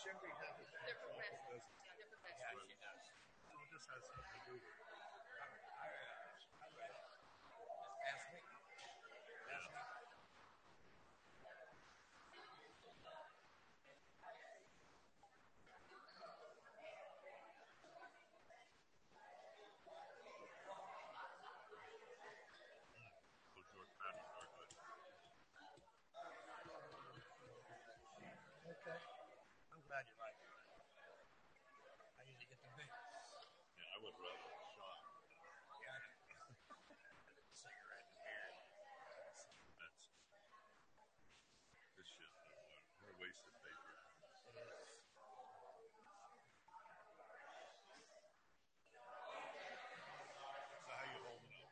Cindy have it? They're progressive. Yeah, they're progressive. Yeah, she does. So this has something to do with it. I read it. Last week. Those George Patterson are good. Okay. I'm glad you like it. I usually get the big. Yeah, I would rather a shot. Yeah. Cigarette in here. That's this shit. What a waste of paper. It is. So how you holding up?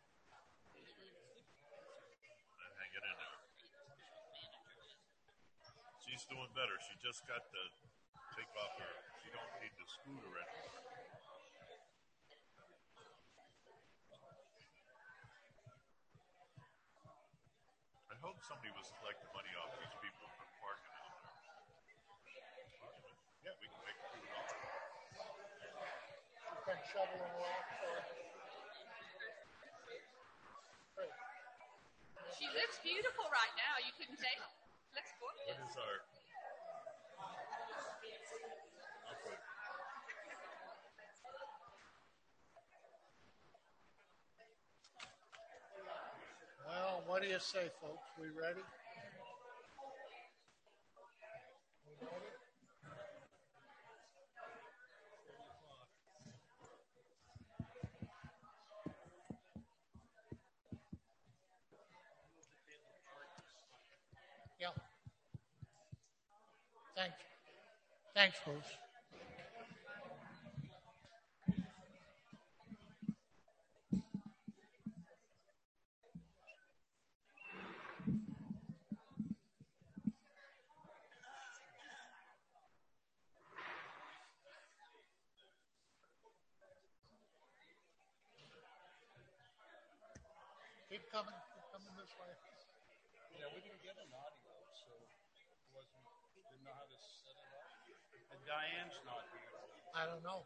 And hang it in there. She's doing better. She just got to take off her. She don't need the scooter anymore. I hope somebody was collecting money off these people for parking out there. Yeah, we can make $2. She's been shoveling around for. She looks beautiful right now. You couldn't tell. Looks gorgeous. What is our... Okay. Well, what do you say, folks? We ready? We ready? Yeah. Thanks. Thanks, Bruce. Keep coming this way. Yeah, we didn't get an audio, so didn't know how to set it up. And Diane's not here. I don't know.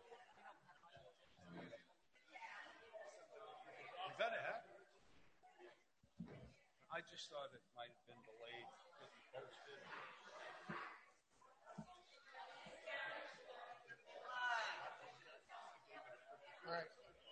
Is that it? I just thought it might have been delayed, getting posted. All right.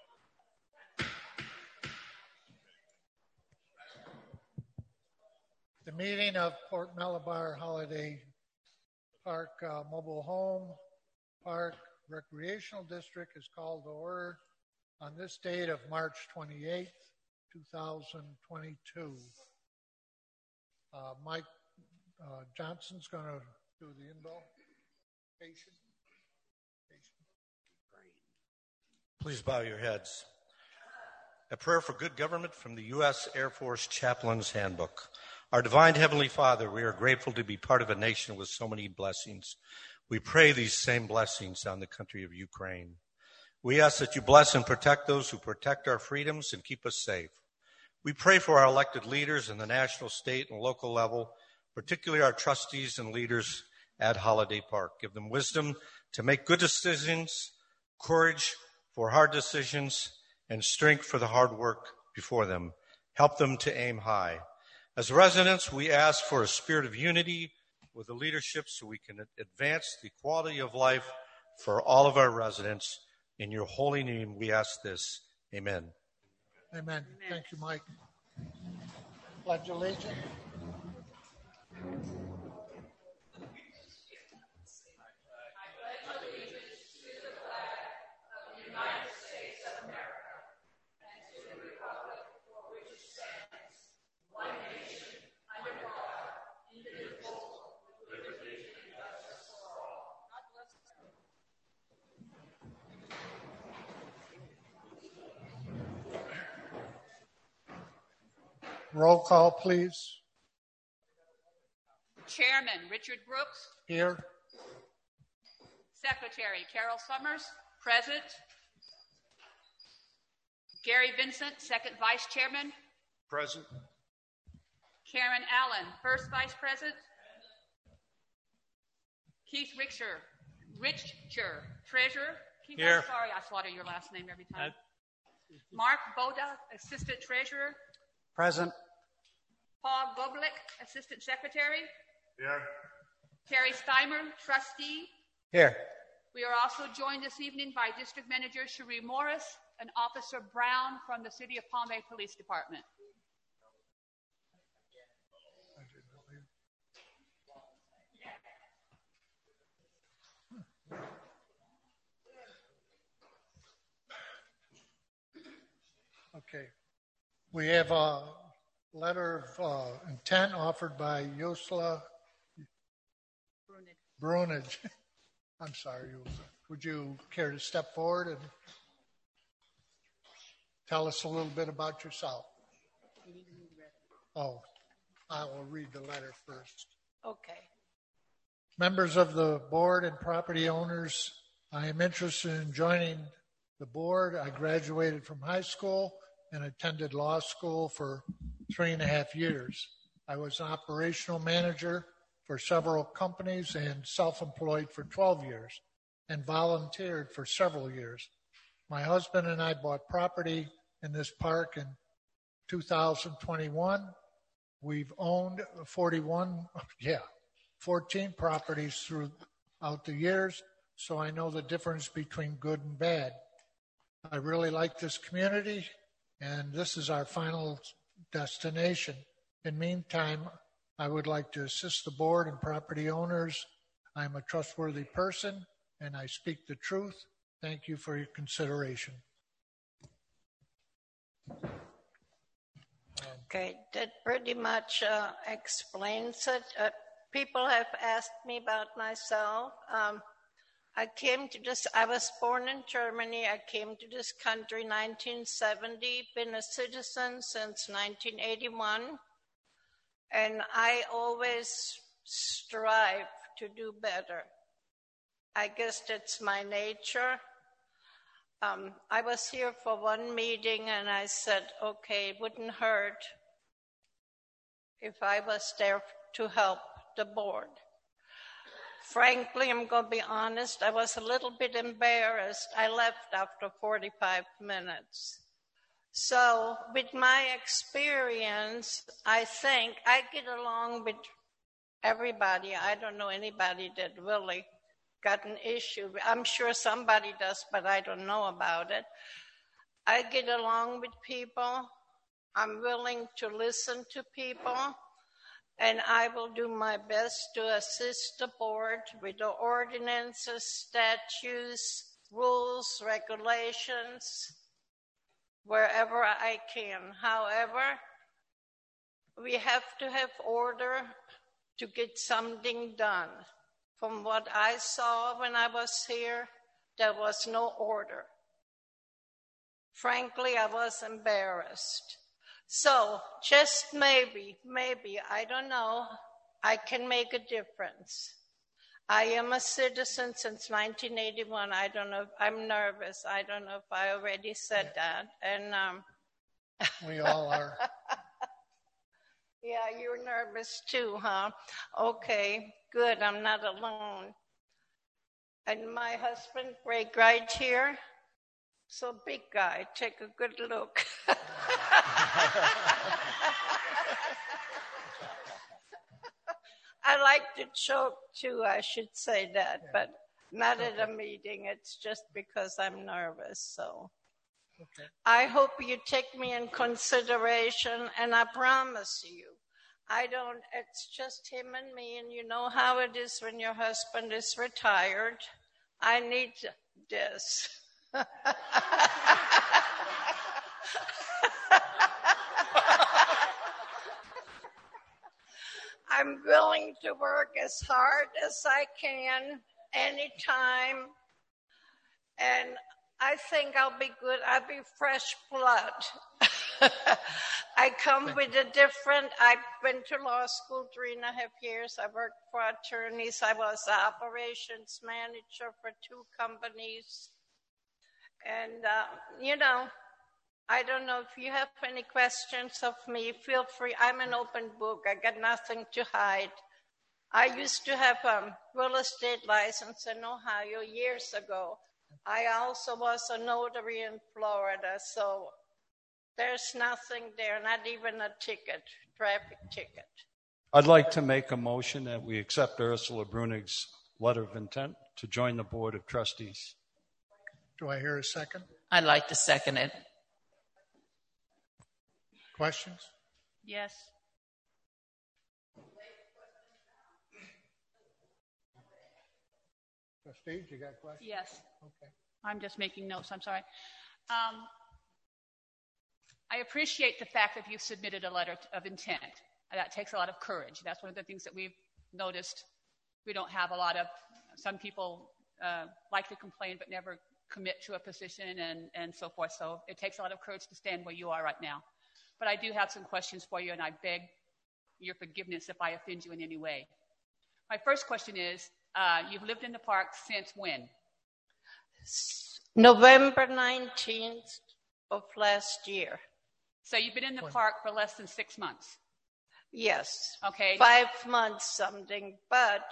The meeting of Port Malabar Holiday Park Mobile Home Park Recreational District is called to order on this date of March 28th, 2022. Mike Johnson's going to do the invocation. Please bow your heads. A prayer for good government from the U.S. Air Force Chaplain's Handbook. Our divine Heavenly Father, we are grateful to be part of a nation with so many blessings. We pray these same blessings on the country of Ukraine. We ask that you bless and protect those who protect our freedoms and keep us safe. We pray for our elected leaders in the national, state, and local level, particularly our trustees and leaders at Holiday Park. Give them wisdom to make good decisions, courage for hard decisions, and strength for the hard work before them. Help them to aim high. As residents, we ask for a spirit of unity with the leadership so we can advance the quality of life for all of our residents. In your holy name, we ask this. Amen. Amen. Thank you, Mike. Pledge allegiance. Roll call, please. Chairman Richard Brooks. Here. Secretary Carol Summers. Present. Gary Vincent, second vice chairman. Present. Karen Allen, first vice president. Keith Richter, Richter, treasurer. Here. Sorry, I slaughter your last name every time. Mark Boda, assistant treasurer. Present. Paul Goblik, assistant secretary. Here. Terry Steimer, trustee. Here. We are also joined this evening by District Manager Cherie Morris and Officer Brown from the City of Palm Bay Police Department. Okay. We have a letter of intent offered by Yosla Brunage. I'm sorry, Yosla. Would you care to step forward and tell us a little bit about yourself? Oh, I will read the letter first. Okay. Members of the board and property owners, I am interested in joining the board. I graduated from high school and attended law school for 3.5 years. I was an operational manager for several companies and self-employed for 12 years and volunteered for several years. My husband and I bought property in this park in 2021. We've owned 14 properties throughout the years, so I know the difference between good and bad. I really like this community, and this is our final destination. In the meantime, I would like to assist the board and property owners. I'm a trustworthy person, and I speak the truth. Thank you for your consideration. Okay, that pretty much explains it. People have asked me about myself. I was born in Germany. I came to this country in 1970, been a citizen since 1981, and I always strive to do better. I guess that's my nature. I was here for one meeting and I said, okay, it wouldn't hurt if I was there to help the board. Frankly, I'm going to be honest, I was a little bit embarrassed. I left after 45 minutes. So with my experience, I think I get along with everybody. I don't know anybody that really got an issue. I'm sure somebody does, but I don't know about it. I get along with people. I'm willing to listen to people, and I will do my best to assist the board with the ordinances, statutes, rules, regulations, wherever I can. However, we have to have order to get something done. From what I saw when I was here, there was no order. Frankly, I was embarrassed. So just maybe, I don't know, I can make a difference. I am a citizen since 1981. I don't know, I'm nervous. I don't know if I already said that. And we all are. Yeah, you're nervous too, huh? Okay, good, I'm not alone. And my husband, Greg, right here. So big guy, take a good look. I like to joke too, I should say that, but not at a meeting. It's just because I'm nervous, so. Okay. I hope you take me in consideration, and I promise you, it's just him and me, and you know how it is when your husband is retired. I need this. I'm willing to work as hard as I can, anytime, and I think I'll be good. I'll be fresh blood. I come with I've been to law school 3.5 years. I worked for attorneys. I was the operations manager for 2 companies. And, I don't know if you have any questions of me. Feel free. I'm an open book. I got nothing to hide. I used to have a real estate license in Ohio years ago. I also was a notary in Florida, so there's nothing there, not even a traffic ticket. I'd like to make a motion that we accept Ursula Brunig's letter of intent to join the Board of Trustees. Do I hear a second? I'd like to second it. Questions? Yes. Trustees, you got questions? Yes. Okay. I'm just making notes. I'm sorry. I appreciate the fact that you submitted a letter of intent. That takes a lot of courage. That's one of the things that we've noticed. We don't have a lot of, some people like to complain but never commit to a position and so forth. So it takes a lot of courage to stand where you are right now. But I do have some questions for you, and I beg your forgiveness if I offend you in any way. My first question is, you've lived in the park since when? November 19th of last year. So you've been in the park for less than 6 months? Yes. Okay. 5 months something, but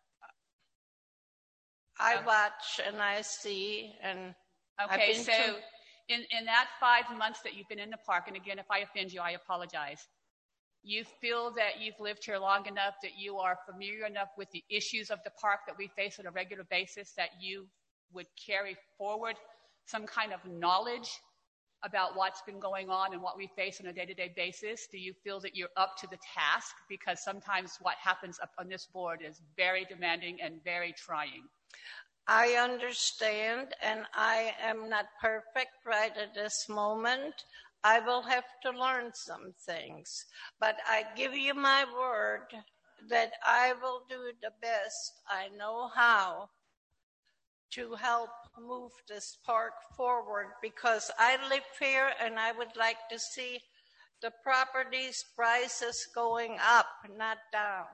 I watch and I see and okay, so in that 5 months that you've been in the park, and again, if I offend you, I apologize. You feel that you've lived here long enough that you are familiar enough with the issues of the park that we face on a regular basis that you would carry forward some kind of knowledge about what's been going on and what we face on a day-to-day basis? Do you feel that you're up to the task? Because sometimes what happens up on this board is very demanding and very trying. I understand, and I am not perfect right at this moment. I will have to learn some things, but I give you my word that I will do the best I know how to help move this park forward, because I live here and I would like to see the property's prices going up, not down.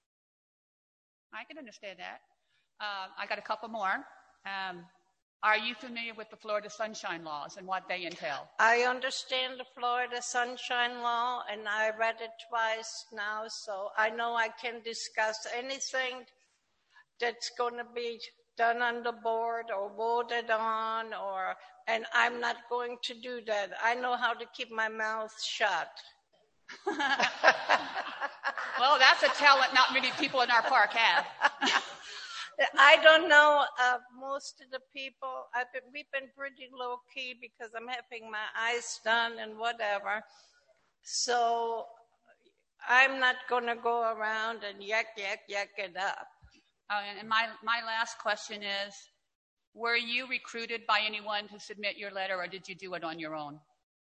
I can understand that. I got a couple more. Are you familiar with the Florida Sunshine Laws and what they entail? I understand the Florida Sunshine Law, and I read it twice now, so I know I can discuss anything that's going to be done on the board or voted on, and I'm not going to do that. I know how to keep my mouth shut. Well, that's a talent not many people in our park have. I don't know. Most of the people, we've been pretty low-key because I'm having my eyes done and whatever. So I'm not going to go around and yak it up. And my last question is, were you recruited by anyone to submit your letter, or did you do it on your own?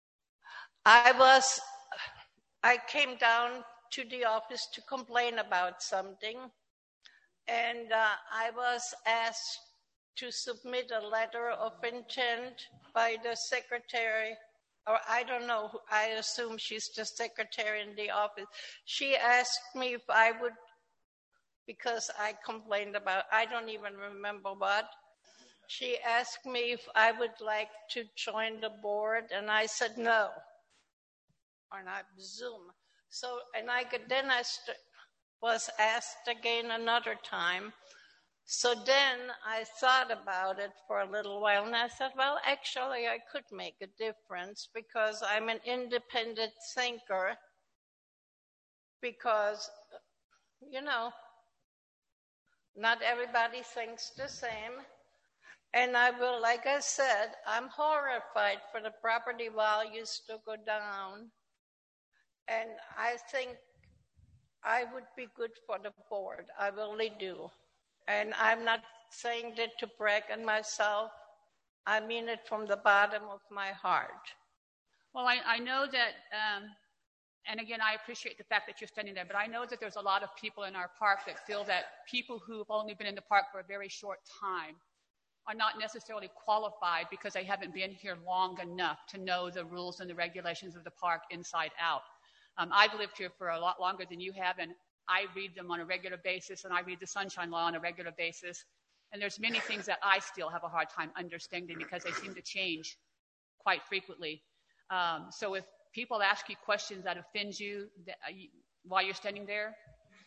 I came down to the office to complain about something, and I was asked to submit a letter of intent by the secretary, or I don't know, I assume she's the secretary in the office. She asked me if I would, because I complained about, I don't even remember what. She asked me if I would like to join the board, and I said no, or not Zoom. So, and then I was asked again another time. So then I thought about it for a little while, and I thought, well, actually I could make a difference because I'm an independent thinker, because, you know, not everybody thinks the same. And I will, like I said, I'm horrified for the property values to go down. And I think I would be good for the board. I really do. And I'm not saying that to brag on myself. I mean it from the bottom of my heart. Well, I know that, and again, I appreciate the fact that you're standing there, but I know that there's a lot of people in our park that feel that people who've only been in the park for a very short time are not necessarily qualified because they haven't been here long enough to know the rules and the regulations of the park inside out. I've lived here for a lot longer than you have, and I read them on a regular basis, and I read the Sunshine Law on a regular basis. And there's many things that I still have a hard time understanding because they seem to change quite frequently. So if people ask you questions that offend you while you're standing there,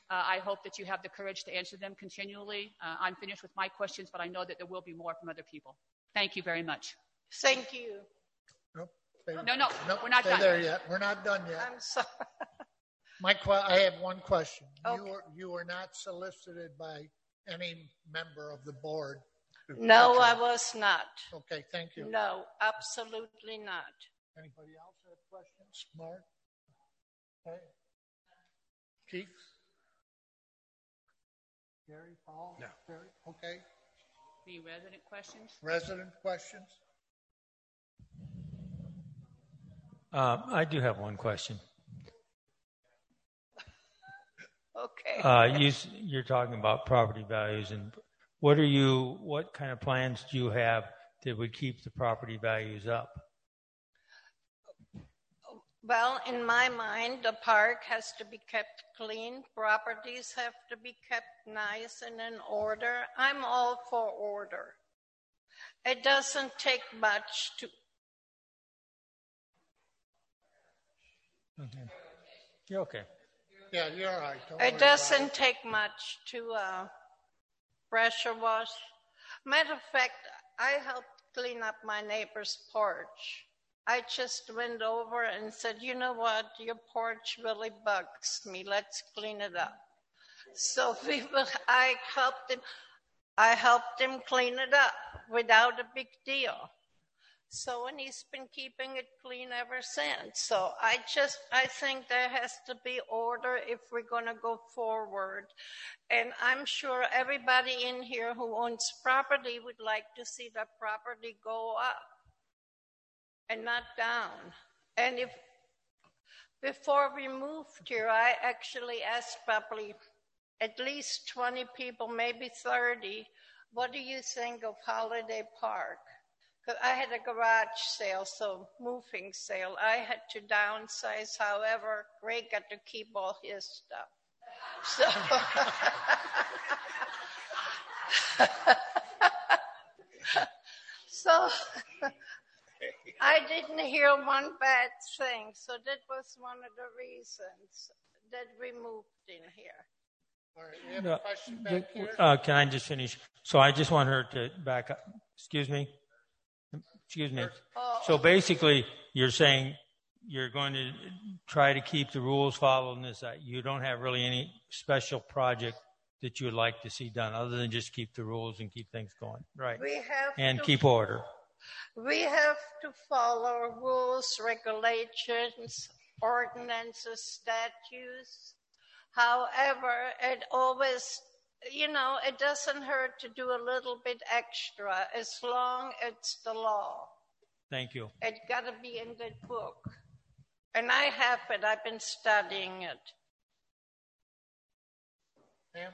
I hope that you have the courage to answer them continually. I'm finished with my questions, but I know that there will be more from other people. Thank you very much. Thank you. Nope. No, we're not done. There yet. We're not done yet. I'm sorry. I have one question. Okay. You were not solicited by any member of the board? No, I was not. Okay, thank you. No, absolutely not. Anybody else have questions? Mark? Okay. Keith? Gary? Paul? No. Gary? Okay. Any resident questions? Resident questions? I do have one question. Okay. You're talking about property values, and what kind of plans do you have that would keep the property values up? Well, in my mind, the park has to be kept clean. Properties have to be kept nice and in order. I'm all for order. It doesn't take much to... Okay. You're okay. Yeah, you're all right. Don't It worry doesn't take much to pressure wash. Matter of fact, I helped clean up my neighbor's porch. I just went over and said, you know what, your porch really bugs me. Let's clean it up. So I helped him clean it up without a big deal. So, and he's been keeping it clean ever since. So I think there has to be order if we're going to go forward. And I'm sure everybody in here who owns property would like to see the property go up and not down. And before we moved here, I actually asked probably at least 20 people, maybe 30, what do you think of Holiday Park? Because I had a garage sale, so moving sale. I had to downsize. However, Ray got to keep all his stuff. So I didn't hear one bad thing. So that was one of the reasons that we moved in here. All right, we have a question back here. Can I just finish? So I just want her to back up. Excuse me. Oh. So basically, you're saying you're going to try to keep the rules followed, and you don't have really any special project that you would like to see done other than just keep the rules and keep things going, right? Keep order. We have to follow rules, regulations, ordinances, statutes. However, it always, it doesn't hurt to do a little bit extra as long as it's the law. Thank you. It's got to be in the book. And I have it. I've been studying it. Ma'am?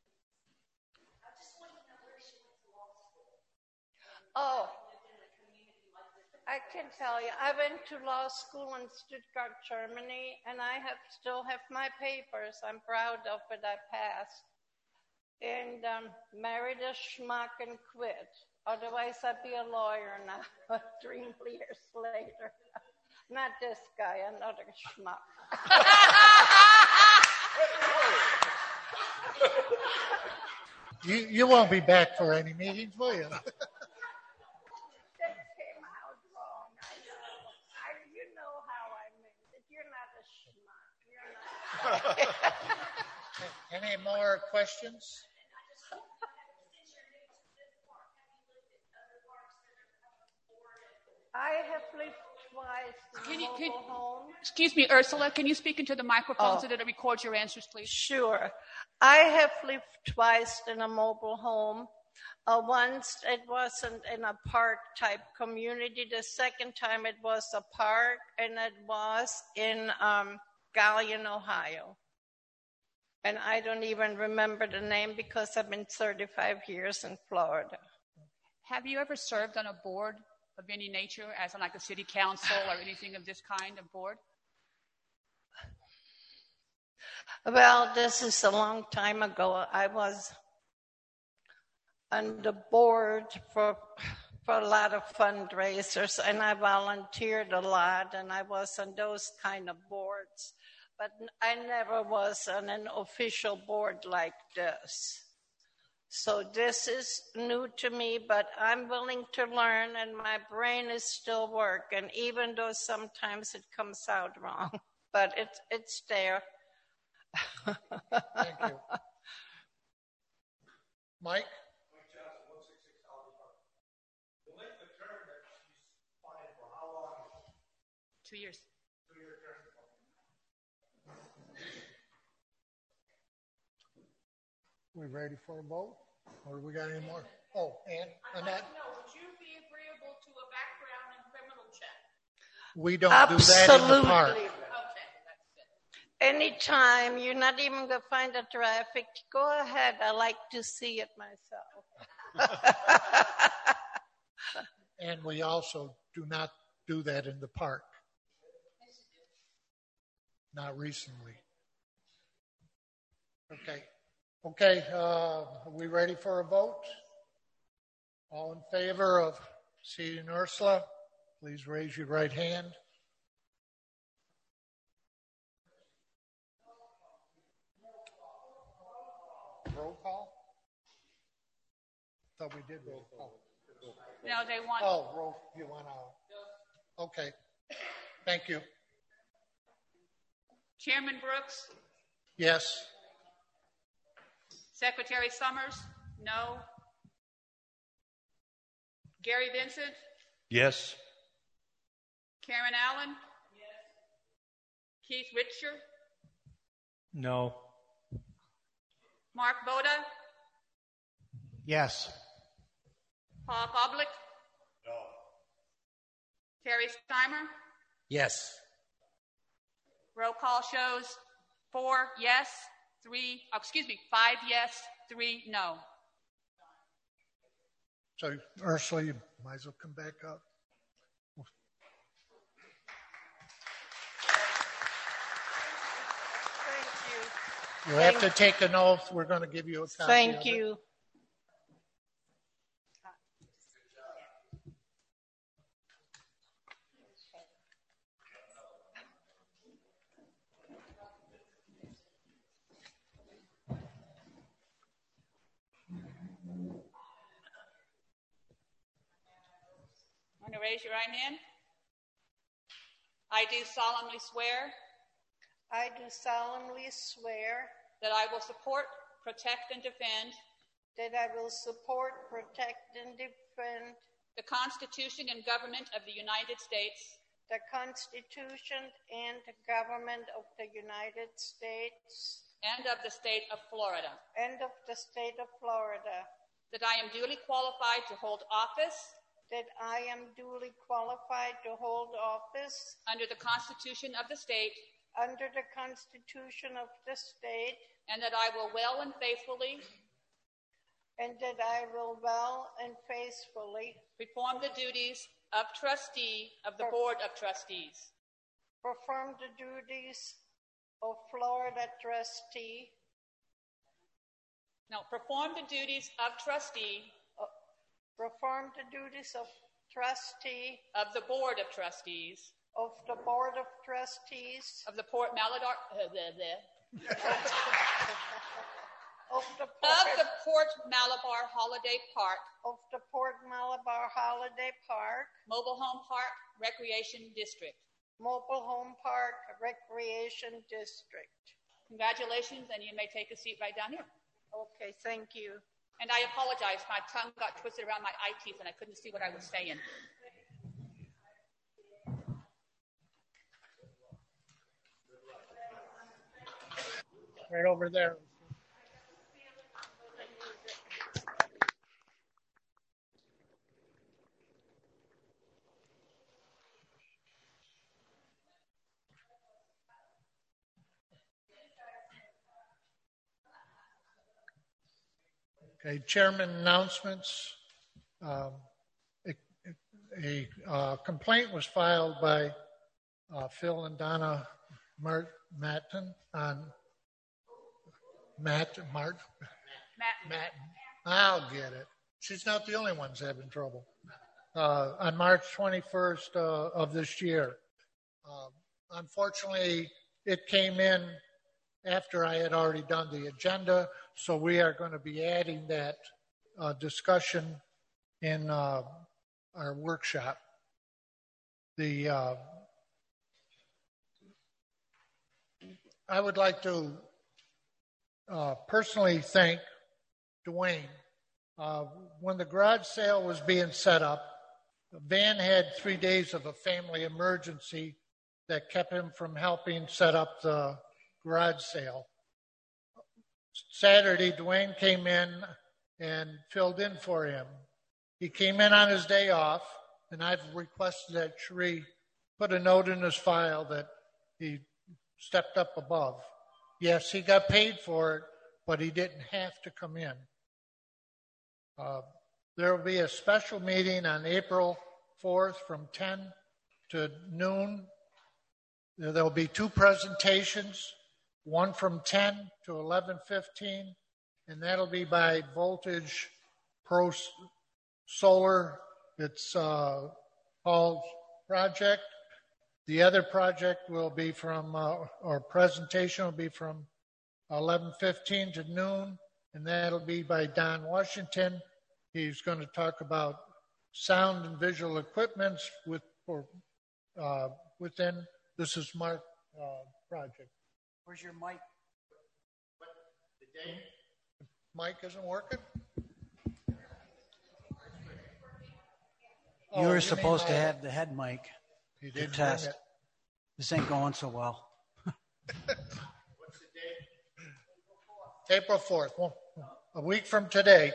Oh, I can tell you. I went to law school in Stuttgart, Germany, and I still have my papers. I'm proud of it. I passed. And married a schmuck and quit. Otherwise, I'd be a lawyer now, 3 years later. Not this guy, another schmuck. You won't be back for any meetings, will you? That came out wrong, I know. You know how I meant it. You're not a schmuck. You're not. Any more questions? I have lived twice in a mobile home. Excuse me, Ursula, can you speak into the microphone so that it records your answers, please? Sure. I have lived twice in a mobile home. Once it wasn't in a park-type community. The second time it was a park, and it was in Galion, Ohio. And I don't even remember the name because I've been 35 years in Florida. Have you ever served on a board of any nature, as on like a city council or anything of this kind of board? Well, this is a long time ago. I was on the board for a lot of fundraisers, and I volunteered a lot, and I was on those kind of boards. but I never was on an official board like this. So this is new to me, but I'm willing to learn, and my brain is still working, even though sometimes it comes out wrong. But it's there. Thank you. Mike? 2 years. We ready for a vote? Or we got any more? Oh, Annette? I'd like to know, would you be agreeable to a background and criminal check? We don't do that in the park. Okay, that's good. Anytime, you're not even going to find a traffic, go ahead. I like to see it myself. And we also do not do that in the park. Not recently. Okay, are we ready for a vote? All in favor of seating Ursula, please raise your right hand. Roll call? Thought we did roll call. No, they want. Oh, you want to? Okay, thank you. Chairman Brooks? Yes. Secretary Summers? No. Gary Vincent? Yes. Karen Allen? Yes. Keith Richter? No. Mark Boda? Yes. Paul Public? No. Terry Steimer? Yes. Roll call shows 5 yes, 3 no. So, Ursula, you might as well come back up. Thank you. You have to take an oath. We're going to give you a copy. Thank you. Want to raise your right hand? I do solemnly swear I do solemnly swear that I will support, protect, and defend that I will support, protect, and defend the Constitution and government of the United States the Constitution and the government of the United States and of the state of Florida, and of the state of Florida, that I am duly qualified to hold office that I am duly qualified to hold office under the Constitution of the state, under the Constitution of the state, and that I will well and faithfully and that I will well and faithfully perform the duties of trustee of the Board of Trustees perform the duties of Florida trustee, perform the duties of trustee perform the duties of trustee of the Board of Trustees of the Board of Trustees of the Port Malabar, of the Port Malabar Holiday Park, Mobile Home Park Recreation District. Mobile Home Park Recreation District. Congratulations, and you may take a seat right down here. Okay, thank you. And I apologize, my tongue got twisted around my eye teeth and I couldn't see what I was saying. Right over there. Okay, Chairman announcements. A complaint was filed by Phil and Donna Matten on Matten. I'll get it. She's not the only one's having trouble. On March 21st of this year. Unfortunately, it came in after I had already done the agenda, so we are going to be adding that discussion in our workshop. I would like to personally thank Dwayne. When the garage sale was being set up, Van had 3 days of a family emergency that kept him from helping set up the garage sale. Saturday, Dwayne came in and filled in for him. He came in on his day off, and I've requested that Cherie put a note in his file that he stepped up above. Yes, he got paid for it, but he didn't have to come in. There will be a special meeting on April 4th from 10 to noon. There will be 2 presentations, one from 10 to 11:15, and that'll be by Voltage Pro Solar. It's Paul's project. The other project will be from, or presentation will be from 11:15 to noon, and that'll be by Don Washington. He's going to talk about sound and visual equipments within. This is Mark's project. Where's your mic? The mic isn't working? You were supposed to have the head mic to test. Bring it. This ain't going so well. What's the date? April 4th. Well, a week from today.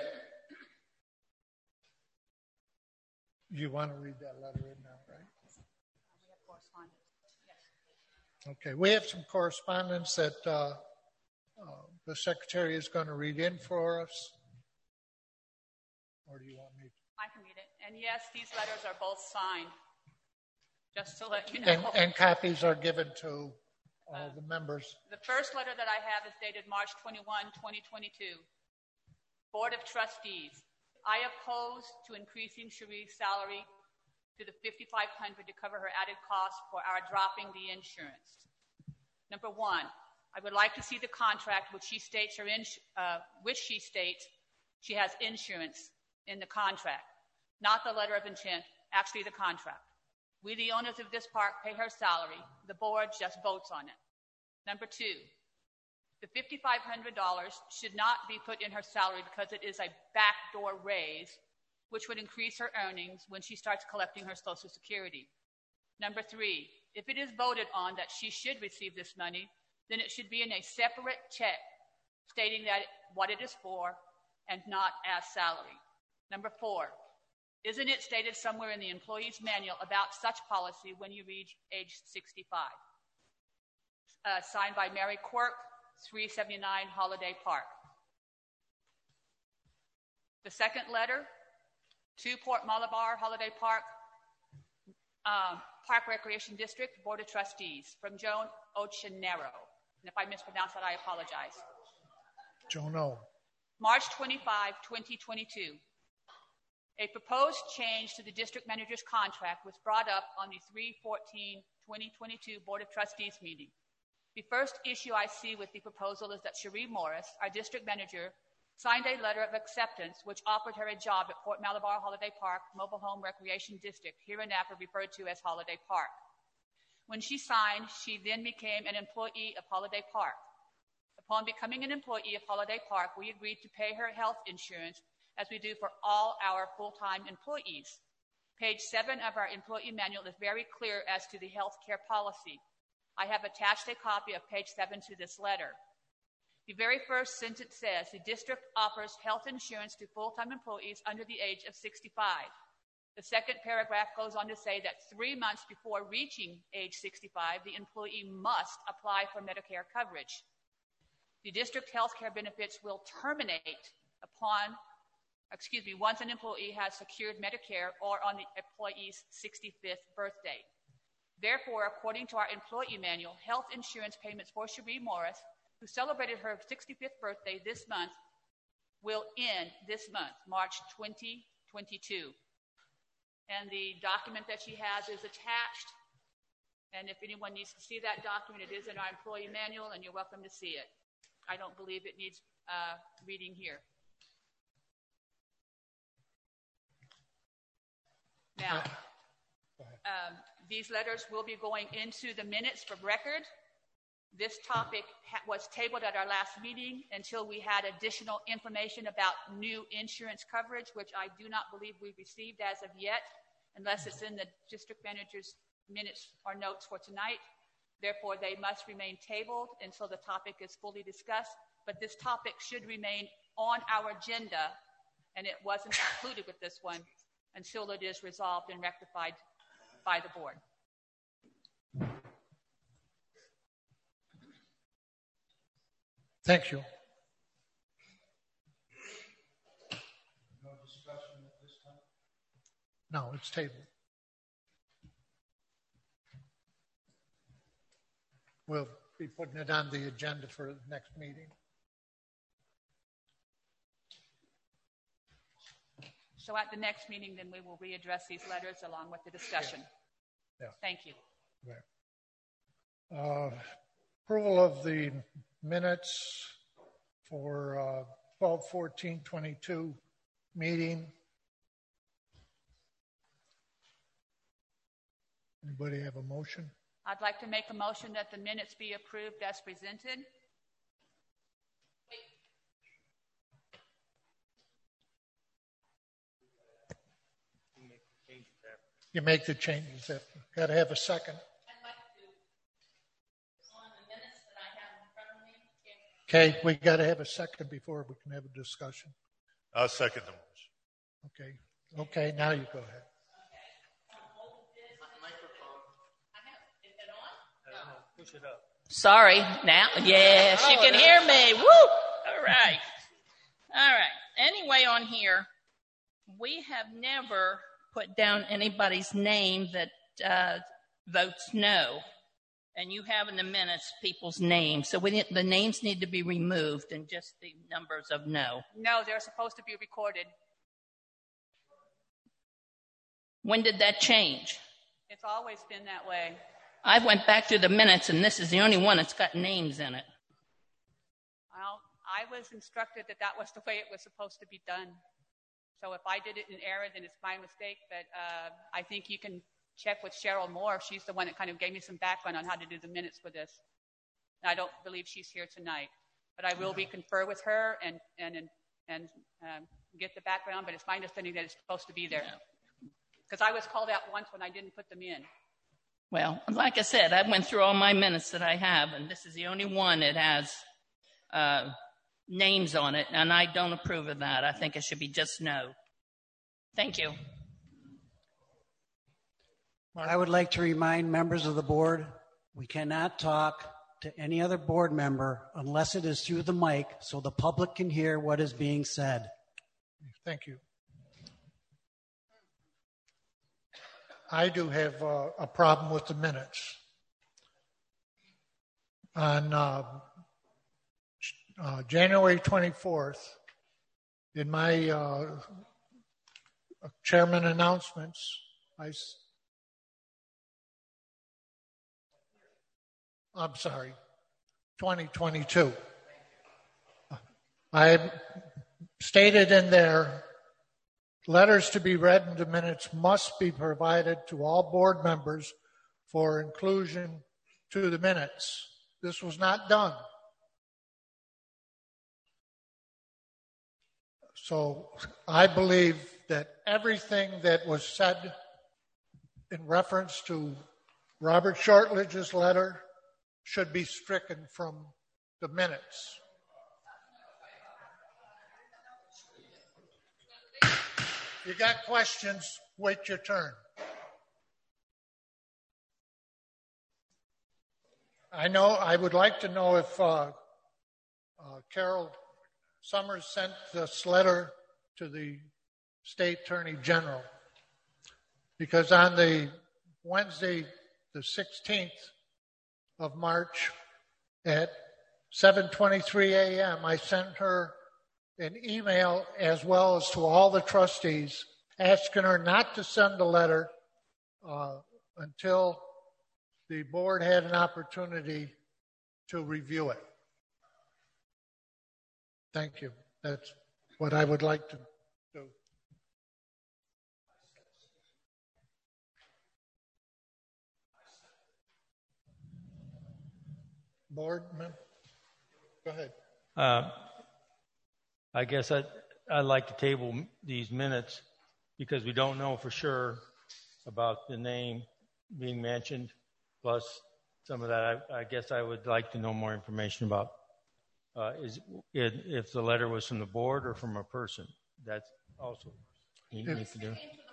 You want to read that letter in now, right? We have correspondence. Yes. Okay. We have some correspondence that the secretary is going to read in for us. Or do you want me to? I can read it. And yes, these letters are both signed, just to let you know. And copies are given to all the members. The first letter that I have is dated March 21, 2022. Board of Trustees, I oppose to increasing Cherie's salary to the $5,500 to cover her added costs for our dropping the insurance. Number 1, I would like to see the contract which she states she has insurance in the contract, not the letter of intent, actually the contract. We, the owners of this park, pay her salary. The board just votes on it. Number 2, the $5,500 should not be put in her salary because it is a backdoor raise, which would increase her earnings when she starts collecting her Social Security. Number 3, if it is voted on that she should receive this money, then it should be in a separate check stating that what it is for and not as salary. Number 4, isn't it stated somewhere in the employee's manual about such policy when you reach age 65? Signed by Mary Quirk, 379 Holiday Park. The second letter, to Port Malabar Holiday Park, Park Recreation District, Board of Trustees, from Joan Ochenero. And if I mispronounce that, I apologize. Joan O. March 25, 2022. A proposed change to the district manager's contract was brought up on the 3/14/2022 Board of Trustees meeting. The first issue I see with the proposal is that Cherie Morris, our district manager, signed a letter of acceptance which offered her a job at Port Malabar Holiday Park Mobile Home Recreation District, hereinafter referred to as Holiday Park. When she signed, she then became an employee of Holiday Park. Upon becoming an employee of Holiday Park, we agreed to pay her health insurance as we do for all our full-time employees. Page 7 of our employee manual is very clear as to the health care policy. I have attached a copy of page 7 to this letter. The very first sentence says the district offers health insurance to full-time employees under the age of 65. The second paragraph goes on to say that 3 months before reaching age 65, the employee must apply for Medicare coverage. The district health care benefits will terminate once an employee has secured Medicare or on the employee's 65th birthday. Therefore, according to our employee manual, health insurance payments for Cherie Morris, who celebrated her 65th birthday this month, will end this month, March 2022. And the document that she has is attached, And if anyone needs to see that document, it is in our employee manual, and you're welcome to see it. I don't believe it needs reading here. Now, these letters will be going into the minutes for record. This topic was tabled at our last meeting until we had additional information about new insurance coverage, which I do not believe we've received as of yet, unless it's in the district manager's minutes or notes for tonight. Therefore, they must remain tabled until the topic is fully discussed. But this topic should remain on our agenda, and it wasn't included with this one until it is resolved and rectified by the board. Thank you. No discussion at this time? No, it's tabled. We'll be putting it on the agenda for the next meeting. So at the next meeting, then we will readdress these letters along with the discussion. Yeah. Thank you. Right. Approval of the minutes for 12/14/22 meeting. Anybody have a motion? I'd like to make a motion that the minutes be approved as presented. You make the changes. Got to have a second. I'd like to, on the minutes that I have in front of me. Okay, we got to have a second before we can have a discussion. I'll second the motion. Okay, now you go ahead. Push it up. Sorry, now, yes, you can hear me. Woo! All right. Anyway, on here, we have never put down anybody's name that votes no. And you have in the minutes people's names. So the names need to be removed and just the numbers of no. No, they're supposed to be recorded. When did that change? It's always been that way. I went back through the minutes, and this is the only one that's got names in it. Well, I was instructed that was the way it was supposed to be done. So if I did it in error, then it's my mistake. But I think you can check with Cheryl Moore. She's the one that kind of gave me some background on how to do the minutes for this. And I don't believe she's here tonight. But I will confer with her and get the background. But it's my understanding that it's supposed to be there. Because I was called out once when I didn't put them in. Well, like I said, I went through all my minutes that I have, and this is the only one that has names on it, and I don't approve of that. I think it should be just no. Thank you. I would like to remind members of the board, we cannot talk to any other board member unless it is through the mic so the public can hear what is being said. Thank you. I do have a problem with the minutes. On January 24th, in my chairman announcements, I'm sorry, 2022. I stated in there, letters to be read into minutes must be provided to all board members for inclusion to the minutes. This was not done. So I believe that everything that was said in reference to Robert Shortledge's letter should be stricken from the minutes. You got questions, wait your turn. I would like to know if Carol Summers sent this letter to the State Attorney General, because on the Wednesday, the 16th of March at 7:23 a.m., I sent her an email as well as to all the trustees asking her not to send a letter until the board had an opportunity to review it. Thank you. That's what I would like to do. Board, go ahead. I guess I'd like to table these minutes because we don't know for sure about the name being mentioned. Plus, some of that I guess I would like to know more information about. If the letter was from the board or from a person. That's also you need to do.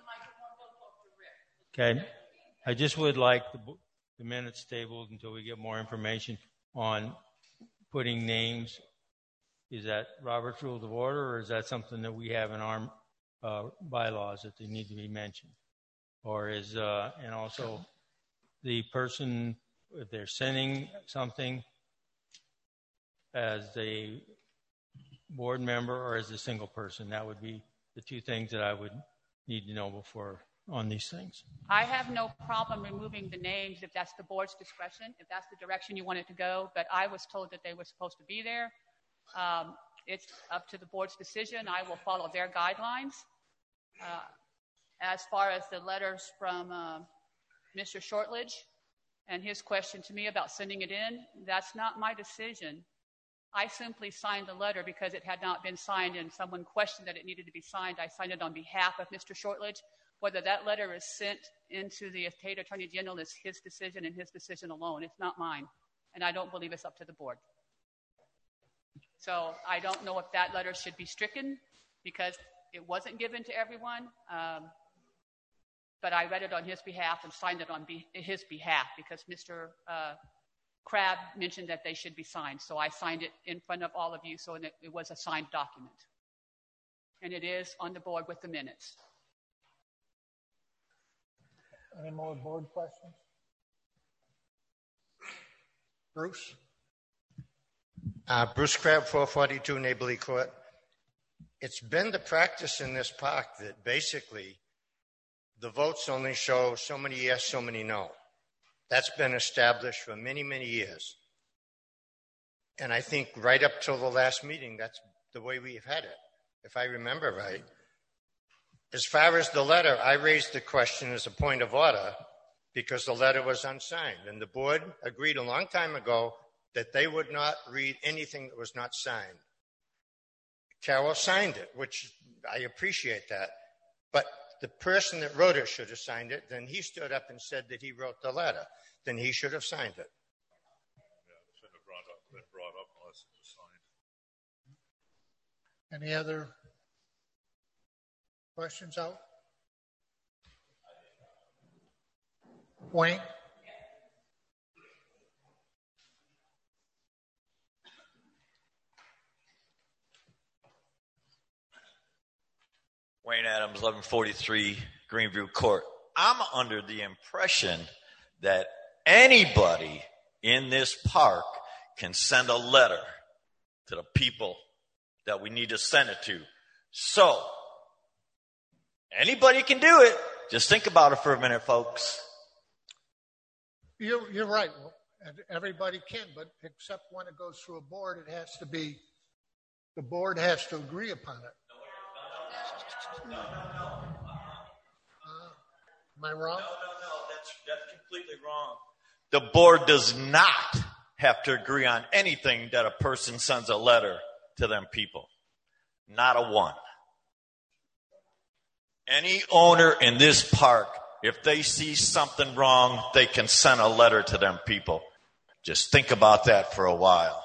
Okay. I just would like the minutes tabled until we get more information on putting names. Is that Robert's Rules of Order, or is that something that we have in our bylaws that they need to be mentioned? Or is, and also the person, if they're sending something as a board member or as a single person, that would be the two things that I would need to know before on these things. I have no problem removing the names if that's the board's discretion, if that's the direction you want it to go, but I was told that they were supposed to be there. It's up to the board's decision. I will follow their guidelines. As far as the letters from Mr. Shortledge and his question to me about sending it in, that's not my decision. I simply signed the letter because it had not been signed and someone questioned that it needed to be signed. I signed it on behalf of Mr. Shortledge. Whether that letter is sent into the State Attorney General is his decision and his decision alone. It's not mine. And I don't believe it's up to the board. So I don't know if that letter should be stricken because it wasn't given to everyone. But I read it on his behalf and signed it on his behalf because Mr. Crabb mentioned that they should be signed. So I signed it in front of all of you so that it was a signed document. And it is on the board with the minutes. Any more board questions? Bruce? Bruce Crabb, 442 Neighborly Court. It's been the practice in this park that basically the votes only show so many yes, so many no. That's been established for many, many years. And I think right up till the last meeting, that's the way we've had it, if I remember right. As far as the letter, I raised the question as a point of order because the letter was unsigned. And the board agreed a long time ago that they would not read anything that was not signed. Carol signed it, which I appreciate that. But the person that wrote it should have signed it. Then he stood up and said that he wrote the letter. Then he should have signed it. Yeah, it shouldn't have been brought up unless it was signed. Any other questions out? Wayne? Wayne Adams, 1143 Greenview Court. I'm under the impression that anybody in this park can send a letter to the people that we need to send it to. So, anybody can do it. Just think about it for a minute, folks. You're right. Everybody can, but except when it goes through a board, it has to be, the board has to agree upon it. No. Am I wrong? No. That's completely wrong. The board does not have to agree on anything that a person sends a letter to them people. Not a one. Any owner in this park, if they see something wrong, they can send a letter to them people. Just think about that for a while.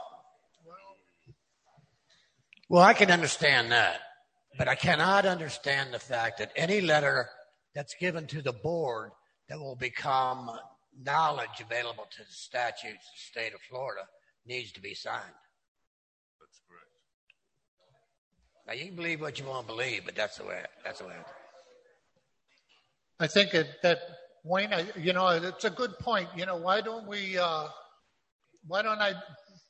Well, I can understand that. But I cannot understand the fact that any letter that's given to the board that will become knowledge available to the statutes of the state of Florida needs to be signed. That's correct. Now, you can believe what you want to believe, but that's the way. I think that Wayne, it's a good point. Why don't I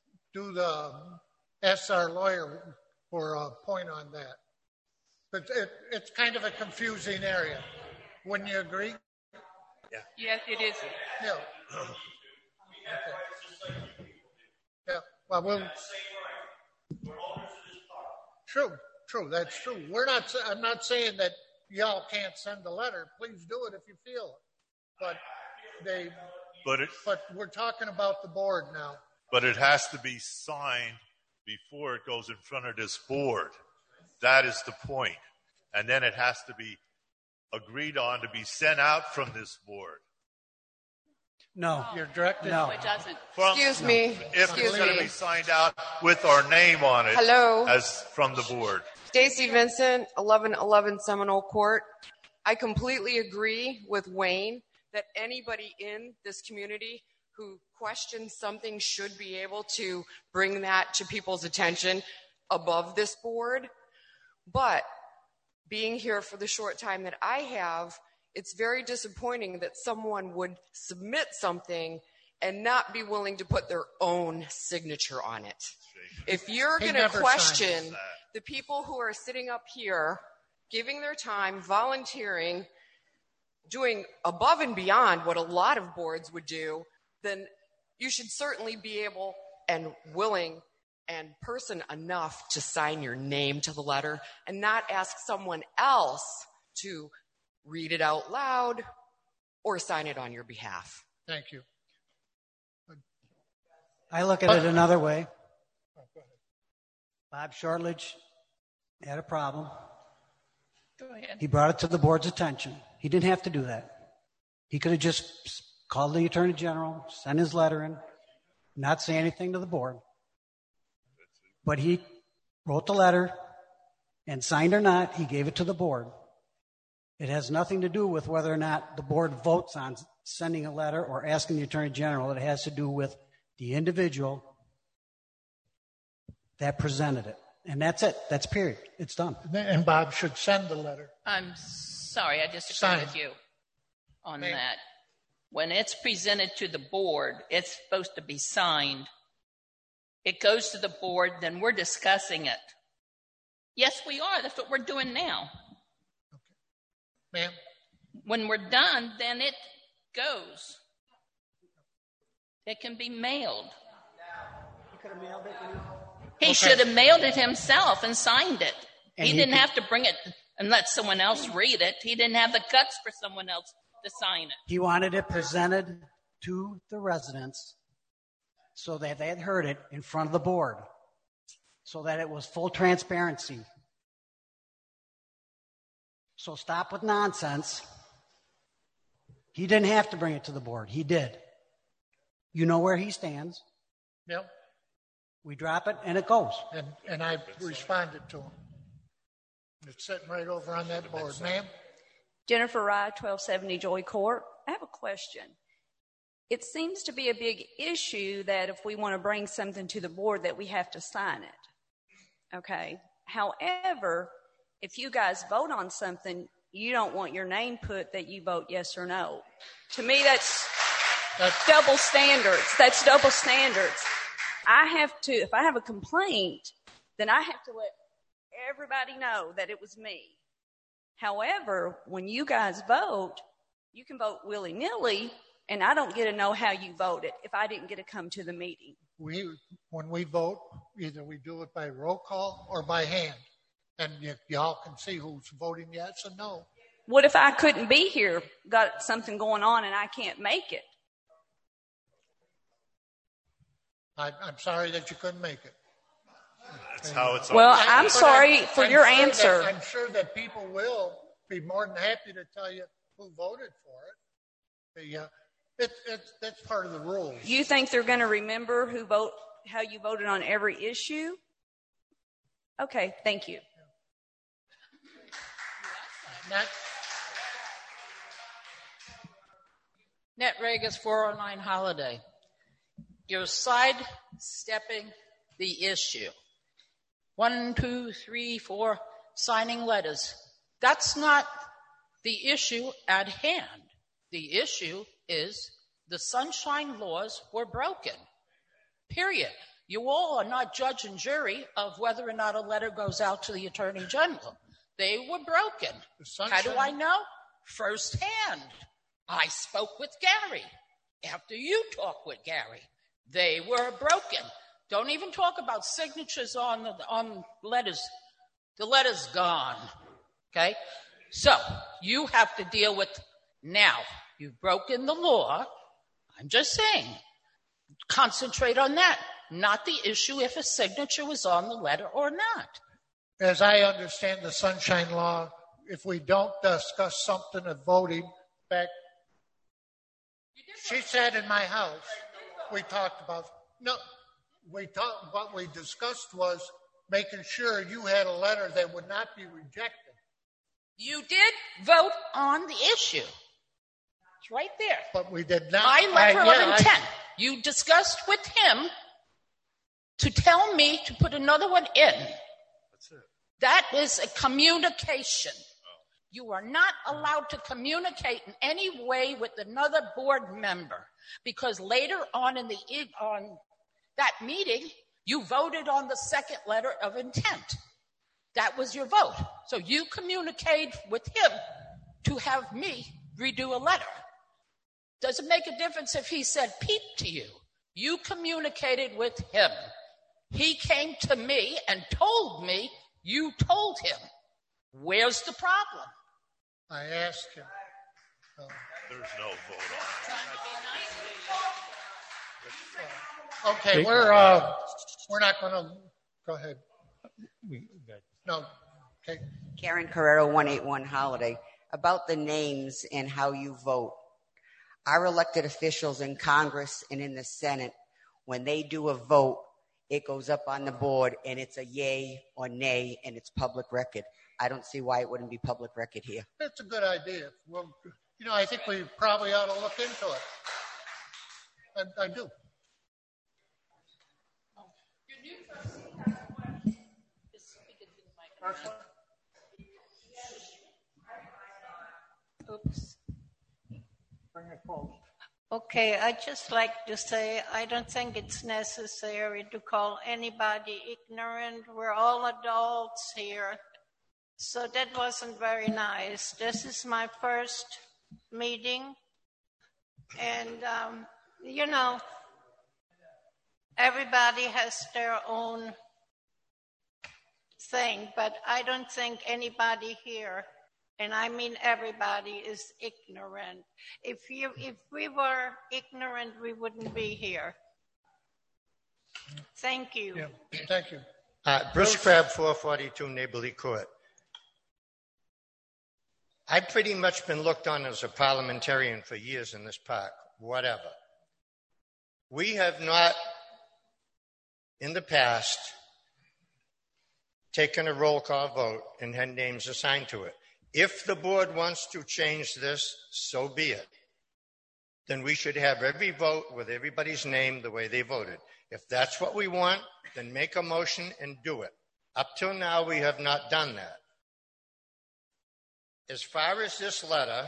ask our lawyer for a point on that? But it's kind of a confusing area. Wouldn't you agree? Yeah. Yes, it is. Yeah. Yeah, well, true. That's true. I'm not saying that y'all can't send a letter. Please do it if you feel it. But we're talking about the board now. But it has to be signed before it goes in front of this board. That is the point. And then it has to be agreed on to be sent out from this board. No. You're directed? No. No, it doesn't. Excuse me. If it's going to be signed out with our name on it. Hello. As from the board. Stacy Vincent, 1111 Seminole Court. I completely agree with Wayne that anybody in this community who questions something should be able to bring that to people's attention above this board. But being here for the short time that I have, it's very disappointing that someone would submit something and not be willing to put their own signature on it. If you're going to question the people who are sitting up here, giving their time, volunteering, doing above and beyond what a lot of boards would do, then you should certainly be able and willing and person enough to sign your name to the letter and not ask someone else to read it out loud or sign it on your behalf. Thank you. I look at it another way. Bob Shortledge had a problem. Go ahead. He brought it to the board's attention. He didn't have to do that. He could have just called the Attorney General, sent his letter in, not say anything to the board. But he wrote the letter, and signed or not, he gave it to the board. It has nothing to do with whether or not the board votes on sending a letter or asking the Attorney General. It has to do with the individual that presented it. And that's it. That's period. It's done. And Bob should send the letter. I'm sorry, I disagree with you on that. When it's presented to the board, it's supposed to be signed. It goes to the board, then we're discussing it. Yes, we are. That's what we're doing now. Okay. Ma'am? When we're done, then it goes. It can be mailed. You could have mailed it. He should have mailed it himself and signed it. He didn't have to bring it and let someone else read it. He didn't have the guts for someone else to sign it. He wanted it presented to the residents so that they had heard it in front of the board, so that it was full transparency. So stop with nonsense. He didn't have to bring it to the board. He did. You know where he stands. Yep. We drop it and it goes. And I responded to him. It's sitting right over on that board. Ma'am? Jennifer Rye, 1270 Joy Court. I have a question. It seems to be a big issue that if we want to bring something to the board that we have to sign it. Okay. However, if you guys vote on something, you don't want your name put that you vote yes or no. To me, that's double standards. That's double standards. I have to, if I have a complaint, then I have to let everybody know that it was me. However, when you guys vote, you can vote willy-nilly, and I don't get to know how you voted if I didn't get to come to the meeting. When we vote, either we do it by roll call or by hand. And y'all can see who's voting yes and no. What if I couldn't be here, got something going on, and I can't make it? I'm sorry that you couldn't make it. That's how it's. Well, I'm sorry for your answer. I'm sure that people will be more than happy to tell you who voted for it. That's part of the rules. You think they're going to remember how you voted on every issue? Okay, thank you. Net Regas 409 Holiday. You're sidestepping the issue. 1, 2, 3, 4 signing letters. That's not the issue at hand. The issue is the sunshine laws were broken. Period. You all are not judge and jury of whether or not a letter goes out to the Attorney General. They were broken. How do I know? Firsthand. I spoke with Gary. after you talk with Gary. They were broken. Don't even talk about signatures on letters. The letter's gone. Okay? So you have to deal with now. You've broken the law. I'm just saying, concentrate on that, not the issue if a signature was on the letter or not. As I understand the Sunshine Law, if we don't discuss something at voting, in fact, she said in my house, we talked about, what we discussed was making sure you had a letter that would not be rejected. You did vote on the issue. It's right there. But we did not. My letter of intent. You discussed with him to tell me to put another one in. That's it. That is a communication. You are not allowed to communicate in any way with another board member because later on on that meeting, you voted on the second letter of intent. That was your vote. So you communicated with him to have me redo a letter. Does it make a difference if he said peep to you? You communicated with him. He came to me and told me you told him. Where's the problem? I asked him. There's no vote on it. Okay, we're not going to go ahead. No. Okay. Karen Carrero, 181 Holiday. About the names and how you vote. Our elected officials in Congress and in the Senate, when they do a vote, it goes up on the board and it's a yay or nay and it's public record. I don't see why it wouldn't be public record here. It's a good idea. Well, I think we probably ought to look into it. I do. Your new trustee has a question. Just speak into the microphone. Oops. Bring it close. Okay, I'd just like to say I don't think it's necessary to call anybody ignorant. We're all adults here. So that wasn't very nice. This is my first meeting. And, everybody has their own thing, but I don't think anybody here, and I mean everybody, is ignorant. If we were ignorant, we wouldn't be here. Thank you. Yeah, thank you. Bruce Crabb, 442 Neighborly Court. I've pretty much been looked on as a parliamentarian for years in this park, whatever. We have not, in the past, taken a roll call vote and had names assigned to it. If the board wants to change this, so be it. Then we should have every vote with everybody's name the way they voted. If that's what we want, then make a motion and do it. Up till now, we have not done that. As far as this letter,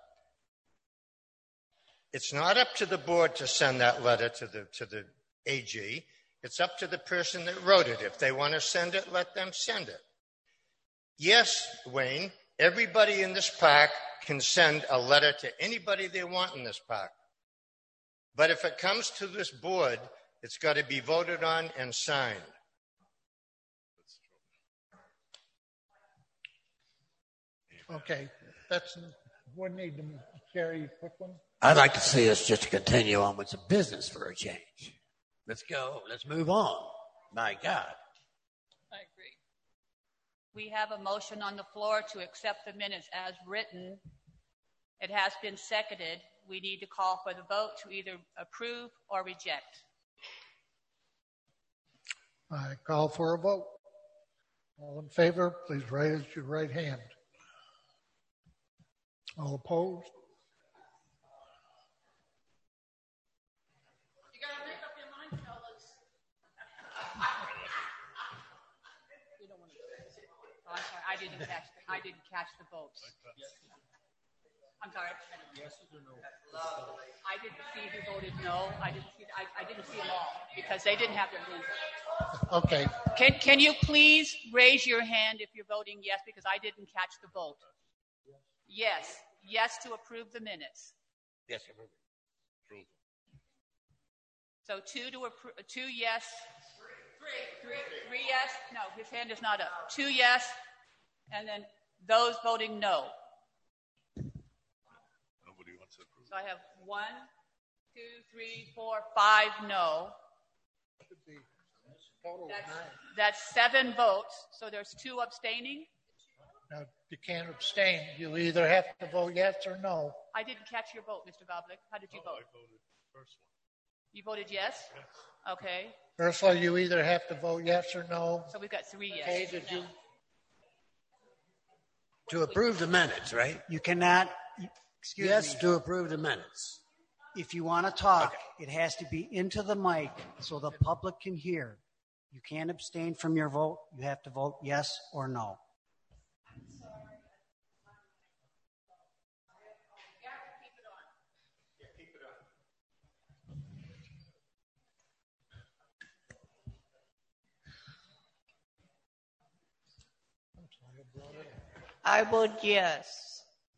it's not up to the board to send that letter to the AG. It's up to the person that wrote it. If they want to send it, let them send it. Yes, Wayne, everybody in this park can send a letter to anybody they want in this park. But if it comes to this board, it's got to be voted on and signed. Okay, we need to carry a quick one. I'd like to see us just continue on with some business for a change. Let's go. Let's move on. My God. I agree. We have a motion on the floor to accept the minutes as written. It has been seconded. We need to call for the vote to either approve or reject. I call for a vote. All in favor, please raise your right hand. All opposed? You got to make up your mind, fellas. You don't want to. Oh, I'm sorry. I didn't catch the votes. I'm sorry. Yes or no? I didn't see who voted no. I didn't see them all because they didn't have their hands up. Okay. Can you please raise your hand if you're voting yes because I didn't catch the vote? Yes. Yes to approve the minutes. Yes, So two yes. Three yes. No, his hand is not up. 2 yes, and then those voting no. Nobody wants to approve. So I have 1, 2, 3, 4, 5 no. That's 7 votes. So there's 2 abstaining. Now, you can't abstain. You either have to vote yes or no. I didn't catch your vote, Mr. Goblik. How did you vote? I voted first one. You voted yes? Yes. Okay. Ursula, you either have to vote yes or no. So we've got 3 yes. Kay, did you? To approve the minutes, right? You cannot, excuse Yes, me. to approve the minutes. If you want to talk, it has to be into the mic so the public can hear. You can't abstain from your vote. You have to vote yes or no. I vote yes.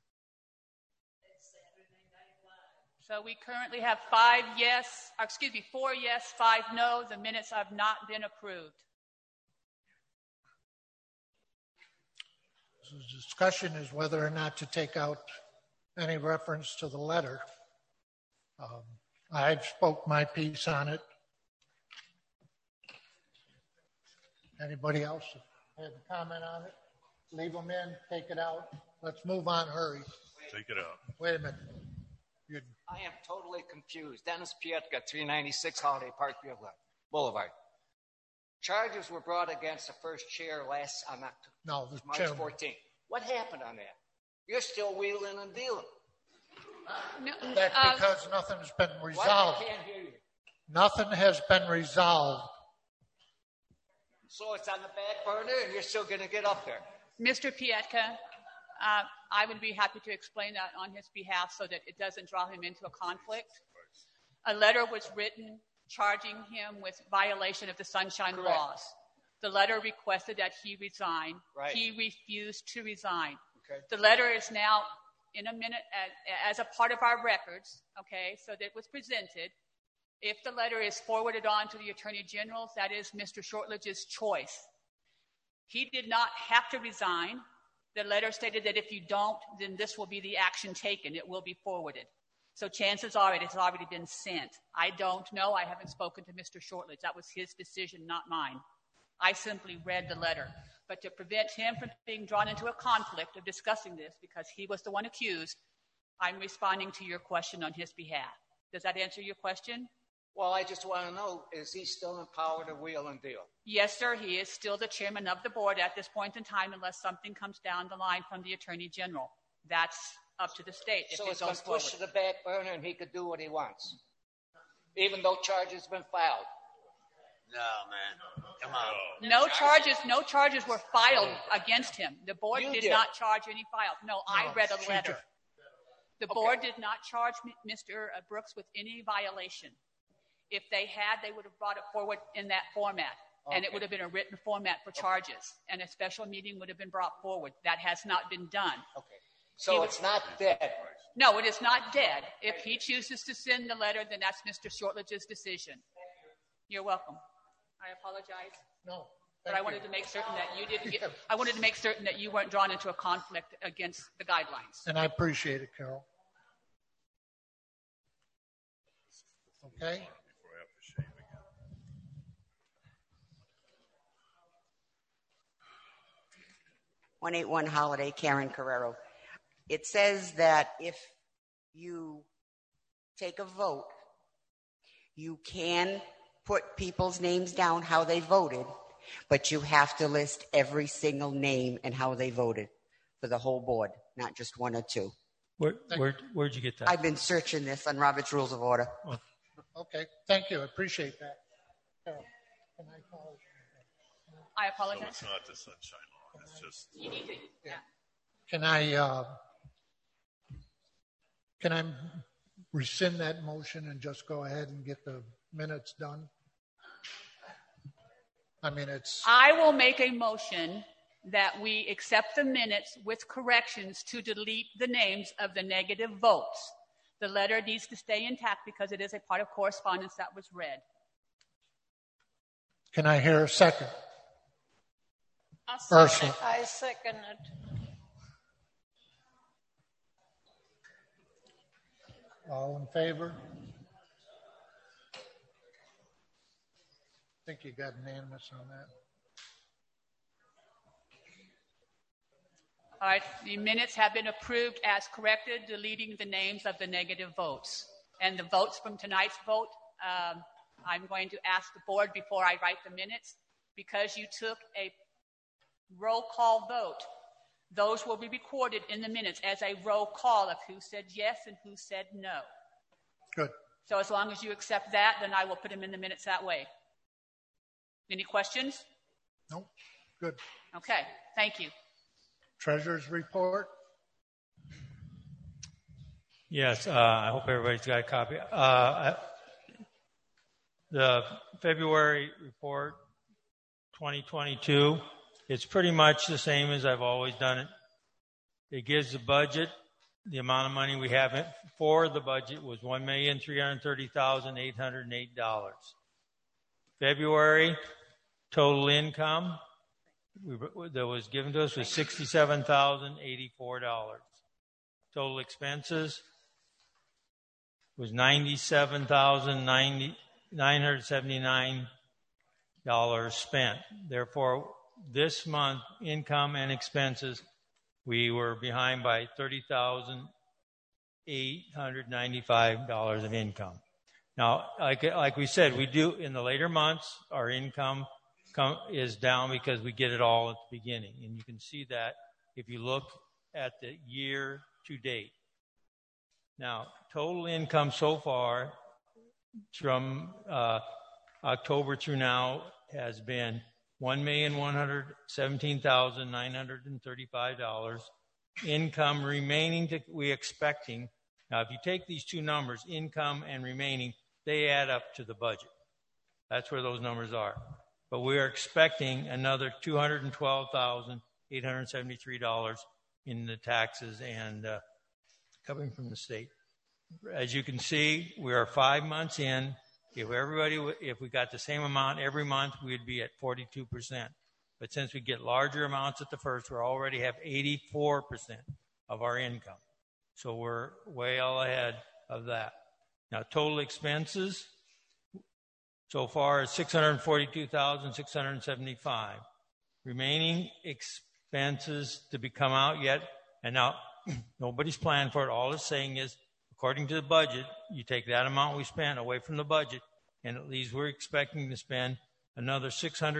So we currently have 4 yes, 5 no. The minutes have not been approved. So the discussion is whether or not to take out any reference to the letter. I've spoke my piece on it. Anybody else have a comment on it? Leave them in, take it out. Let's move on, hurry. Take it out. Wait a minute. I am totally confused. Dennis Pietka, 396 Holiday Park Boulevard. Charges were brought against the first chair on March 14th. What happened on that? You're still wheeling and dealing. That's because nothing's been resolved. What? I can't hear you. Nothing has been resolved. So it's on the back burner and you're still going to get up there. Mr. Pietka, I would be happy to explain that on his behalf so that it doesn't draw him into a conflict. A letter was written charging him with violation of the Sunshine Laws. The letter requested that he resign. Right. He refused to resign. Okay. The letter is now, in a minute, as a part of our records, okay, so that it was presented. If the letter is forwarded on to the Attorney General, that is Mr. Shortledge's choice. He did not have to resign. The letter stated that if you don't, then this will be the action taken. It will be forwarded. So chances are it has already been sent. I don't know. I haven't spoken to Mr. Shortledge. That was his decision, not mine. I simply read the letter. But to prevent him from being drawn into a conflict of discussing this, because he was the one accused, I'm responding to your question on his behalf. Does that answer your question? Well, I just want to know, is he still empowered to wheel and deal? Yes, sir. He is still the chairman of the board at this point in time unless something comes down the line from the Attorney General. That's up to the state. So it's been pushed to the back burner and he could do what he wants, even though charges have been filed. No, man. Come on. No charges were filed against him. The board did not charge any files. No, I read a letter. The board did not charge Mr. Brooks with any violation. If they had, they would have brought it forward in that format, and it would have been a written format for charges, and a special meeting would have been brought forward. That has not been done. Okay. So it's not dead? No, it is not dead. If he chooses to send the letter, then that's Mr. Shortledge's decision. You're welcome. I apologize. No. But I wanted to make certain that you didn't get, I wanted to make certain that you weren't drawn into a conflict against the guidelines. And I appreciate it, Carol. Okay? 181 Holiday, Karen Carrero. It says that if you take a vote, you can put people's names down how they voted, but you have to list every single name and how they voted for the whole board, not just one or two. Where'd you get that? I've been searching this on Robert's Rules of Order. Okay, thank you. I appreciate that. Carol, can I call? I apologize. So it's not the Sunshine Law. It's just. You need to. Yeah. Can I rescind that motion and just go ahead and get the minutes done? I mean, I will make a motion that we accept the minutes with corrections to delete the names of the negative votes. The letter needs to stay intact because it is a part of correspondence that was read. Can I hear a second? Ursula. I second it. All in favor? I think you got unanimous on that. All right, the minutes have been approved as corrected, deleting the names of the negative votes. And the votes from tonight's vote, I'm going to ask the board before I write the minutes, because you took a roll call vote, those will be recorded in the minutes as a roll call of who said yes and who said no. Good. So as long as you accept that, then I will put them in the minutes that way. Any questions? No. Good. Okay, thank you. Treasurer's report. Yes, I hope everybody's got a copy. The February report 2022, it's pretty much the same as I've always done it. It gives the budget. The amount of money we have for the budget was $1,330,808. February total income that was given to us was $67,084. Total expenses was $97,979 spent. Therefore, this month, income and expenses, we were behind by $30,895 of income. Now, like we said, we do in the later months, our income is down because we get it all at the beginning. And you can see that if you look at the year to date. Now, total income so far from October through now has been $1,117,935. Income remaining we expecting. Now, if you take these two numbers, income and remaining, they add up to the budget. That's where those numbers are. But we are expecting another $212,873 in the taxes and coming from the state. As you can see, we are 5 months in. If we got the same amount every month, we'd be at 42%. But since we get larger amounts at the first, we already have 84% of our income. So we're way all ahead of that. Now, total expenses so far is $642,675. Remaining expenses to be come out yet, and now nobody's planned for it. All it's saying is, according to the budget, you take that amount we spent away from the budget, and at least we're expecting to spend another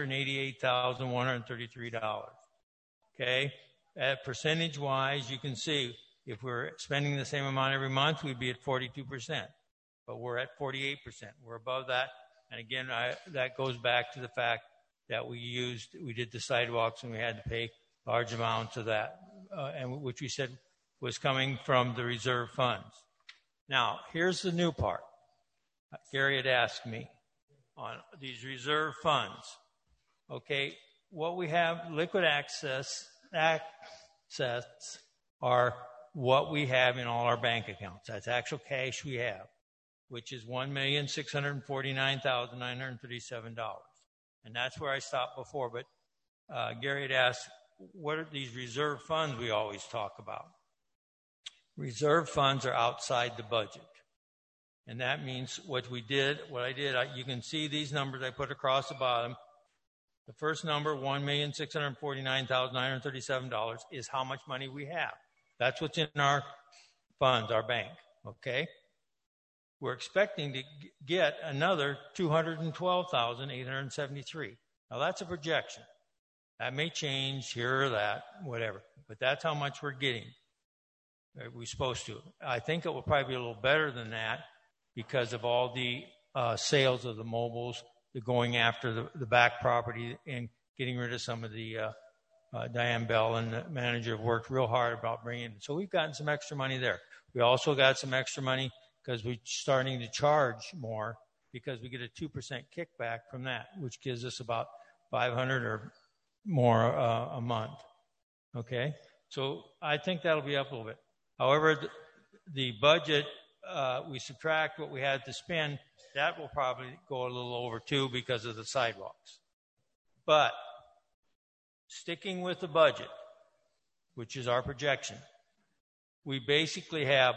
$688,133. Okay? At percentage-wise, you can see if we're spending the same amount every month, we'd be at 42%. But we're at 48%. We're above that. And again, that goes back to the fact that we did the sidewalks and we had to pay large amounts of that, and which we said was coming from the reserve funds. Now, here's the new part. Gary had asked me on these reserve funds. Okay, what we have, liquid assets are what we have in all our bank accounts. That's actual cash we have, which is $1,649,937. And that's where I stopped before. But Gary had asked, what are these reserve funds we always talk about? Reserve funds are outside the budget. And that means what I did, you can see these numbers I put across the bottom. The first number, $1,649,937, is how much money we have. That's what's in our funds, our bank, okay? We're expecting to get another $212,873. Now, that's a projection. That may change here or that, whatever. But that's how much we're getting. We're supposed to. I think it will probably be a little better than that because of all the sales of the mobiles, the going after the back property and getting rid of some of the Diane Bell and the manager have worked real hard about bringing it. So we've gotten some extra money there. We also got some extra money because we're starting to charge more because we get a 2% kickback from that, which gives us about $500 or more a month. Okay? So I think that'll be up a little bit. However, the budget we subtract what we had to spend, that will probably go a little over too because of the sidewalks. But sticking with the budget, which is our projection, we basically have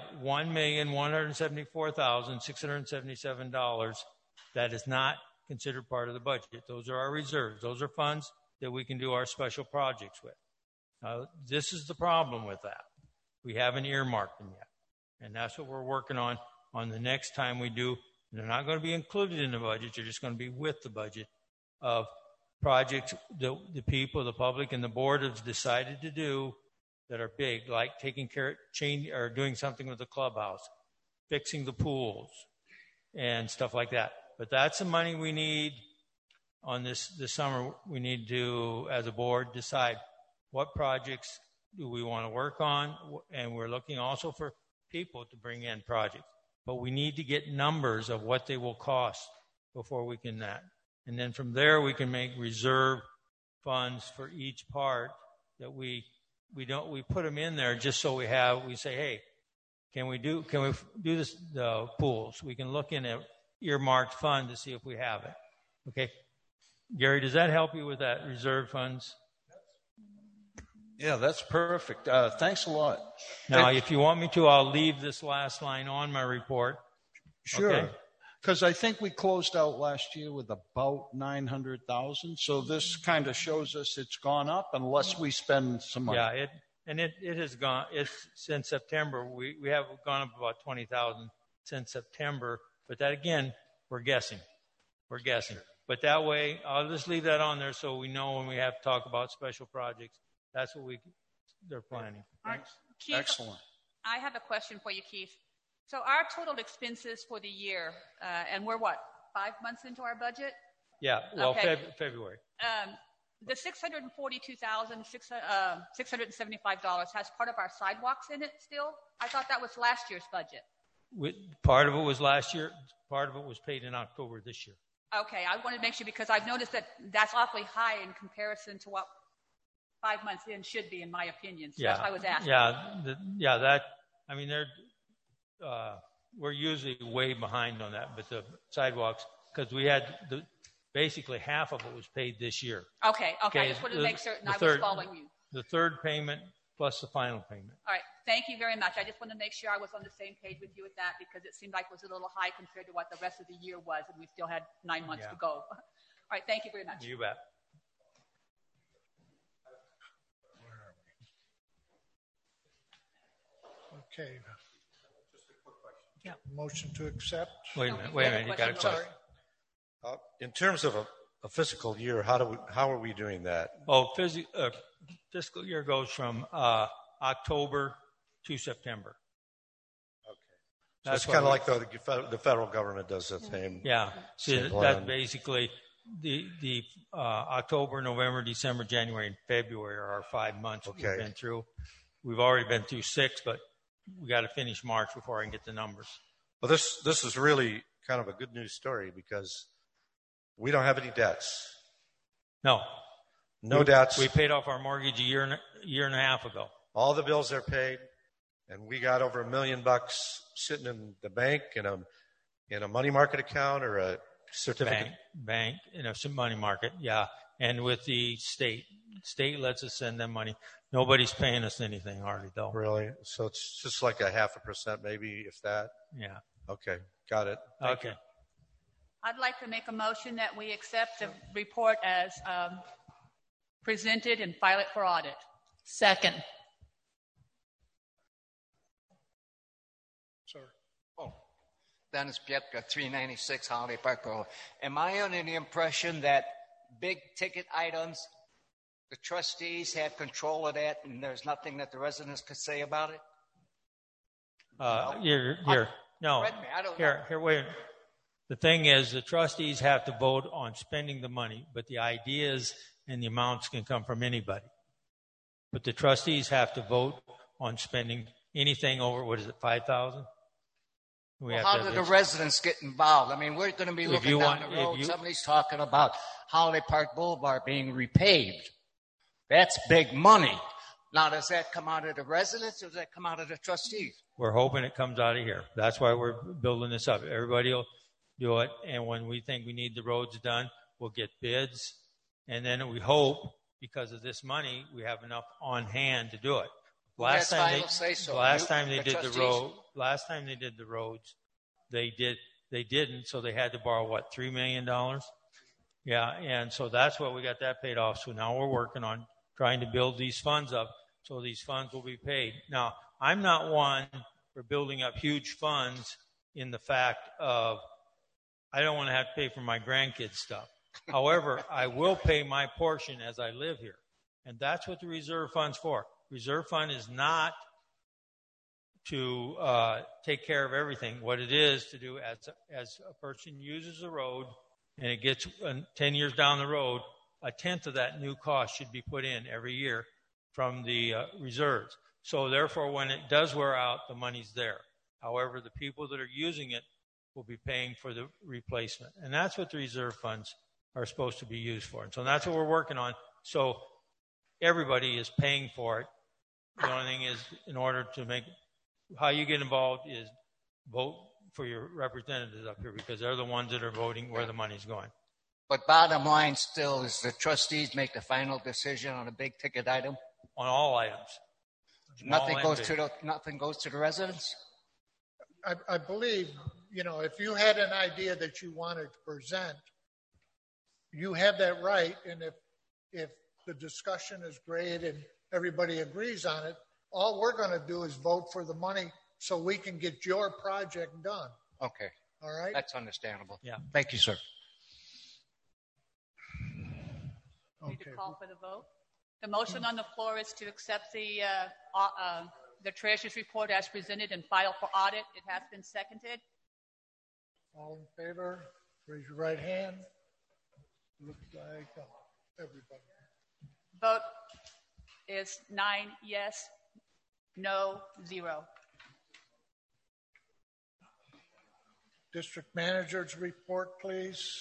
$1,174,677 that is not considered part of the budget. Those are our reserves. Those are funds that we can do our special projects with. This is the problem with that. We haven't earmarked them yet. And that's what we're working on the next time we do. They're not going to be included in the budget. They're just going to be with the budget of projects the people, the public, and the board have decided to do that are big, like taking care, or doing something with the clubhouse, fixing the pools, and stuff like that. But that's the money we need on this summer. We need to, as a board, decide what projects do we want to work on, and we're looking also for people to bring in projects. But we need to get numbers of what they will cost before we can that. And then from there, we can make reserve funds for each part that we put them in there just so we say, hey, can we do this, the pools? We can look in an earmarked fund to see if we have it. Okay. Gary, does that help you with that reserve funds? Yeah, that's perfect. Thanks a lot. Now, if you want me to, I'll leave this last line on my report. Sure. Because I think we closed out last year with about 900,000. So this kind of shows us it's gone up unless we spend some money. Yeah, it has gone. It's since September. We have gone up about 20,000 since September. But that again, we're guessing. But that way, I'll just leave that on there so we know when we have to talk about special projects. That's what they're planning. Right. Keith, excellent. I have a question for you, Keith. So our total expenses for the year, and we're what, 5 months into our budget? Yeah, well, okay. February. The $642,675 has part of our sidewalks in it still? I thought that was last year's budget. Part of it was last year. Part of it was paid in October this year. Okay, I wanted to make sure because I've noticed that that's awfully high in comparison to what 5 months in should be, in my opinion. So that's why I was asking. We're usually way behind on that, but the sidewalks, because we had basically half of it was paid this year. Okay. I just wanted to make certain I was following you. The third payment plus the final payment. All right. Thank you very much. I just wanted to make sure I was on the same page with you with that because it seemed like it was a little high compared to what the rest of the year was, and we still had 9 months to go. All right. Thank you very much. You bet. Okay. Just a quick question. Yeah. Motion to accept. Wait a minute. You got a question. In terms of a fiscal year, how are we doing that? Fiscal year goes from October to September. Okay. So it's kind of like the federal government does the same. Yeah. So that's basically the October, November, December, January, and February are our 5 months we've been through. We've already been through 6, but we got to finish March before I can get the numbers. Well, this is really kind of a good news story because we don't have any debts. No debts. We paid off our mortgage a year and a half ago. All the bills are paid, and we got over $1 million sitting in the bank in a money market account or a certificate. Bank in a money market, yeah. And with the state lets us send them money. Nobody's paying us anything hardly, though. Really? So it's just like 0.5%, maybe, if that? Yeah. Okay. Got it. Thank you. I'd like to make a motion that we accept the report as presented and file it for audit. Second. Sir. Dennis Pietka, 396 Holiday Park Road. Am I under the impression that big ticket items, the trustees have control of that and there's nothing that the residents could say about it? Here, wait. The thing is, the trustees have to vote on spending the money, but the ideas and the amounts can come from anybody. But the trustees have to vote on spending anything over, what is it, 5,000? Well, how do the residents get involved? I mean, we're going to be looking down the road. Somebody's talking about Holiday Park Boulevard being repaved. That's big money. Now, does that come out of the residents or does that come out of the trustees? We're hoping it comes out of here. That's why we're building this up. Everybody will do it. And when we think we need the roads done, we'll get bids. And then we hope, because of this money, we have enough on hand to do it. Last time they did the roads, they didn't, so they had to borrow what, $3 million? Yeah, and so that's what we got that paid off. So now we're working on trying to build these funds up so these funds will be paid. Now, I'm not one for building up huge funds in the fact of I don't want to have to pay for my grandkids' stuff. However, I will pay my portion as I live here. And that's what the reserve fund's for. Reserve fund is not to take care of everything. What it is to do as a person uses the road and it gets 10 years down the road, a tenth of that new cost should be put in every year from the reserves. So therefore, when it does wear out, the money's there. However, the people that are using it will be paying for the replacement. And that's what the reserve funds are supposed to be used for. And so that's what we're working on. So everybody is paying for it. The only thing is, in order to make how you get involved is vote for your representatives up here, because they're the ones that are voting where the money's going. But bottom line still is the trustees make the final decision on a big ticket item? On all items. Nothing goes to the residents? I believe, if you had an idea that you wanted to present, you have that right. And if the discussion is great and everybody agrees on it, all we're going to do is vote for the money so we can get your project done. Okay. All right? That's understandable. Yeah. Thank you, sir. Need to call for the vote. The motion on the floor is to accept the treasurer's report as presented and file for audit. It has been seconded. All in favor, raise your right hand. Looks like everybody. Vote is 9 yes, no 0. District manager's report, please.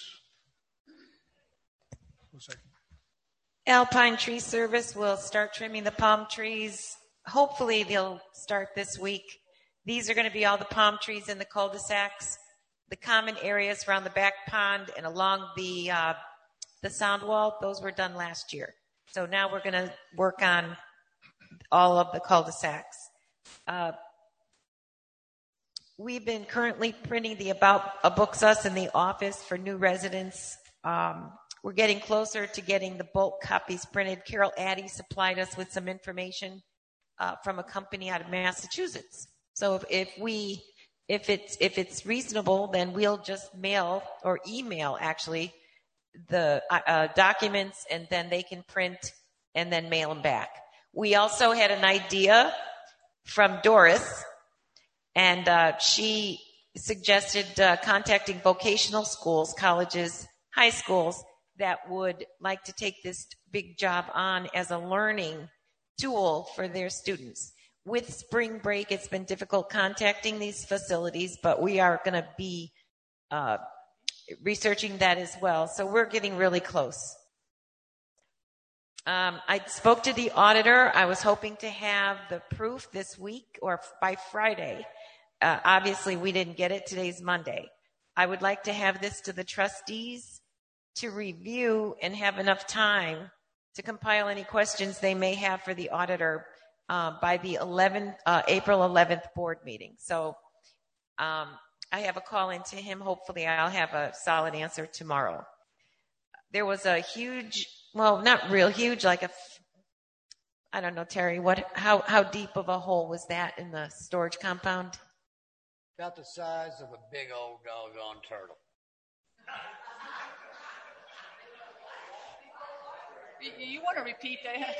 Alpine Tree Service will start trimming the palm trees. Hopefully they'll start this week. These are going to be all the palm trees in the cul-de-sacs, the common areas around the back pond and along the sound wall. Those were done last year. So now we're going to work on all of the cul-de-sacs. We've been currently printing the About Books Us in the office for new residents. We're getting closer to getting the bulk copies printed. Carol Addy supplied us with some information from a company out of Massachusetts. So if it's reasonable, then we'll just mail or email actually the documents, and then they can print and then mail them back. We also had an idea from Doris, and she suggested contacting vocational schools, colleges, high schools that would like to take this big job on as a learning tool for their students. With spring break, it's been difficult contacting these facilities, but we are going to be researching that as well. So we're getting really close. I spoke to the auditor. I was hoping to have the proof this week or by Friday. Obviously, we didn't get it. Today's Monday. I would like to have this to the trustees to review and have enough time to compile any questions they may have for the auditor by the April 11th board meeting. So I have a call into him. Hopefully I'll have a solid answer tomorrow. There was a huge, well, not real huge, like I don't know, Terry, how deep of a hole was that in the storage compound? About the size of a big old doggone turtle. You want to repeat that?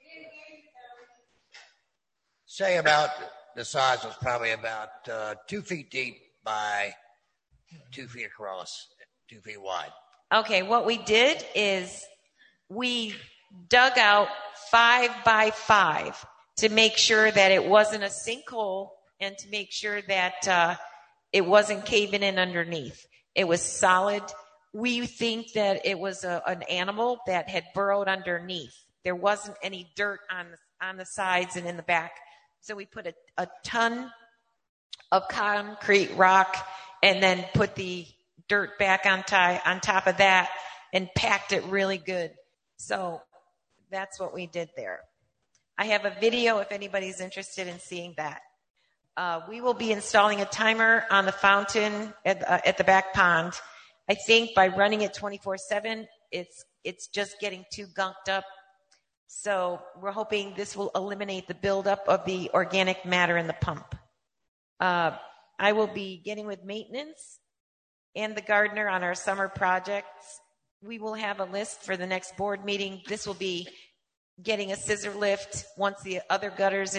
Say about the size was probably about 2 feet deep by 2 feet across, 2 feet wide. Okay, what we did is we dug out 5 by 5 to make sure that it wasn't a sinkhole and to make sure that it wasn't caving in underneath. It was solid. We think that it was an animal that had burrowed underneath. There wasn't any dirt on the sides and in the back. So we put a ton of concrete rock and then put the dirt back on top of that and packed it really good. So that's what we did there. I have a video if anybody's interested in seeing that. We will be installing a timer on the fountain at the back pond. I think by running it 24/7, it's just getting too gunked up. So we're hoping this will eliminate the buildup of the organic matter in the pump. I will be getting with maintenance and the gardener on our summer projects. We will have a list for the next board meeting. This will be getting a scissor lift once the other gutters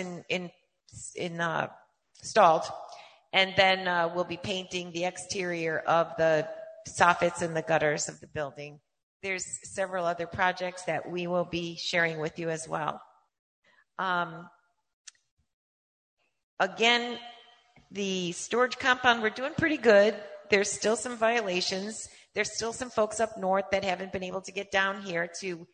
installed. And then we'll be painting the exterior of the soffits and the gutters of the building. There's several other projects that we will be sharing with you as well. Again, the storage compound, we're doing pretty good. There's still some violations. There's still some folks up north that haven't been able to get down here to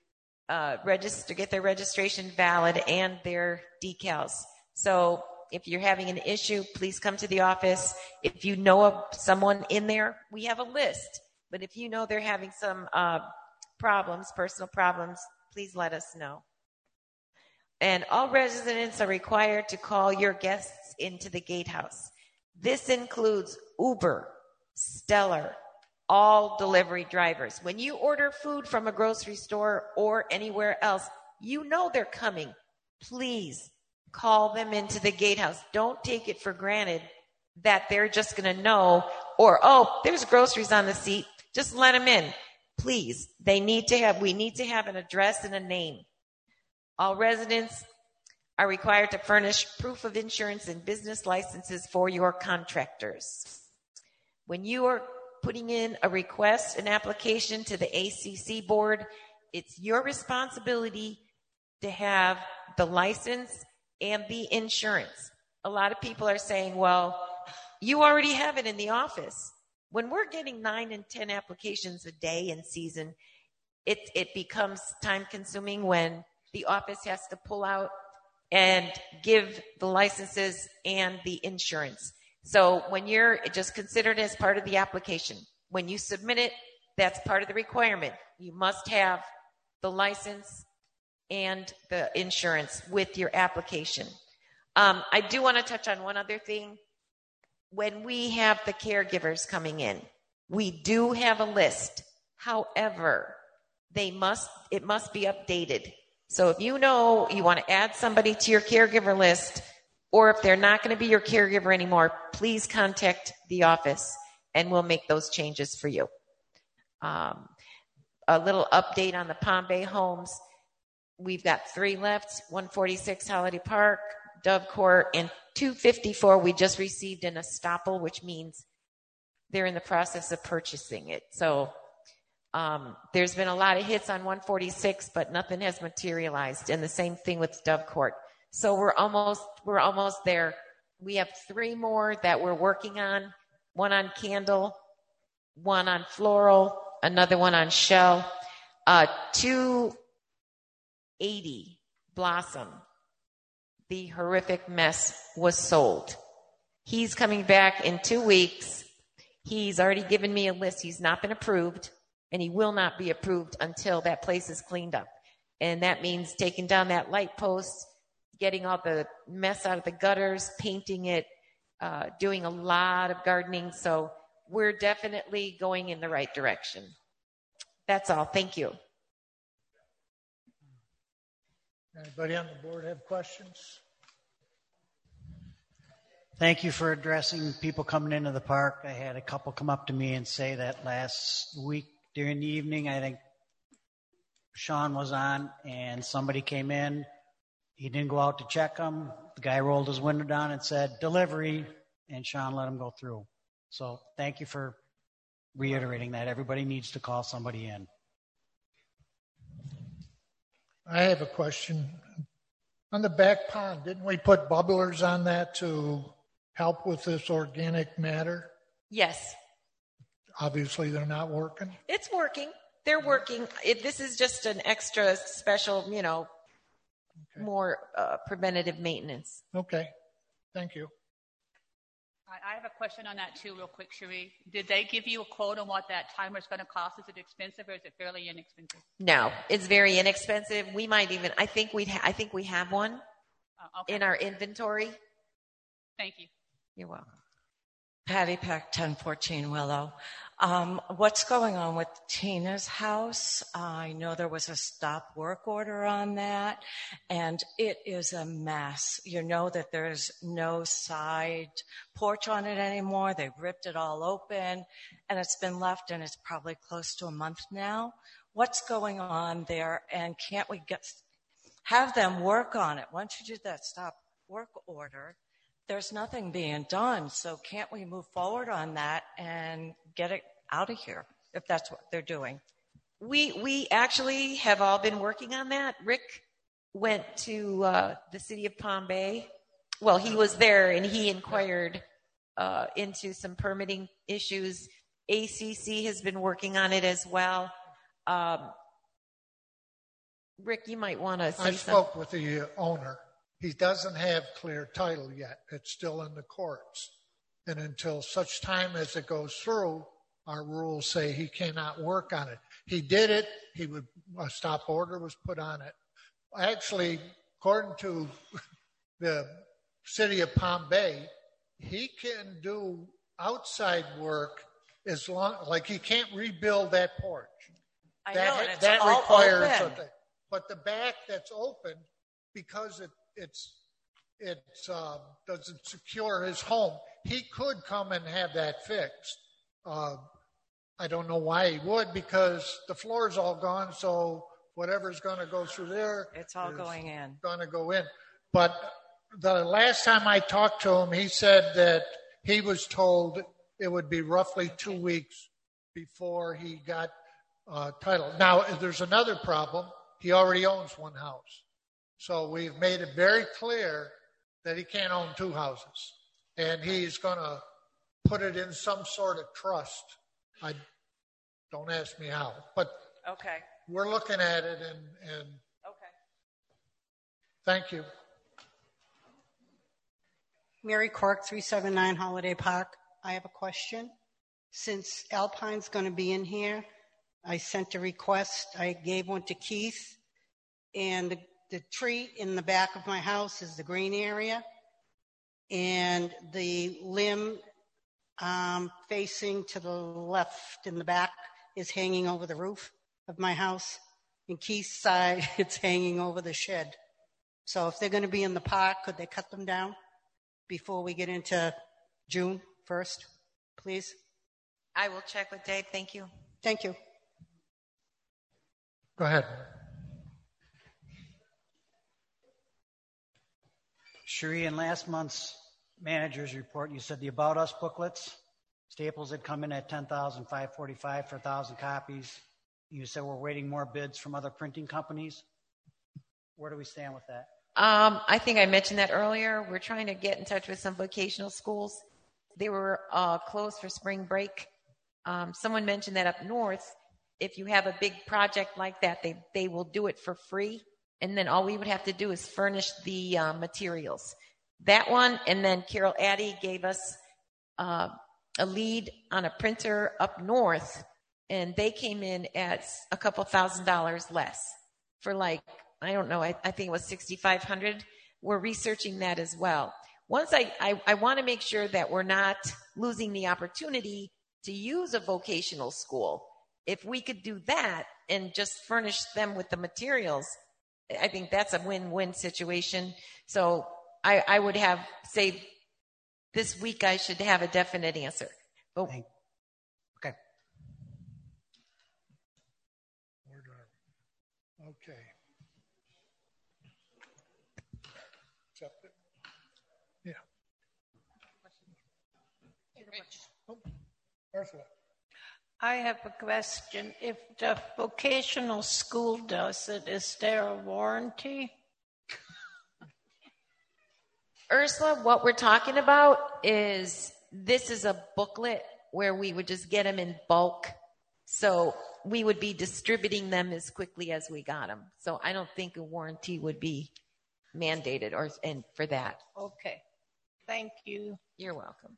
get their registration valid and their decals. So if you're having an issue, please come to the office. If you know of someone in there, we have a list. But if you know they're having some personal problems, please let us know. And all residents are required to call your guests into the gatehouse. This includes Uber, Stellar, all delivery drivers. When you order food from a grocery store or anywhere else, you know they're coming. Please call them into the gatehouse. Don't take it for granted that they're just going to know, or, oh, there's groceries on the seat. Just let them in. Please. We need to have an address and a name. All residents are required to furnish proof of insurance and business licenses for your contractors. When you are putting in a request, an application to the ACC board, it's your responsibility to have the license and the insurance. A lot of people are saying, well, you already have it in the office. When we're getting 9 and 10 applications a day in season, it becomes time consuming when the office has to pull out and give the licenses and the insurance. So when you're just considered as part of the application, when you submit it, that's part of the requirement. You must have the license and the insurance with your application. I do want to touch on one other thing. When we have the caregivers coming in, we do have a list. However, it must be updated. So if you know you want to add somebody to your caregiver list, or if they're not going to be your caregiver anymore, please contact the office and we'll make those changes for you. A little update on the Palm Bay homes. We've got 3 left, 146 Holiday Park, Dove Court, and 254 we just received an estoppel, which means they're in the process of purchasing it. So there's been a lot of hits on 146, but nothing has materialized. And the same thing with Dove Court. So we're almost there. We have 3 more that we're working on. One on Candle, one on Floral, another one on Shell. 280 Blossom. The horrific mess was sold. He's coming back in 2 weeks. He's already given me a list. He's not been approved, and he will not be approved until that place is cleaned up. And that means taking down that light post, getting all the mess out of the gutters, painting it, doing a lot of gardening. So we're definitely going in the right direction. That's all. Thank you. Anybody on the board have questions? Thank you for addressing people coming into the park. I had a couple come up to me and say that last week during the evening, I think Sean was on, and somebody came in. He didn't go out to check them. The guy rolled his window down and said, delivery, and Sean let him go through. So thank you for reiterating that. Everybody needs to call somebody in. I have a question. On the back pond, didn't we put bubblers on that to help with this organic matter? Yes. Obviously, they're not working. It's working. They're working. This is just an extra special, more preventative maintenance. Okay. Thank you. I have a question on that too, real quick, Cherie. Did they give you a quote on what that timer is going to cost? Is it expensive or is it fairly inexpensive? No, it's very inexpensive. We might even, I think we have one in our inventory. Thank you. You're welcome. Patty Peck, 1014 Willow. What's going on with Tina's house? I know there was a stop work order on that, and it is a mess. You know that there's no side porch on it anymore. They've ripped it all open, and it's been left, and it's probably close to a month now. What's going on there, and can't we have them work on it? Once you do that stop work order, there's nothing being done. So can't we move forward on that and get it out of here if that's what they're doing? We actually have all been working on that. Rick went to the city of Palm Bay. Well, he was there and he inquired into some permitting issues. ACC has been working on it as well. Rick, you might want to say something. I spoke with the owner. He doesn't have clear title yet. It's still in the courts. And until such time as it goes through, our rules say he cannot work on it. He did it. A stop order was put on it. Actually, according to the city of Palm Bay, he can do outside work as long, like he can't rebuild that porch. I know, and it's that all requires open. something. But the back that's open, because it doesn't secure his home. He could come and have that fixed. I don't know why he would, because the floor is all gone. So whatever's going to go through there, it's all going in. Going to go in. But the last time I talked to him, he said that he was told it would be roughly 2 weeks before he got title. Now, there's another problem. He already owns one house. So we've made it very clear that he can't own two houses. And he's going to put it in some sort of trust. Don't ask me how. But okay, we're looking at it and okay. Thank you. Mary Cork, 379 Holiday Park. I have a question. Since Alpine's going to be in here, I sent a request. I gave one to Keith. And the tree in the back of my house is the green area, and the limb facing to the left in the back is hanging over the roof of my house. In Keith's side, it's hanging over the shed. So if they're going to be in the park, could they cut them down before we get into June 1st, please? I will check with Dave. Thank you. Thank you. Go ahead. Cherie, in last month's manager's report, you said the About Us booklets, Staples had come in at $10,545 for 1,000 copies. You said we're waiting more bids from other printing companies. Where do we stand with that? I think I mentioned that earlier. We're trying to get in touch with some vocational schools. They were closed for spring break. Someone mentioned that up north, if you have a big project like that, they will do it for free. And then all we would have to do is furnish the materials. That one, and then Carol Addy gave us a lead on a printer up north, and they came in at a couple $1,000 less for I don't know, I think it was $6,500. We're researching that as well. Once I want to make sure that we're not losing the opportunity to use a vocational school. If we could do that and just furnish them with the materials, I think that's a win-win situation. So I would say this week I should have a definite answer. But, okay. Okay. Accept it? Yeah. Ursula. I have a question. If the vocational school does it, is there a warranty? Ursula, what we're talking about is this is a booklet where we would just get them in bulk. So we would be distributing them as quickly as we got them. So I don't think a warranty would be mandated and for that. Okay. Thank you. You're welcome.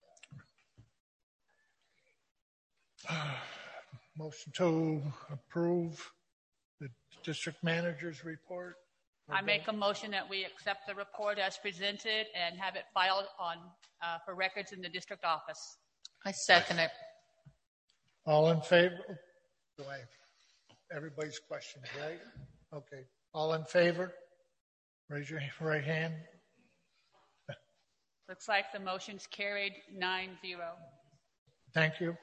Motion to approve the district manager's report. I make a motion that we accept the report as presented and have it filed on for records in the district office. I second it. All in favor? Everybody's questions, right? Okay. All in favor? Raise your right hand. Looks like the motion's carried 9-0. Thank you.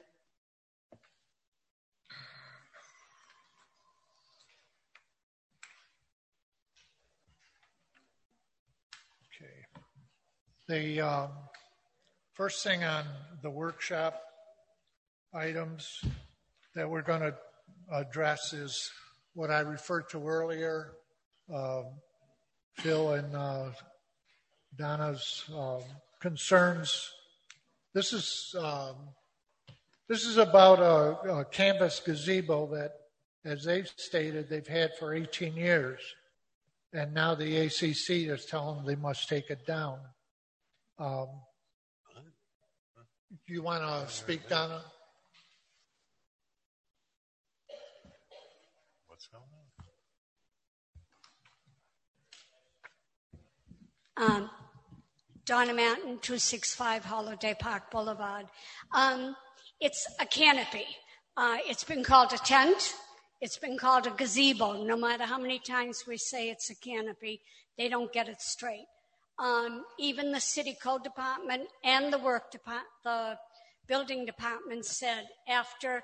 The first thing on the workshop items that we're going to address is what I referred to earlier, Phil and Donna's concerns. This is about a canvas gazebo that, as they've stated, they've had for 18 years, and now the ACC is telling them they must take it down. Do you want to speak, Donna? What's going on? Donna Manton, 265 Holiday Park Boulevard. It's a canopy. It's been called a tent. It's been called a gazebo. No matter how many times we say it's a canopy, they don't get it straight. Even the city code department and the building department said after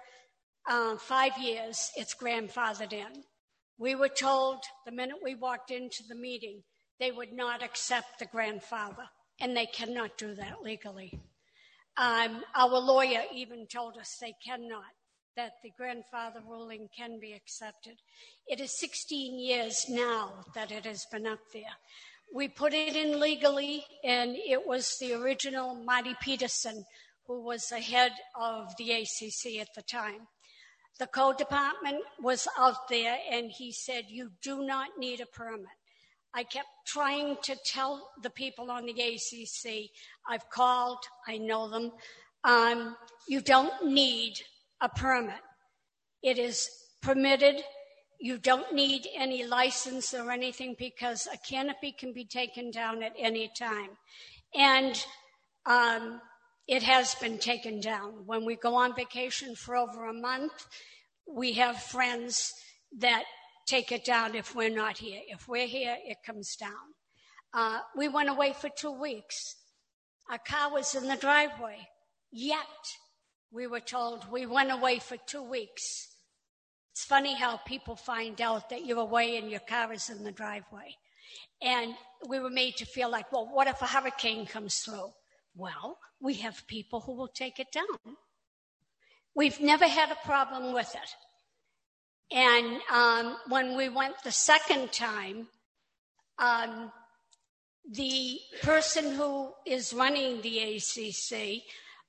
5 years, it's grandfathered in. We were told the minute we walked into the meeting, they would not accept the grandfather, and they cannot do that legally. Our lawyer even told us they cannot, that the grandfather ruling can be accepted. It is 16 years now that it has been up there. We put it in legally, and it was the original Marty Peterson who was the head of the ACC at the time. The code department was out there, and he said, you do not need a permit. I kept trying to tell the people on the ACC, I've called, I know them, you don't need a permit. It is permitted. You don't need any license or anything because a canopy can be taken down at any time. And it has been taken down. When we go on vacation for over a month, we have friends that take it down if we're not here. If we're here, it comes down. We went away for 2 weeks. Our car was in the driveway. Yet, we were told we went away for 2 weeks. It's funny how people find out that you're away and your car is in the driveway. And we were made to feel like, well, what if a hurricane comes through? Well, we have people who will take it down. We've never had a problem with it. And when we went the second time, the person who is running the ACC,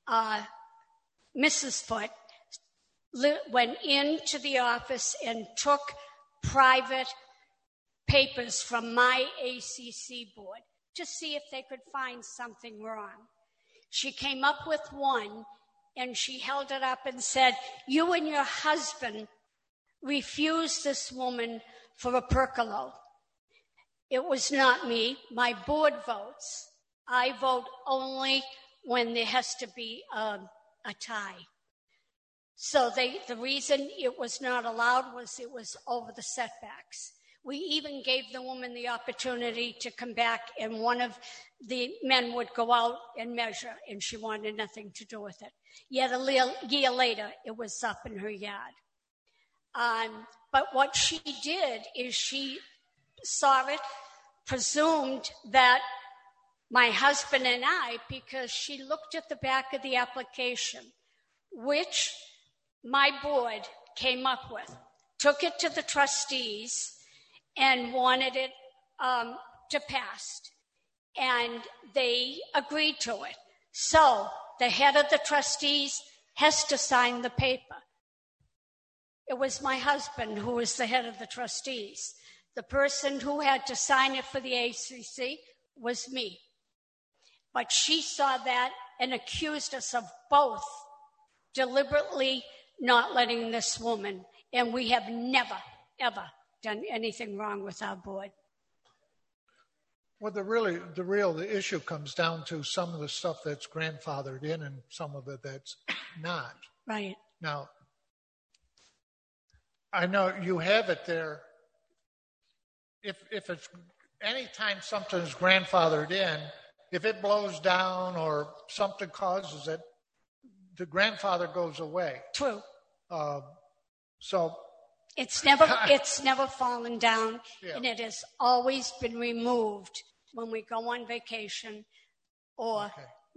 Mrs. Foote, went into the office and took private papers from my ACC board to see if they could find something wrong. She came up with one, and she held it up and said, you and your husband refused this woman for a percolo. It was not me. My board votes. I vote only when there has to be a tie. So the reason it was not allowed was it was over the setbacks. We even gave the woman the opportunity to come back, and one of the men would go out and measure, and she wanted nothing to do with it. Yet a year later, it was up in her yard. But what she did is she saw it, presumed that my husband and I, because she looked at the back of the application, which my board came up with, took it to the trustees and wanted it to pass. And they agreed to it. So the head of the trustees has to sign the paper. It was my husband who was the head of the trustees. The person who had to sign it for the ACC was me. But she saw that and accused us of both deliberately not letting this woman. And we have never, ever done anything wrong with our board. Well, the issue comes down to some of the stuff that's grandfathered in and some of it that's not. Right. Now, I know you have it there. If it's anytime something is grandfathered in, if it blows down or something causes it, the grandfather goes away. True. So it's never fallen down, and it has always been removed when we go on vacation or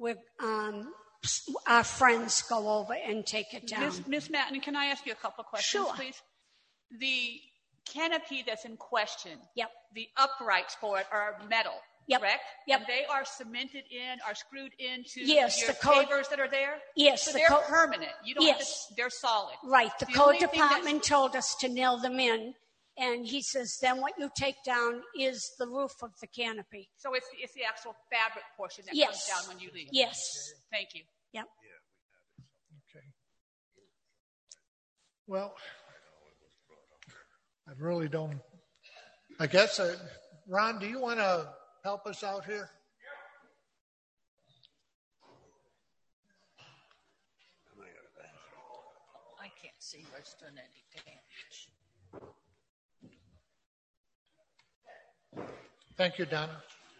our friends go over and take it down. Ms. Matten, can I ask you a couple of questions, please? The canopy that's in question, the uprights for it are metal, correct? Yep. And they are cemented in, are screwed into your pavers that are there? Yes. So they're permanent. You don't have to, they're solid. Right. The code department told us to nail them in, and he says then what you take down is the roof of the canopy. So it's the actual fabric portion that comes down when you leave. Yes. Thank you. Yep. Okay. Well, I really don't. I guess, Ron, do you want to help us out here? I can't see what's done any damage. Thank you, Donna.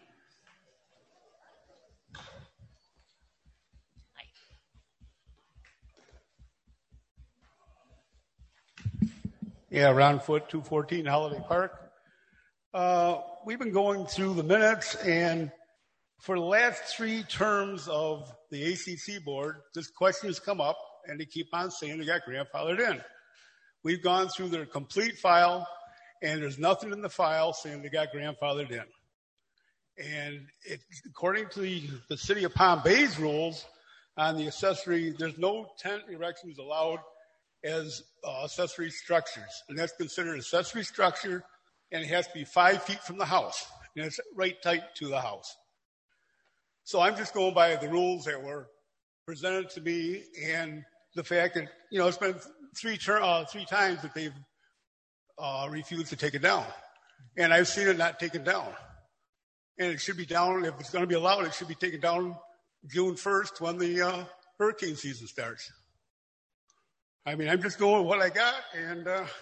Yeah, Ron Foote, 214 Holiday Park. We've been going through the minutes, and for the last 3 terms of the ACC board, this question has come up, and they keep on saying they got grandfathered in. We've gone through their complete file, and there's nothing in the file saying they got grandfathered in. And according to the City of Palm Bay's rules on the accessory, there's no tent erections allowed as accessory structures, and that's considered accessory structure, and it has to be 5 feet from the house, and it's right tight to the house. So I'm just going by the rules that were presented to me, and the fact that it's been three times that they've refused to take it down, and I've seen it not taken down, and it should be down if it's going to be allowed. It should be taken down June 1st when the hurricane season starts. I mean, I'm just going with what I got, and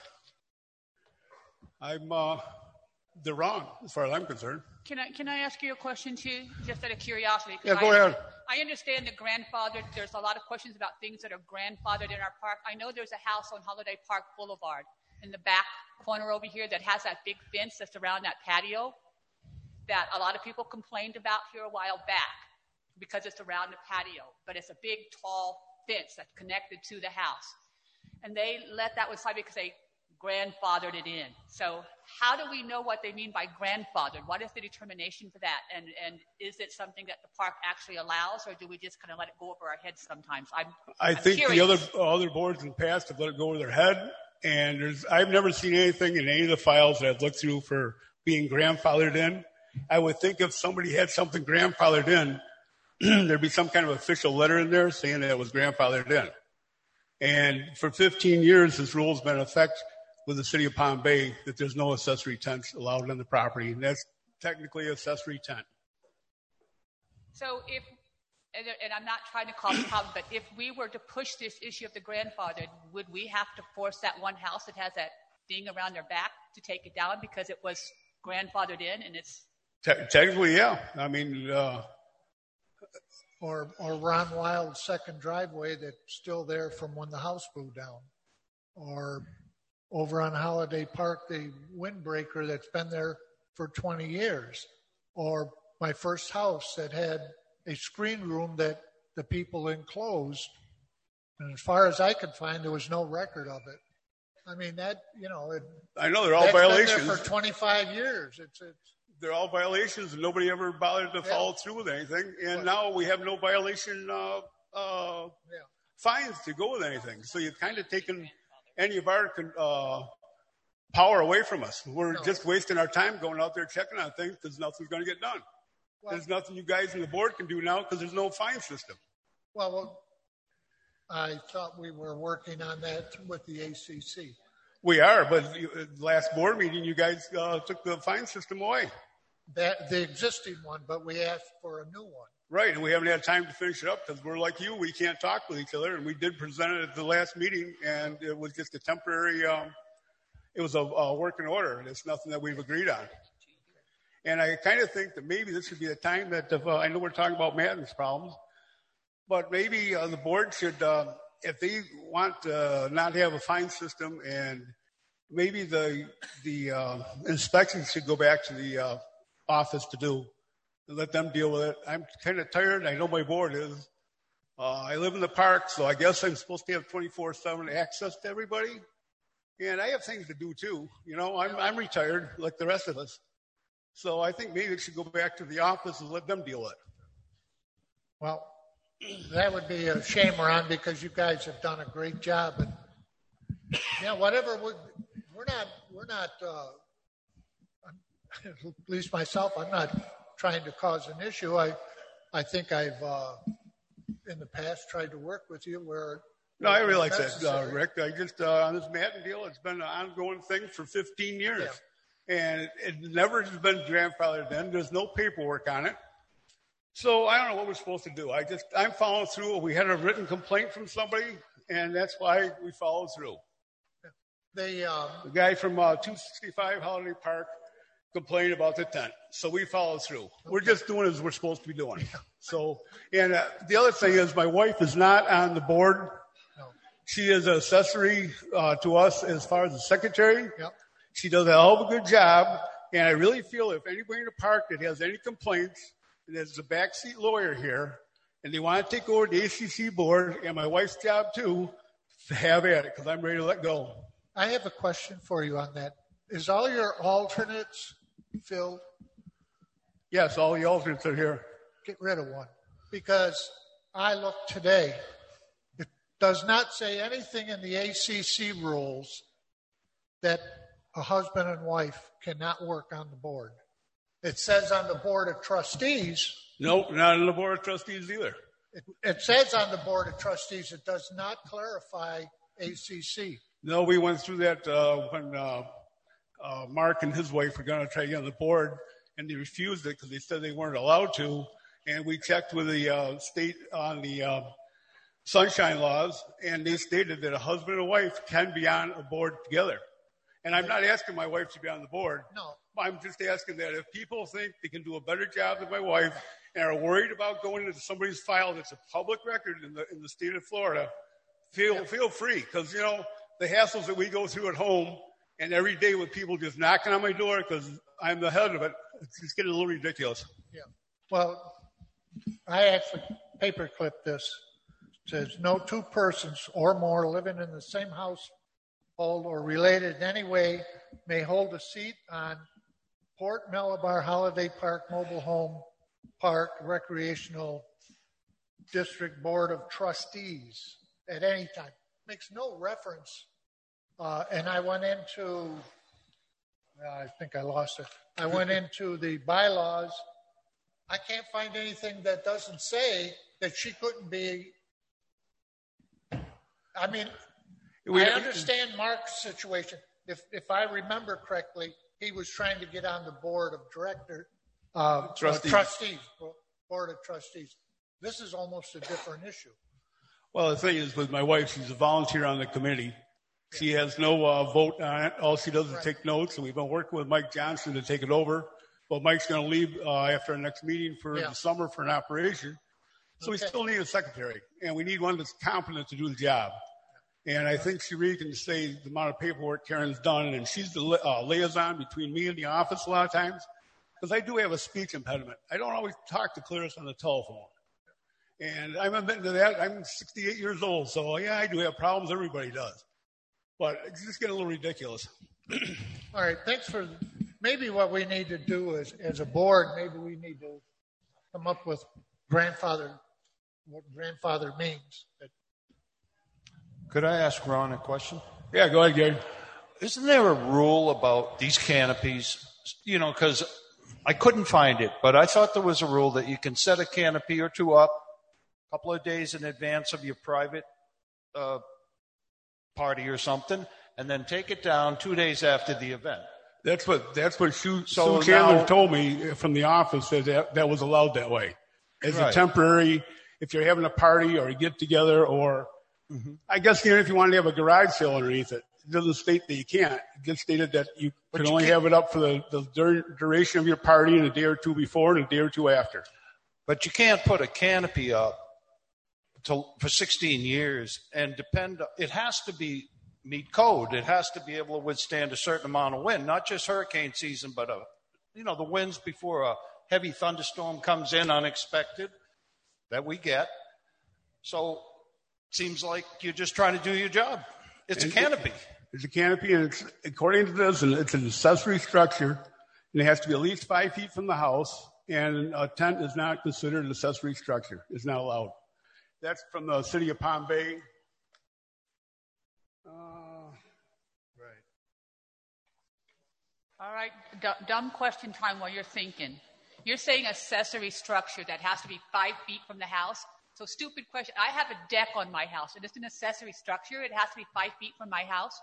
they're wrong as far as I'm concerned. Can I ask you a question too, just out of curiosity? Yeah, go ahead. I understand the grandfathered. There's a lot of questions about things that are grandfathered in our park. I know there's a house on Holiday Park Boulevard in the back corner over here that has that big fence that's around that patio that a lot of people complained about here a while back because it's around the patio, but it's a big, tall fence that's connected to the house. And they let that one slide because they grandfathered it in. So how do we know what they mean by grandfathered? What is the determination for that? And is it something that the park actually allows, or do we just kind of let it go over our heads sometimes? I think curious. The other boards in the past have let it go over their head, and I've never seen anything in any of the files that I've looked through for being grandfathered in. I would think if somebody had something grandfathered in, there'd be some kind of official letter in there saying that it was grandfathered in. And for 15 years, this rule's been in effect with the City of Palm Bay that there's no accessory tents allowed on the property. And that's technically an accessory tent. So and I'm not trying to cause a problem, but if we were to push this issue of the grandfathered, would we have to force that one house that has that thing around their back to take it down because it was grandfathered in and it's... Technically, yeah. I mean... Or Ron Wild's second driveway that's still there from when the house blew down. Or over on Holiday Park, the windbreaker that's been there for 20 years. Or my first house that had a screen room that the people enclosed. And as far as I could find, there was no record of it. I mean, that, I know they're all violations. Been there for 25 years. They're all violations, and nobody ever bothered to follow through with anything. And now we have no violation fines to go with anything. So you've kind of taken any of our power away from us. We're just wasting our time going out there checking on things because nothing's going to get done. Well, there's nothing you guys in the board can do now because there's no fine system. Well, I thought we were working on that with the ACC. We are, but last board meeting, you guys took the fine system away. The existing one, but we asked for a new one. Right, and we haven't had time to finish it up because we're like you. We can't talk with each other, and we did present it at the last meeting, and it was just a temporary, it was a working order, and it's nothing that we've agreed on. And I kind of think that maybe this should be the time that, I know we're talking about Madden's problems, but maybe the board should, if they want to not have a fine system, and maybe the inspections should go back to the office to do, and let them deal with it. I'm kind of tired. I know my board is. I live in the park, so I guess I'm supposed to have 24/7 access to everybody. And I have things to do too. You know, I'm retired like the rest of us. So I think maybe it should go back to the office and let them deal with it. Well, that would be a shame, Ron, because you guys have done a great job. And yeah, whatever. We're not. At least myself, I'm not trying to cause an issue. I think I've in the past tried to work with you where. No, I realize that, Rick. I just on this Madden deal, it's been an ongoing thing for 15 years, and it never has been grandfathered in. There's no paperwork on it. So I don't know what we're supposed to do. I'm following through. We had a written complaint from somebody, and that's why we followed through. The guy from 265 Holiday Park complained about the tent, so we followed through. Okay. We're just doing as we're supposed to be doing. So, and the other thing is, my wife is not on the board. No. She is an accessory to us as far as the secretary. Yep. She does a hell of a good job, and I really feel if anybody in the park that has any complaints, and there's a backseat lawyer here, and they want to take over the ACC board and my wife's job too, have at it, because I'm ready to let go. I have a question for you on that. Is all your alternates filled? Yes, all the alternates are here. Get rid of one. Because I looked today. It does not say anything in the ACC rules that a husband and wife cannot work on the board. It says on the board of trustees. Nope, not on the board of trustees either. It says on the board of trustees. It does not clarify ACC. No, we went through that when Mark and his wife were going to try to get on the board, and they refused it because they said they weren't allowed to. And we checked with the state on the sunshine laws, and they stated that a husband and wife can be on a board together. And I'm not asking my wife to be on the board. No. I'm just asking that if people think they can do a better job than my wife and are worried about going into somebody's file that's a public record in the state of Florida, feel free. Because, you know, the hassles that we go through at home and every day with people just knocking on my door because I'm the head of it, it's just getting a little ridiculous. Yeah. Well, I actually paperclipped this. It says no two persons or more living in the same household or related in any way may hold a seat on Port Malabar Holiday Park Mobile Home Park Recreational District Board of Trustees at any time. Makes no reference. And I went into, I think I lost it. I went into the bylaws. I can't find anything that doesn't say that she couldn't be. I mean, I understand Mark's situation. If I remember correctly, he was trying to get on the board of trustees, board of trustees. This is almost a different issue. Well, the thing is, with my wife, she's a volunteer on the committee. She has no vote on it. All she does is take notes, and we've been working with Mike Johnson to take it over. But Mike's going to leave after our next meeting for the summer for an operation. So we still need a secretary, and we need one that's competent to do the job. And I think she really can say the amount of paperwork Karen's done, and she's the liaison between me and the office a lot of times, because I do have a speech impediment. I don't always talk to Clarice on the telephone. And I'm admitting to that. I'm 68 years old, so yeah, I do have problems. Everybody does. But it's just getting a little ridiculous. All right, thanks for. Maybe what we need to do is, as a board, maybe we need to come up with what grandfather means. Could I ask Ron a question? Yeah, go ahead, Gary. isn't there a rule about these canopies? You know, because I couldn't find it, but I thought there was a rule that you can set a canopy or two up a couple of days in advance of your private party or something, and then take it down 2 days after the event. That's what Sue Chandler told me from the office, that was allowed that way. As a temporary, if you're having a party or a get-together, or I guess even if you wanted to have a garage sale underneath it, it doesn't state that you can't. It just stated that you can only have it up for the duration of your party and a day or two before and a day or two after. But you can't put a canopy up for 16 years and it has to meet code. It has to be able to withstand a certain amount of wind, not just hurricane season, but the winds before a heavy thunderstorm comes in unexpected that we get. So it seems like you're just trying to do your job. It's a canopy. It's a canopy, and it's, according to this, it's an accessory structure, and it has to be at least 5 feet from the house, and a tent is not considered an accessory structure. It's not allowed. That's from the city of Palm Bay. All right, dumb question time while you're thinking. You're saying accessory structure that has to be 5 feet from the house? So stupid question. I have a deck on my house, and it's an accessory structure. It has to be 5 feet from my house.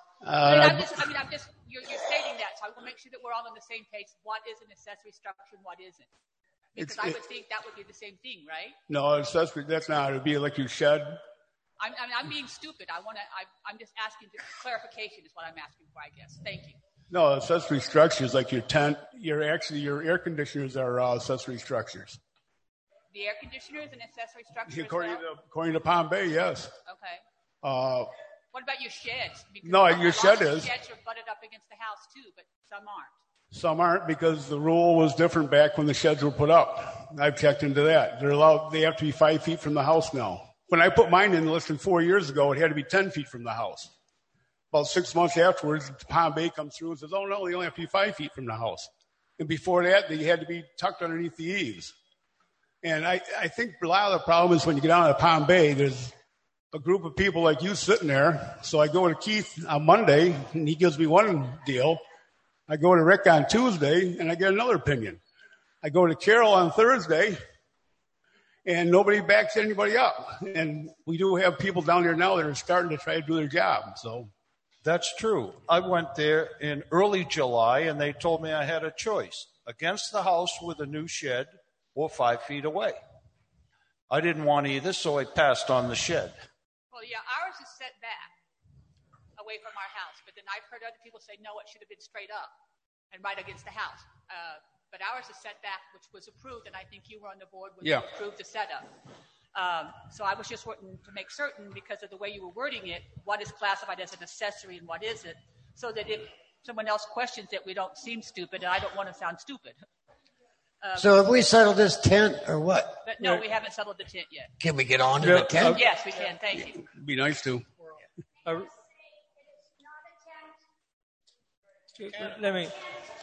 You're stating that, so I will make sure that we're all on the same page. What is an accessory structure and what isn't? Because I would think that would be the same thing, right? No, accessory, that's not. It would be like your shed. I'm being stupid. I'm just asking clarification is what I'm asking for, I guess. Thank you. No, accessory structures like your tent, your air conditioners are accessory structures. The air conditioner is an accessory structure. According to Palm Bay, yes. Okay. What about your sheds? Because no, your shed is. Sheds are butted up against the house too, but some aren't. Some aren't because the rule was different back when the sheds were put up. I've checked into that. They have to be 5 feet from the house now. When I put mine in less than 4 years ago, it had to be 10 feet from the house. About 6 months afterwards, Palm Bay comes through and says, oh, no, they only have to be 5 feet from the house. And before that, they had to be tucked underneath the eaves. And I think a lot of the problem is when you get down to Palm Bay, there's a group of people like you sitting there. So I go to Keith on Monday, and he gives me one deal. I go to Rick on Tuesday, and I get another opinion. I go to Carol on Thursday, and nobody backs anybody up. And we do have people down there now that are starting to try to do their job. So that's true. I went there in early July, and they told me I had a choice: against the house with a new shed or 5 feet away. I didn't want either, so I passed on the shed. Well, yeah, ours is set back away from our house, but then I've heard other people say, no, it should have been straight up and right against the house. But ours is set back, which was approved, and I think you were on the board when you approved the setup. So I was just wanting to make certain, because of the way you were wording it, what is classified as an accessory and what isn't, so that if someone else questions it, we don't seem stupid, and I don't want to sound stupid. So have we settled this tent or what? But no, we haven't settled the tent yet. Can we get on to the tent? Yes, we can. Thank you. It'd be nice to. Let me.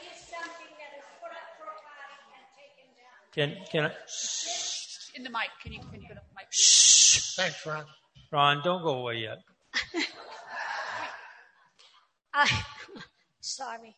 Can I? In the mic. Can you go to the mic? Shh. Thanks, Ron. Ron, don't go away yet. Sorry.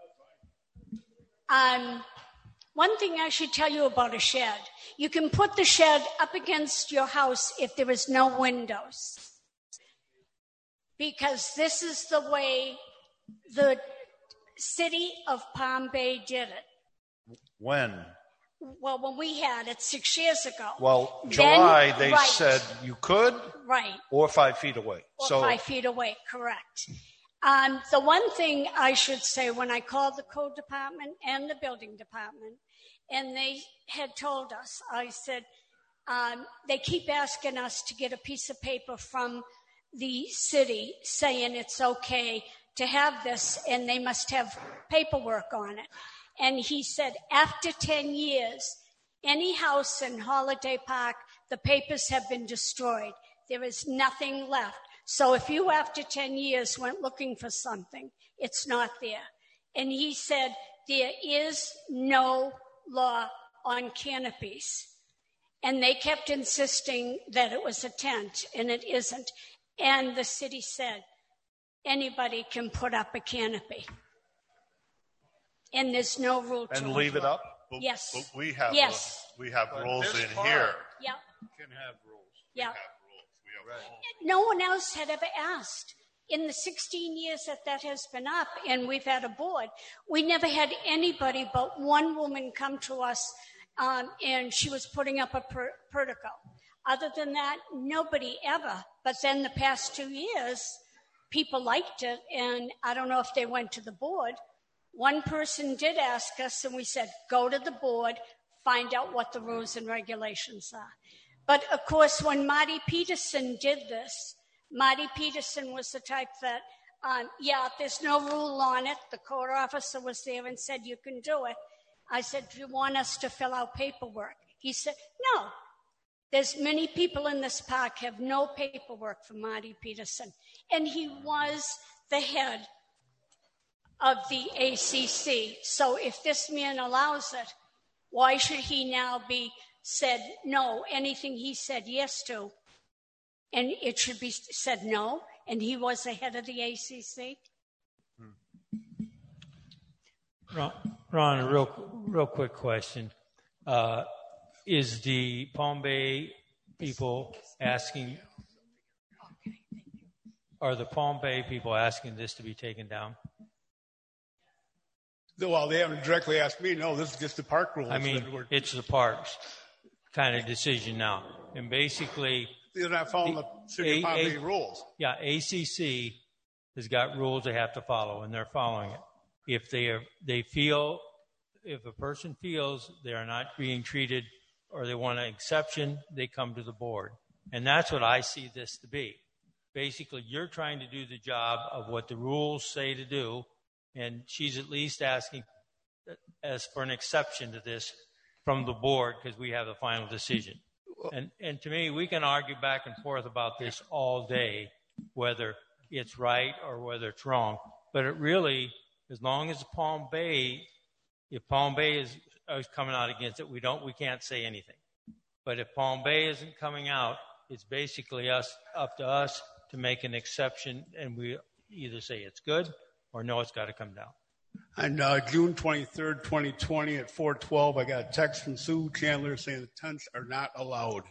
One thing I should tell you about a shed. You can put the shed up against your house if there is no windows. Because this is the way the city of Palm Bay did it. When? Well, when we had it 6 years ago. Well, July, they said you could. Right. Or 5 feet away. Or 5 feet away, correct. The one thing I should say, when I called the code department and the building department, and they had told us, I said, they keep asking us to get a piece of paper from the city saying it's okay to have this, and they must have paperwork on it. And he said, after 10 years, any house in Holiday Park, the papers have been destroyed. There is nothing left. So if you, after 10 years, went looking for something, it's not there. And he said, there is no law on canopies. And they kept insisting that it was a tent, and it isn't. And the city said, anybody can put up a canopy. And there's no rule to it. And leave it up? Yes. But we have rules in part, here. Yeah. Can have rules. Yeah. No one else had ever asked. In the 16 years that has been up and we've had a board, we never had anybody but one woman come to us and she was putting up a portico. Other than that, nobody ever. But then the past 2 years, people liked it, and I don't know if they went to the board. One person did ask us, and we said, go to the board, find out what the rules and regulations are. But, of course, when Marty Peterson did this, Marty Peterson was the type that, there's no rule on it. The court officer was there and said, you can do it. I said, do you want us to fill out paperwork? He said, no. There's many people in this park have no paperwork for Marty Peterson. And he was the head of the ACC. So if this man allows it, why should he now be said no? Anything he said yes to, and it should be said no, and he was the head of the ACC? Ron, a real quick question. Is the Palm Bay people asking, are the Palm Bay people asking this to be taken down? Well, they haven't directly asked me. No, this is just the park rules. I mean, it's the parks kind of decision now. And basically, they're not following the City of Palm Bay rules. Yeah, ACC has got rules they have to follow, and they're following it. If if a person feels they are not being treated or they want an exception, they come to the board. And that's what I see this to be. Basically, you're trying to do the job of what the rules say to do, and she's at least asking as for an exception to this from the board because we have the final decision. And to me, we can argue back and forth about this all day, whether it's right or whether it's wrong. But it really, as long as Palm Bay, if Palm Bay is coming out against it, we can't say anything. But if Palm Bay isn't coming out, it's basically up to us to make an exception, and we either say it's good or no, it's got to come down. On June 23rd, 2020 at 4:12, I got a text from Sue Chandler saying the tents are not allowed.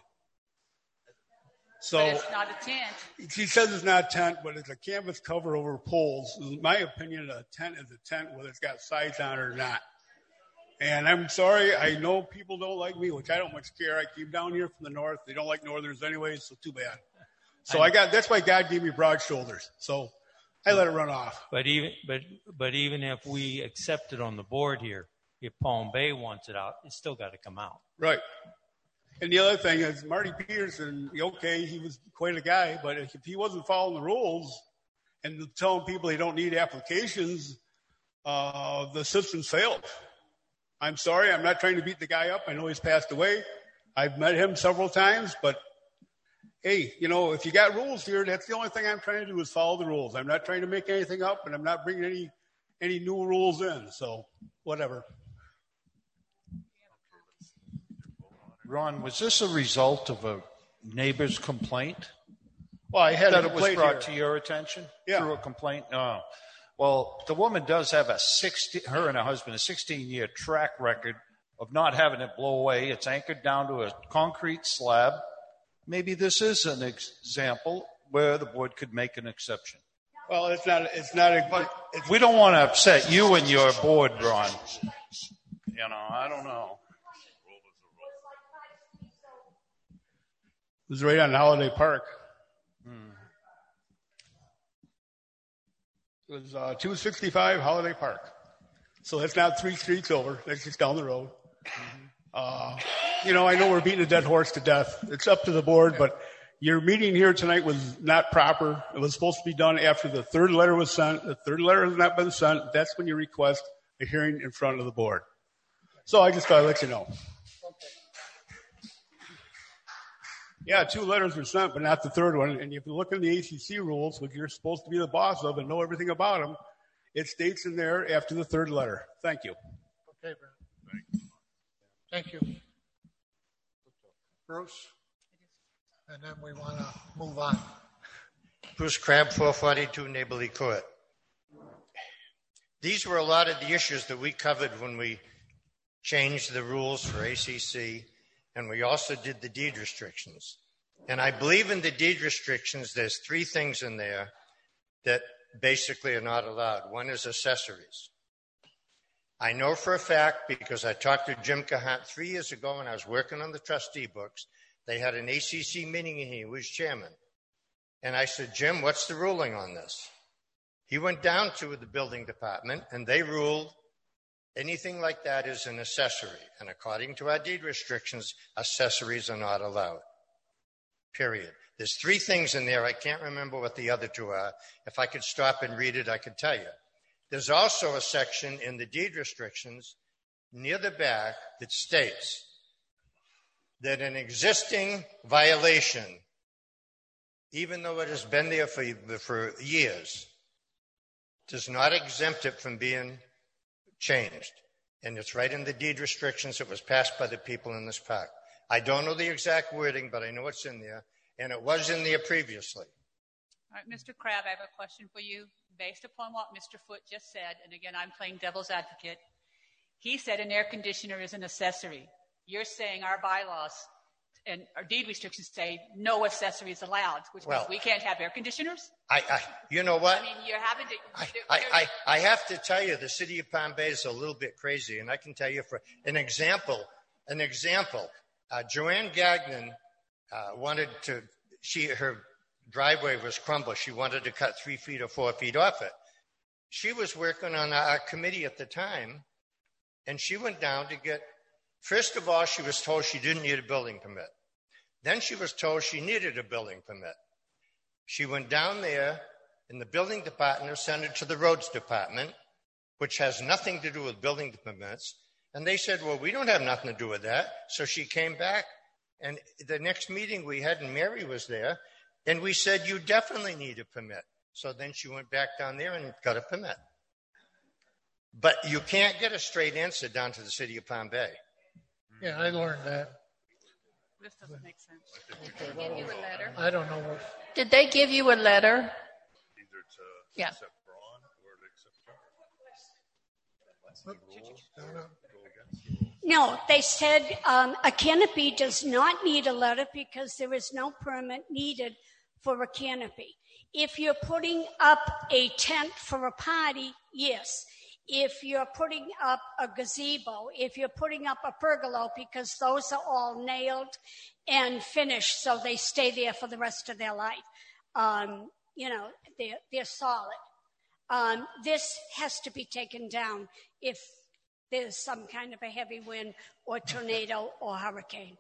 So but it's not a tent. She says it's not a tent, but it's a canvas cover over poles. In my opinion, a tent is a tent, whether it's got sides on it or not. And I'm sorry, I know people don't like me, which I don't much care. I came down here from the north. They don't like northerners anyway, so too bad. So that's why God gave me broad shoulders. So I let it run off. But even if we accept it on the board here, if Palm Bay wants it out, it's still got to come out. Right. And the other thing is Marty Peterson, okay, he was quite a guy, but if he wasn't following the rules and telling people they don't need applications, the system failed. I'm sorry, I'm not trying to beat the guy up. I know he's passed away. I've met him several times, but hey, if you got rules here, that's the only thing I'm trying to do is follow the rules. I'm not trying to make anything up, and I'm not bringing any new rules in. So, whatever. Ron, was this a result of a neighbor's complaint? Well, I had that a it was brought to your attention through a complaint? No. Well, the woman does have her and her husband, a 16-year track record of not having it blow away. It's anchored down to a concrete slab. Maybe this is an example where the board could make an exception. Well, it's not we don't want to upset you and your board, Ron. I don't know. It was right on Holiday Park. It was 265 Holiday Park. So that's not 3 streets over. That's just down the road. I know we're beating a dead horse to death. It's up to the board, but your meeting here tonight was not proper. It was supposed to be done after the third letter was sent. The third letter has not been sent. That's when you request a hearing in front of the board. So I just thought I'd let you know. Yeah, 2 letters were sent, but not the third one. And if you look in the ACC rules, which you're supposed to be the boss of and know everything about them, it states in there after the third letter. Thank you. Okay, Brent. Thank you. Bruce? And then we want to move on. Bruce Crabb, 442 Neighborly Court. These were a lot of the issues that we covered when we changed the rules for ACC, and we also did the deed restrictions. And I believe in the deed restrictions, there's 3 things in there that basically are not allowed. One is accessories. I know for a fact, because I talked to Jim Cahant 3 years ago when I was working on the trustee books, they had an ACC meeting and he was chairman. And I said, Jim, what's the ruling on this? He went down to the building department and they ruled anything like that is an accessory. And according to our deed restrictions, accessories are not allowed. Period. There's 3 things in there. I can't remember what the other 2 are. If I could stop and read it, I could tell you. There's also a section in the deed restrictions near the back that states that an existing violation, even though it has been there for years, does not exempt it from being changed. And it's right in the deed restrictions that was passed by the people in this park. I don't know the exact wording, but I know it's in there, and it was in there previously. All right, Mr. Crabb, I have a question for you. Based upon what Mr. Foote just said, and again, I'm playing devil's advocate, he said an air conditioner is an accessory. You're saying our bylaws and our deed restrictions say no accessories allowed, which means we can't have air conditioners? You know what? I mean, you're having to... I have to tell you, the city of Palm Bay is a little bit crazy, and I can tell you for an example, Joanne Gagnon wanted to, her driveway was crumbled. She wanted to cut 3 feet or 4 feet off it. She was working on our committee at the time, and she went down to get, first of all, she was told she didn't need a building permit. Then she was told she needed a building permit. She went down there, and the building department sent it to the roads department, which has nothing to do with building permits. And they said, well, we don't have nothing to do with that. So she came back, and the next meeting we had, and Mary was there, and we said, you definitely need a permit. So then she went back down there and got a permit. But you can't get a straight answer down to the city of Palm Bay. Yeah, I learned that. This doesn't make sense. Did they give you a letter? I don't know what. Did they give you a letter? Either to accept Braun or to accept No, they said a canopy does not need a letter because there is no permit needed for a canopy. If you're putting up a tent for a party, yes. If you're putting up a gazebo, if you're putting up a pergola, because those are all nailed and finished so they stay there for the rest of their life. They're solid. This has to be taken down if there's some kind of a heavy wind or tornado or hurricane.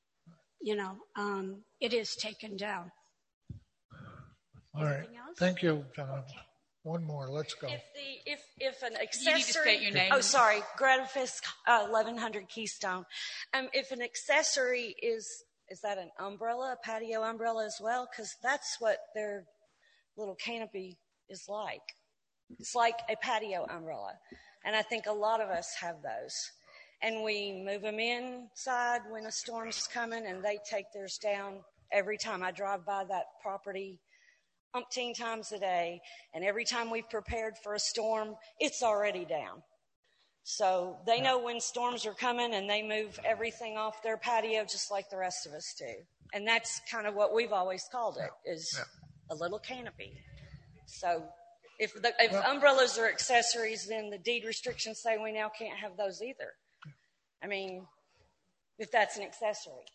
It is taken down. All right. Thank you, John. One more. Let's go. If an accessory, you need to state your name. Oh, sorry, Greta Fisk, 1100 Keystone. If an accessory is that an umbrella, a patio umbrella as well? Because that's what their little canopy is like. It's like a patio umbrella, and I think a lot of us have those. And we move them inside when a storm's coming, and they take theirs down every time. I drive by that property umpteen times a day, and every time we've prepared for a storm, it's already down. So they know when storms are coming, and they move everything off their patio just like the rest of us do. And that's kind of what we've always called it, is a little canopy. So if umbrellas are accessories, then the deed restrictions say we now can't have those either. I mean, if that's an accessory.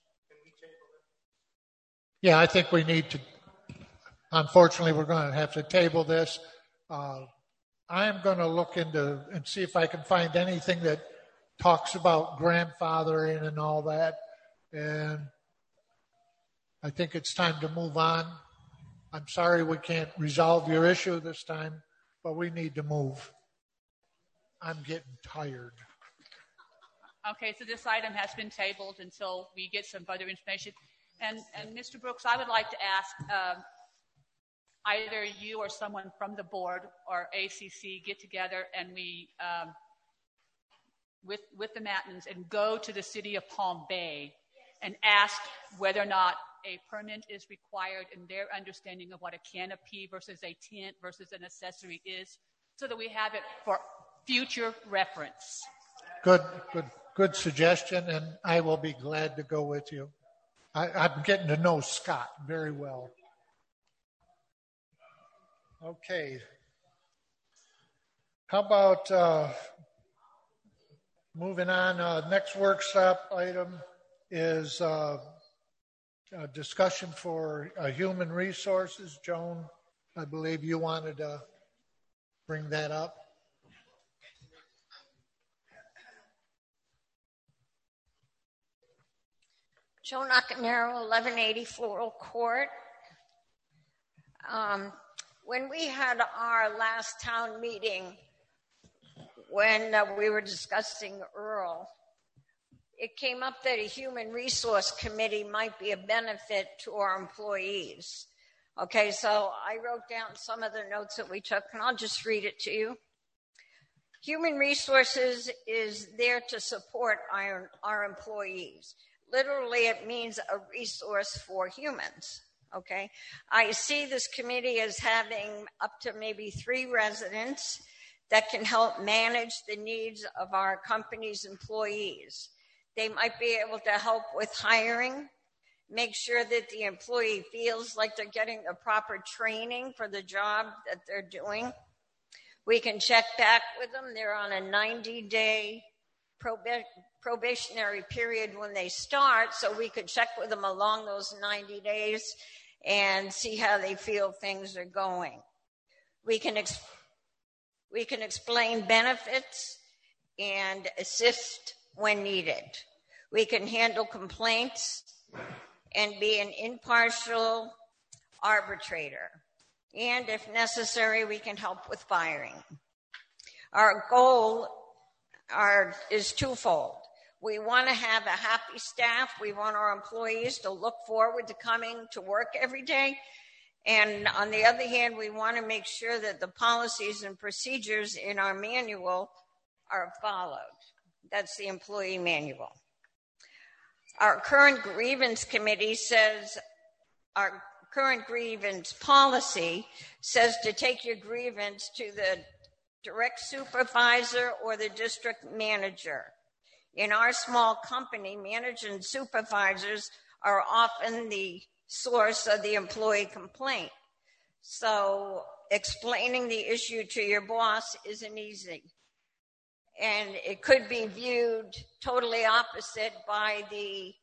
Yeah, I think we need to. Unfortunately, we're going to have to table this. I am going to look into and see if I can find anything that talks about grandfathering and all that. And I think it's time to move on. I'm sorry we can't resolve your issue this time, but we need to move. I'm getting tired. Okay, so this item has been tabled until we get some further information. And Mr. Brooks, I would like to ask either you or someone from the board or ACC get together and we, with the Mattins, and go to the city of Palm Bay and ask whether or not a permit is required in their understanding of what a canopy versus a tent versus an accessory is, so that we have it for future reference. Good suggestion, and I will be glad to go with you. I'm getting to know Scott very well. Okay. How about moving on? Next workshop item is a discussion for human resources. Joan, I believe you wanted to bring that up. Joan Occonero, 1180 Floral Court. When we had our last town meeting, when we were discussing Earl, it came up that a human resource committee might be a benefit to our employees. Okay, so I wrote down some of the notes that we took, and I'll just read it to you. Human resources is there to support our employees. Literally, it means a resource for humans. Okay, I see this committee as having up to maybe 3 residents that can help manage the needs of our company's employees. They might be able to help with hiring, make sure that the employee feels like they're getting the proper training for the job that they're doing. We can check back with them. They're on a 90-day probationary period when they start, so we could check with them along those 90 days and see how they feel things are going. We can explain benefits and assist when needed. We can handle complaints and be an impartial arbitrator. And if necessary, we can help with firing. Our goal is twofold. We want to have a happy staff. We want our employees to look forward to coming to work every day. And on the other hand, we want to make sure that the policies and procedures in our manual are followed. That's the employee manual. Our current grievance committee says, our current grievance policy says to take your grievance to the direct supervisor or the district manager. In our small company, managers and supervisors are often the source of the employee complaint. So explaining the issue to your boss isn't easy. And it could be viewed totally opposite by the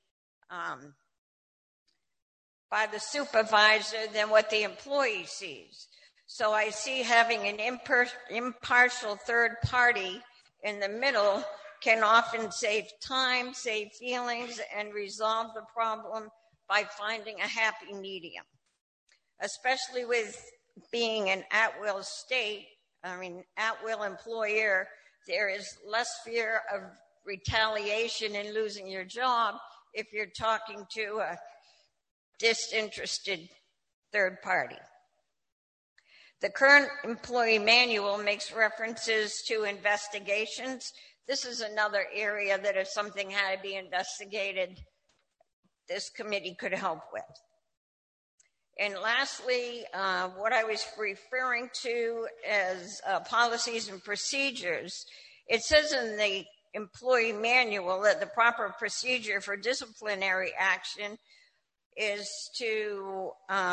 supervisor than what the employee sees. So I see having an impartial third party in the middle can often save time, save feelings, and resolve the problem by finding a happy medium. Especially with being an at-will at-will employer, there is less fear of retaliation and losing your job if you're talking to a disinterested third party. The current employee manual makes references to investigations. This is another area that if something had to be investigated, this committee could help with. And lastly, what I was referring to as policies and procedures, it says in the employee manual that the proper procedure for disciplinary action is to,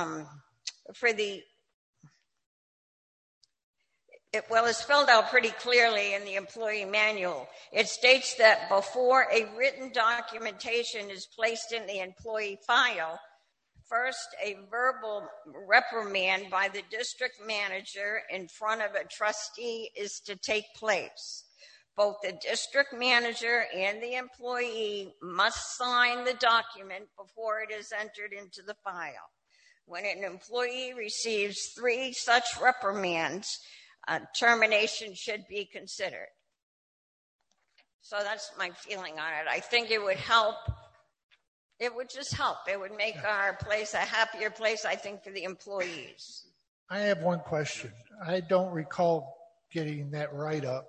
it's spelled out pretty clearly in the employee manual. It states that before a written documentation is placed in the employee file, first a verbal reprimand by the district manager in front of a trustee is to take place. Both the district manager and the employee must sign the document before it is entered into the file. When an employee receives 3 such reprimands, termination should be considered. So that's my feeling on it. I think it would help. It would just help. It would make our place a happier place, I think, for the employees. I have one question. I don't recall getting that write-up.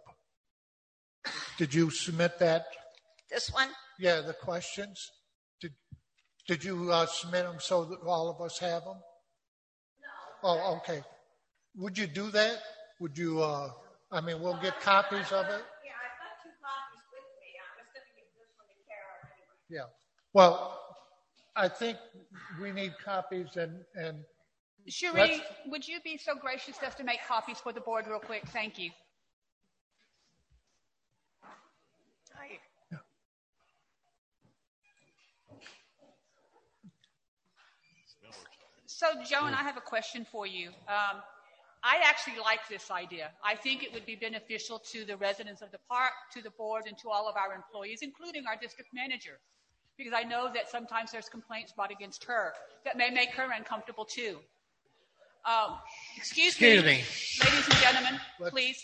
Did you submit that? This one? Yeah, the questions. Did you submit them so that all of us have them? No. Oh, okay. Would you do that? Would you, we'll get copies of it? Yeah, I've got 2 copies with me. I was going to give this one to Carol anyway. Yeah. Well, I think we need copies and Cherie, would you be so gracious as to make copies for the board real quick? Thank you. So, Joan, I have a question for you. I actually like this idea. I think it would be beneficial to the residents of the park, to the board, and to all of our employees, including our district manager, because I know that sometimes there's complaints brought against her that may make her uncomfortable too. Excuse me, ladies and gentlemen, please.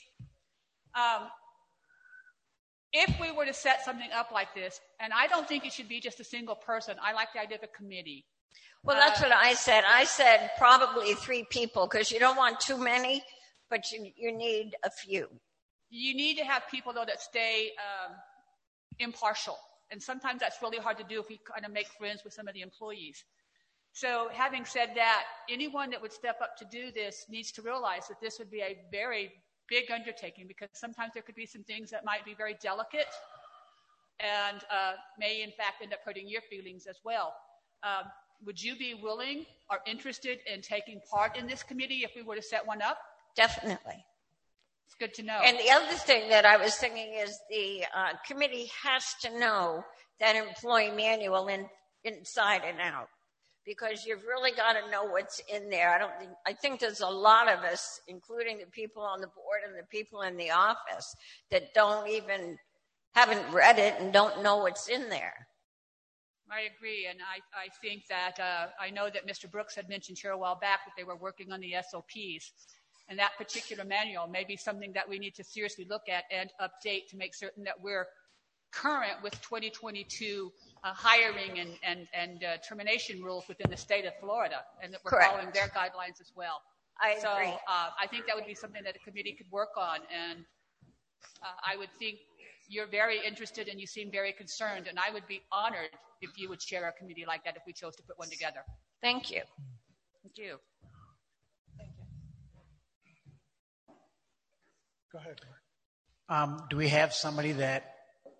If we were to set something up like this, and I don't think it should be just a single person, I like the idea of a committee. Well, that's what I said. I said probably 3 people because you don't want too many, but you need a few. You need to have people, though, that stay impartial. And sometimes that's really hard to do if we kind of make friends with some of the employees. So having said that, anyone that would step up to do this needs to realize that this would be a very big undertaking because sometimes there could be some things that might be very delicate and may, in fact, end up hurting your feelings as well. Would you be willing or interested in taking part in this committee if we were to set one up? Definitely. It's good to know. And the other thing that I was thinking is the committee has to know that employee manual inside and out because you've really got to know what's in there. I think there's a lot of us, including the people on the board and the people in the office, that haven't read it and don't know what's in there. I agree, and I think that I know that Mr. Brooks had mentioned here a while back that they were working on the SOPs, and that particular manual may be something that we need to seriously look at and update to make certain that we're current with 2022 hiring and termination rules within the state of Florida, and that we're Correct. following their guidelines as well. I agree. So I think that would be something that a committee could work on, and I would think you're very interested and you seem very concerned, and I would be honored if you would chair a committee like that if we chose to put one together. Thank you. Thank you. Go ahead. Do we have somebody that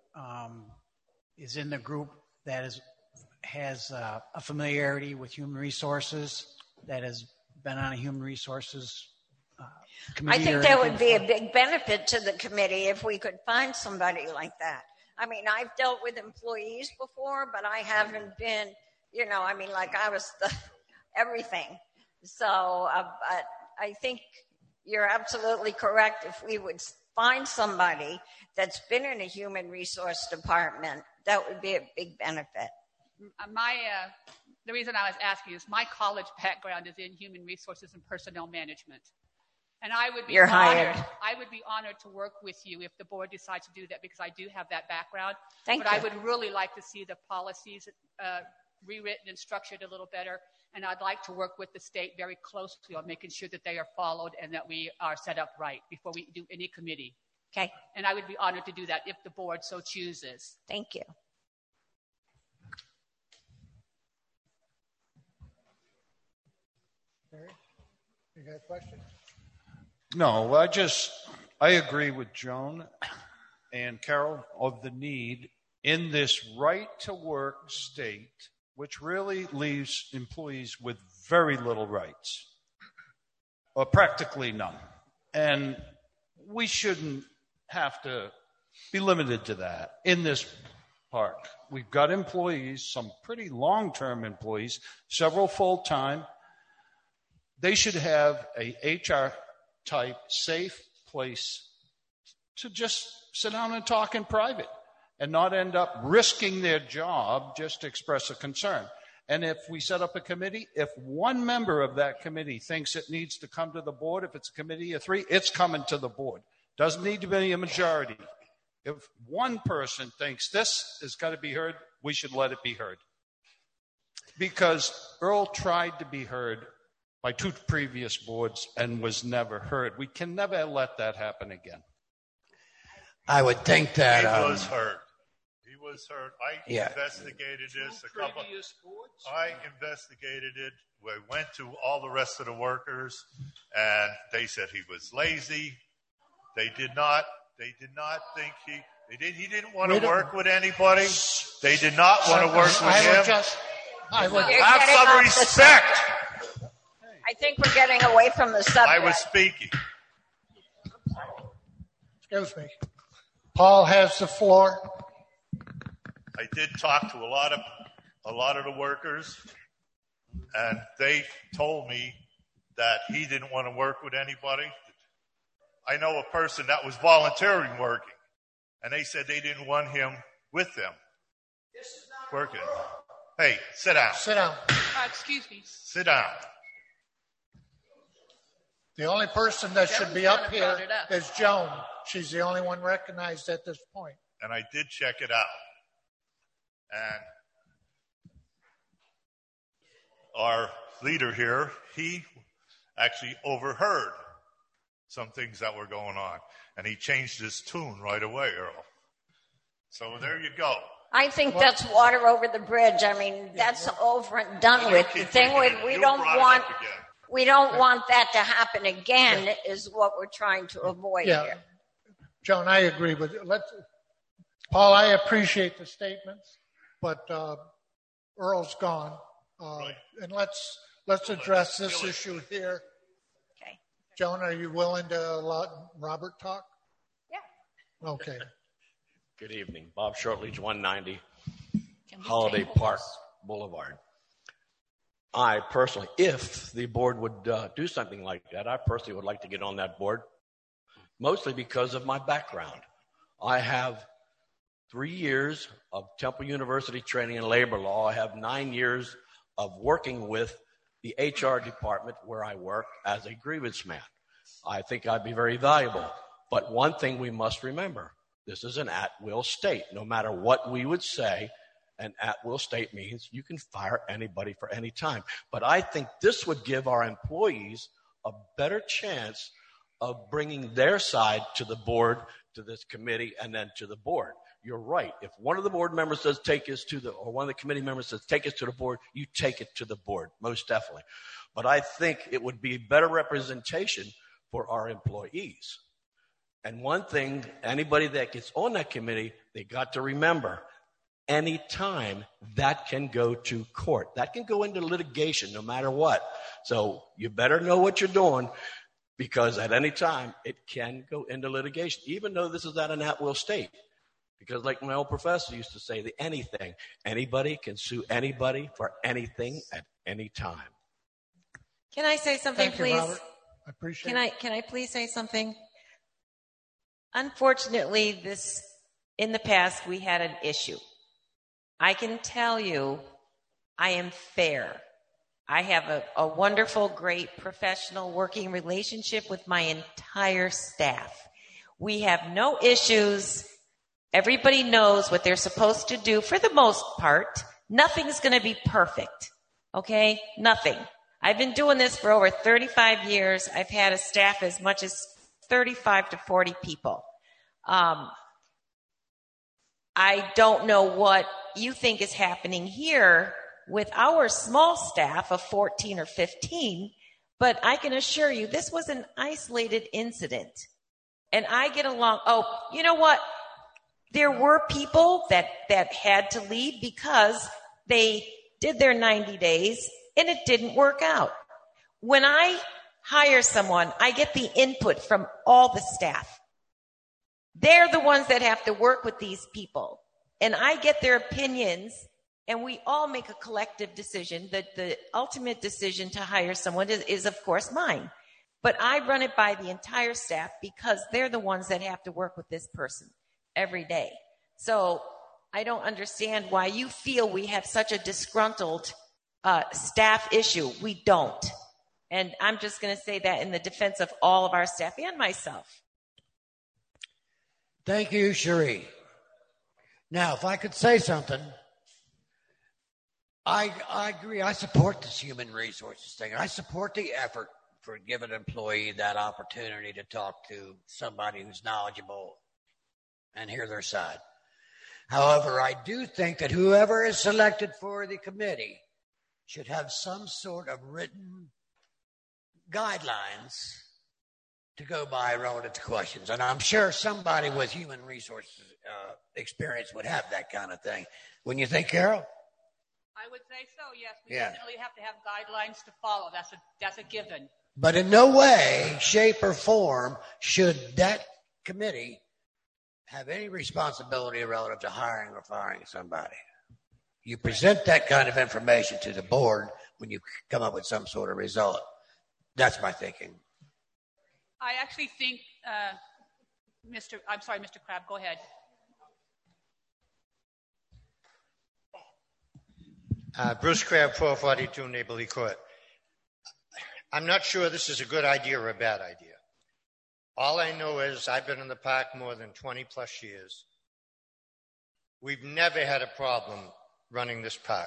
is in the group that has a familiarity with human resources, that has been on a human resources committee? I think that would be a big benefit to the committee if we could find somebody like that. I mean, I've dealt with employees before, but I haven't been, I was everything. So I think you're absolutely correct. If we would find somebody that's been in a human resource department, that would be a big benefit. The reason I was asking is my college background is in human resources and personnel management. And I would be honored to work with you if the board decides to do that because I do have that background. Thank you. I would really like to see the policies rewritten and structured a little better. And I'd like to work with the state very closely on making sure that they are followed and that we are set up right before we do any committee. Okay. And I would be honored to do that if the board so chooses. Thank you. Mary, you got a question? No, I agree with Joan and Carol of the need in this right-to-work state, which really leaves employees with very little rights, or practically none. And we shouldn't have to be limited to that in this park. We've got employees, some pretty long-term employees, several full-time. They should have a HR-type safe place to just sit down and talk in private and not end up risking their job just to express a concern. And if we set up a committee, if one member of that committee thinks it needs to come to the board, if it's a committee of 3, it's coming to the board. Doesn't need to be a majority. If one person thinks this has got to be heard, we should let it be heard. Because Earl tried to be heard by 2 previous boards and was never heard. We can never let that happen again. I would think that... He was heard. He was was heard. I Yeah. investigated this. I investigated it. We went to all the rest of the workers, and they said he was lazy. They did not think he didn't want to work with anybody. They did not want to work with him. I would have some respect. I think we're getting away from the subject. I was speaking. Excuse me. Paul has the floor. I did talk to a lot of the workers, and they told me that he didn't want to work with anybody. I know a person that was volunteering working, and they said they didn't want him with them working. Hey, sit down. Sit down. Excuse me. Sit down. The only person that should be up here is Joan. She's the only one recognized at this point. And I did check it out. And our leader here, he actually overheard some things that were going on. And he changed his tune right away, Earl. So there you go. I think that's water over the bridge. I mean, that's over and done with. The thing with we don't want that to happen again is what we're trying to avoid here. Joan, I agree with you. Paul, I appreciate the statements, but Earl's gone. And let's address this issue here. Okay. Joan, are you willing to let Robert talk? Yeah. Okay. Good evening. Bob Shortledge, 190 Holiday Park Boulevard. I personally, if the board would do something like that, I personally would like to get on that board, mostly because of my background. I have 3 years of Temple University training in labor law. I have 9 years of working with the HR department where I work as a grievance man. I think I'd be very valuable. But one thing we must remember, this is an at-will state. No matter what we would say, an at-will state means you can fire anybody for any time. But I think this would give our employees a better chance of bringing their side to the board, to this committee, and then to the board. You're right. If one of the board members says or one of the committee members says take us to the board, you take it to the board, most definitely. But I think it would be better representation for our employees. And one thing, anybody that gets on that committee, they got to remember, any time that can go to court. That can go into litigation no matter what. So you better know what you're doing, because at any time it can go into litigation, even though this is at an at-will state. Because like my old professor used to say, the anything, anybody can sue anybody for anything at any time. Can I say something, Thank please? you, Robert. I appreciate it. Can I please say something? Unfortunately, in the past, we had an issue. I can tell you, I am fair. I have a wonderful, great professional working relationship with my entire staff. We have no issues. Everybody knows what they're supposed to do for the most part. Nothing's going to be perfect. Okay? Nothing. I've been doing this for over 35 years. I've had a staff as much as 35 to 40 people. I don't know what you think is happening here with our small staff of 14 or 15, but I can assure you this was an isolated incident. And I get along. Oh, you know what? There were people that had to leave because they did their 90 days and it didn't work out. When I hire someone, I get the input from all the staff. They're the ones that have to work with these people. And I get their opinions, and we all make a collective decision. The ultimate decision to hire someone is, of course, mine. But I run it by the entire staff because they're the ones that have to work with this person every day. So I don't understand why you feel we have such a disgruntled staff issue. We don't. And I'm just going to say that in the defense of all of our staff and myself. Thank you, Cherie. Now, if I could say something, I agree. I support this human resources thing. I support the effort for giving an employee that opportunity to talk to somebody who's knowledgeable and hear their side. However, I do think that whoever is selected for the committee should have some sort of written guidelines to go by relative to questions. And I'm sure somebody with human resources experience would have that kind of thing. Wouldn't you think, Carol? I would say so, yes. We definitely have to have guidelines to follow. That's a given. But in no way, shape, or form should that committee have any responsibility relative to hiring or firing somebody. You present that kind of information to the board when you come up with some sort of result. That's my thinking. I actually think, Mr. Crabb, go ahead. Bruce Crabb, 442 Neighborly Court. I'm not sure this is a good idea or a bad idea. All I know is I've been in the park more than 20 plus years. We've never had a problem running this park.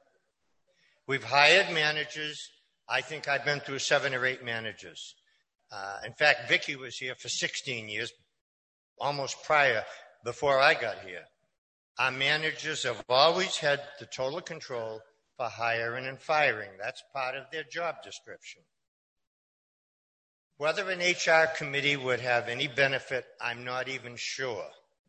We've hired managers. I think I've been through 7 or 8 managers. In fact, Vicky was here for 16 years, almost before I got here. Our managers have always had the total control for hiring and firing. That's part of their job description. Whether an HR committee would have any benefit, I'm not even sure.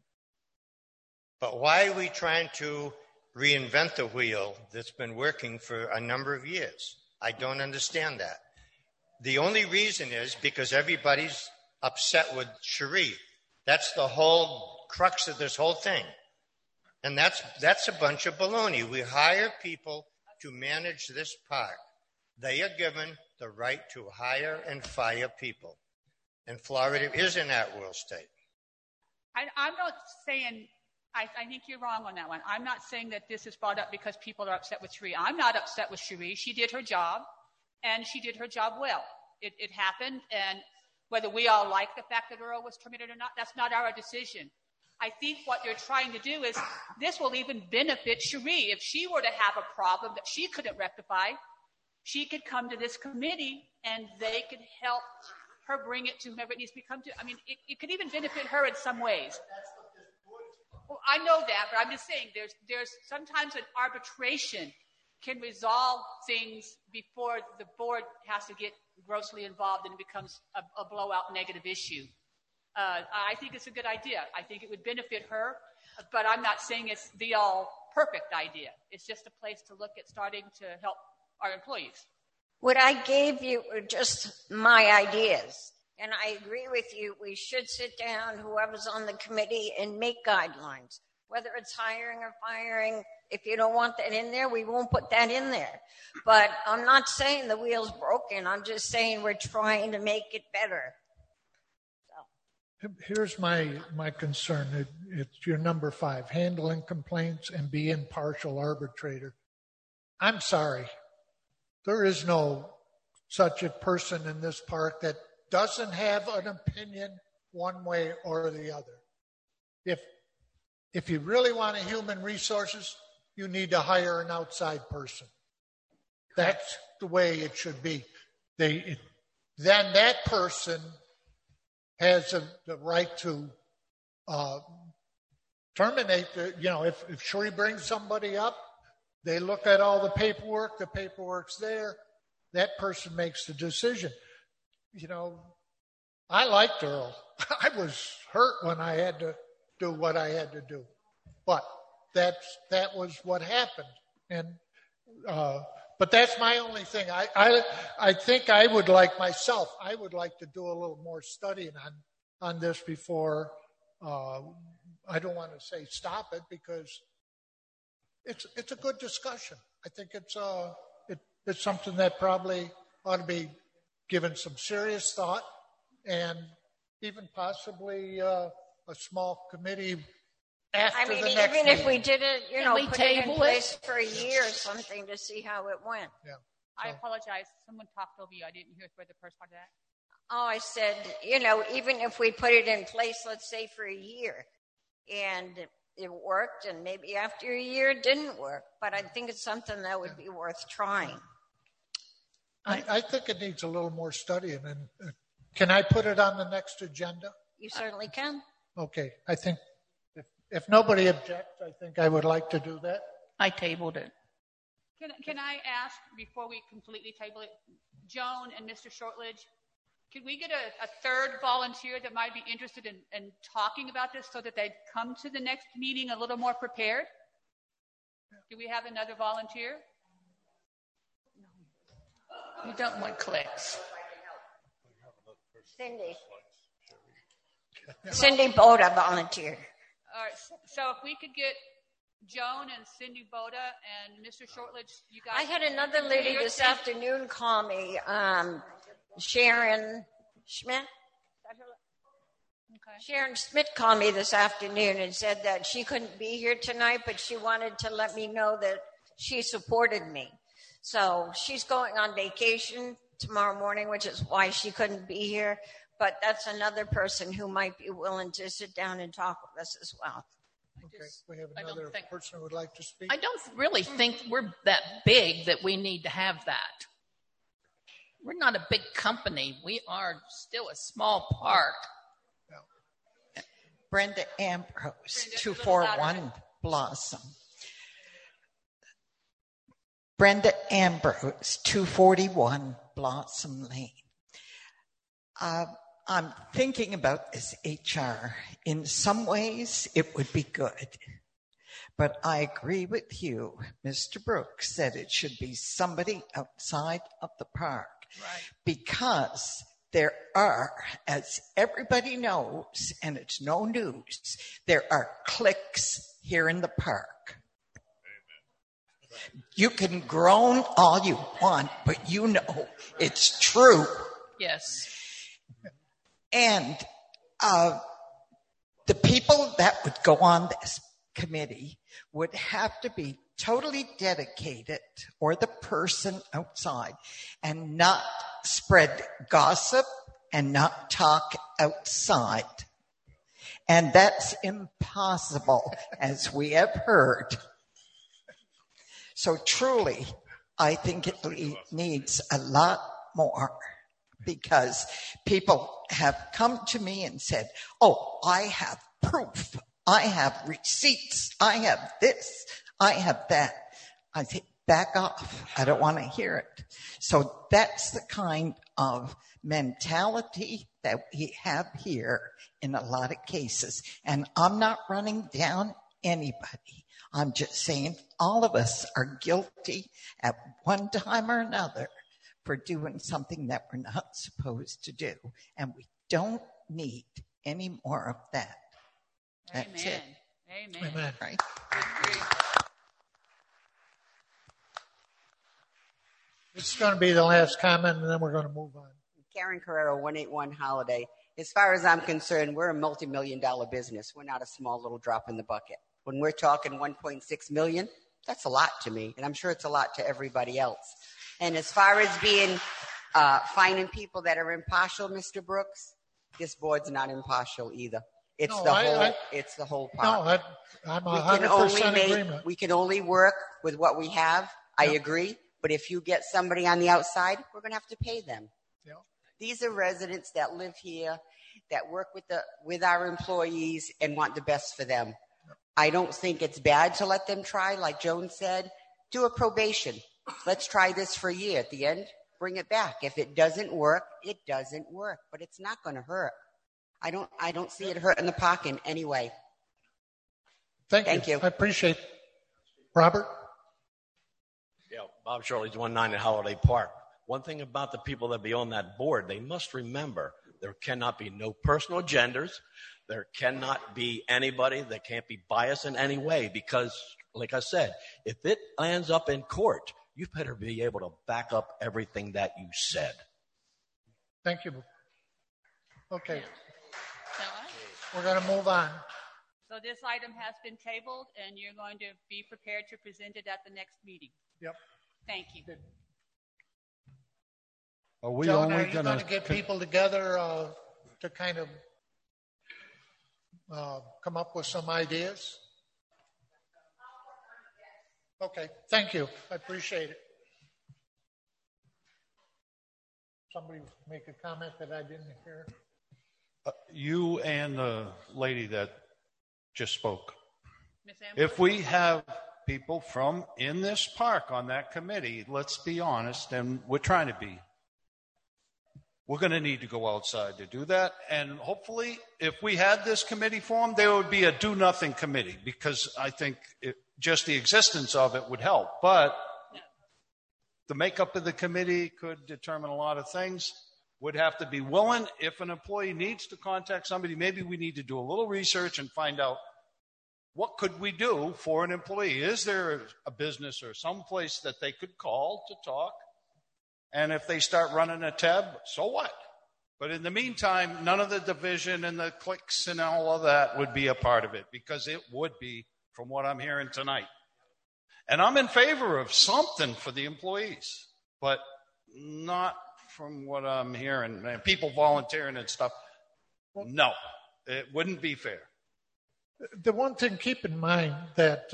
But why are we trying to reinvent the wheel that's been working for a number of years? I don't understand that. The only reason is because everybody's upset with Cherie. That's the whole crux of this whole thing. And that's a bunch of baloney. We hire people to manage this park. They are given the right to hire and fire people. And Florida is an at-will state. I'm not saying, I think you're wrong on that one. I'm not saying that this is brought up because people are upset with Cherie. I'm not upset with Cherie. She did her job, and she did her job well. It happened, and whether we all like the fact that Earl was terminated or not, that's not our decision. I think what they're trying to do is this will even benefit Cherie. If she were to have a problem that she couldn't rectify, she could come to this committee and they could help her bring it to whomever it needs to come to. I mean, it could even benefit her in some ways. Well, I know that, but I'm just saying there's sometimes an arbitration can resolve things before the board has to get grossly involved and it becomes a blowout negative issue. I think it's a good idea. I think it would benefit her, but I'm not saying it's the all perfect idea. It's just a place to look at starting to help our employees. What I gave you were just my ideas. And I agree with you. We should sit down, whoever's on the committee, and make guidelines. Whether it's hiring or firing, if you don't want that in there, we won't put that in there. But I'm not saying the wheel's broken. I'm just saying we're trying to make it better. Here's my concern. It's your number 5, handling complaints and be impartial arbitrator. I'm sorry. There is no such a person in this park that doesn't have an opinion one way or the other. If you really want human resources, you need to hire an outside person. That's the way it should be. Then that person has the right to terminate. If Cherie brings somebody up, they look at all the paperwork's there, that person makes the decision. I liked Earl. I was hurt when I had to do what I had to do. But that was what happened. And but that's my only thing. I think I would like to do a little more studying on this before I don't want to say stop it, because it's a good discussion. I think it's something that probably ought to be given some serious thought, and even possibly a small committee after the next meeting. Even if we did it, put it in place for a year or something to see how it went. Yeah. I apologize. Someone talked over you. I didn't hear the first part of that. Oh, I said, even if we put it in place, let's say for a year, and it worked, and maybe after a year it didn't work, but I think it's something that would be worth trying. I think it needs a little more studying. And can I put it on the next agenda? You certainly can. Okay. I think If nobody objects, I think I would like to do that. I tabled it. Can I ask, before we completely table it, Joan and Mr. Shortledge, can we get a third volunteer that might be interested in talking about this so that they'd come to the next meeting a little more prepared? Do we have another volunteer? We don't want clicks. Cindy Boda volunteered. All right, so if we could get Joan and Cindy Boda and Mr. Shortledge, you guys. I had another lady this afternoon call me, Sharon Schmidt. Okay. Sharon Schmidt called me this afternoon and said that she couldn't be here tonight, but she wanted to let me know that she supported me. So she's going on vacation tomorrow morning, which is why she couldn't be here. But that's another person who might be willing to sit down and talk with us as well. Okay, we have another person who would like to speak. I don't really think we're that big that we need to have that. We're not a big company. We are still a small park. Brenda Ambrose, 241 Blossom. Brenda Ambrose, 241 Blossom Lane. I'm thinking about this HR. In some ways, it would be good. But I agree with you, Mr. Brooks, that it should be somebody outside of the park. Right. Because there are, as everybody knows, and it's no news, there are cliques here in the park. You can groan all you want, but you know it's true. Yes. And the people that would go on this committee would have to be totally dedicated, or the person outside, and not spread gossip and not talk outside. And that's impossible, as we have heard. So truly, I think it needs a lot more, because people have come to me and said, oh, I have proof. I have receipts. I have this. I have that. I say, back off. I don't want to hear it. So that's the kind of mentality that we have here in a lot of cases. And I'm not running down anybody. I'm just saying all of us are guilty at one time or another for doing something that we're not supposed to do. And we don't need any more of that. That's Amen. it. Amen. Amen. Right. It's going to be the last comment, and then we're going to move on. Karen Carrero, 181 Holiday. As far as I'm concerned, we're a multi-million-dollar business. We're not a small little drop in the bucket. When we're talking 1.6 million, that's a lot to me, and I'm sure it's a lot to everybody else. And as far as being finding people that are impartial, Mr. Brooks, this board's not impartial either. It's it's the whole part. No, I'm 100% agreement. We can only work with what we have. I agree. But if you get somebody on the outside, we're going to have to pay them. Yeah. These are residents that live here, that work with our employees and want the best for them. I don't think it's bad to let them try, like Joan said. Do a probation. Let's try this for a year. At the end, bring it back. If it doesn't work, it doesn't work. But it's not going to hurt. I don't see it hurting the park in any way. Thank you. I appreciate it. Robert? Yeah, Bob Shortledge, 190 Holiday Park. One thing about the people that be on that board, they must remember there cannot be no personal agendas. There cannot be anybody that can't be biased in any way, because, like I said, if it lands up in court, you better be able to back up everything that you said. Thank you. Okay. We're going to move on. So this item has been tabled, and you're going to be prepared to present it at the next meeting. Yep. Thank you. Are we Joan, only are you going to get people together to kind of come up with some ideas? Okay. Thank you. I appreciate it. Somebody make a comment that I didn't hear. You and the lady that just spoke, If we have people from in this park on that committee, let's be honest, and we're trying to be, we're going to need to go outside to do that. And hopefully, if we had this committee formed, there would be a do-nothing committee, because I think just the existence of it would help. But the makeup of the committee could determine a lot of things. Would have to be willing. If an employee needs to contact somebody, maybe we need to do a little research and find out what could we do for an employee. Is there a business or some place that they could call to talk? And if they start running a tab, so what? But in the meantime, none of the division and the cliques and all of that would be a part of it, because it would be, from what I'm hearing tonight. And I'm in favor of something for the employees, but not from what I'm hearing. Man, people volunteering and stuff. No, it wouldn't be fair. The one thing, keep in mind that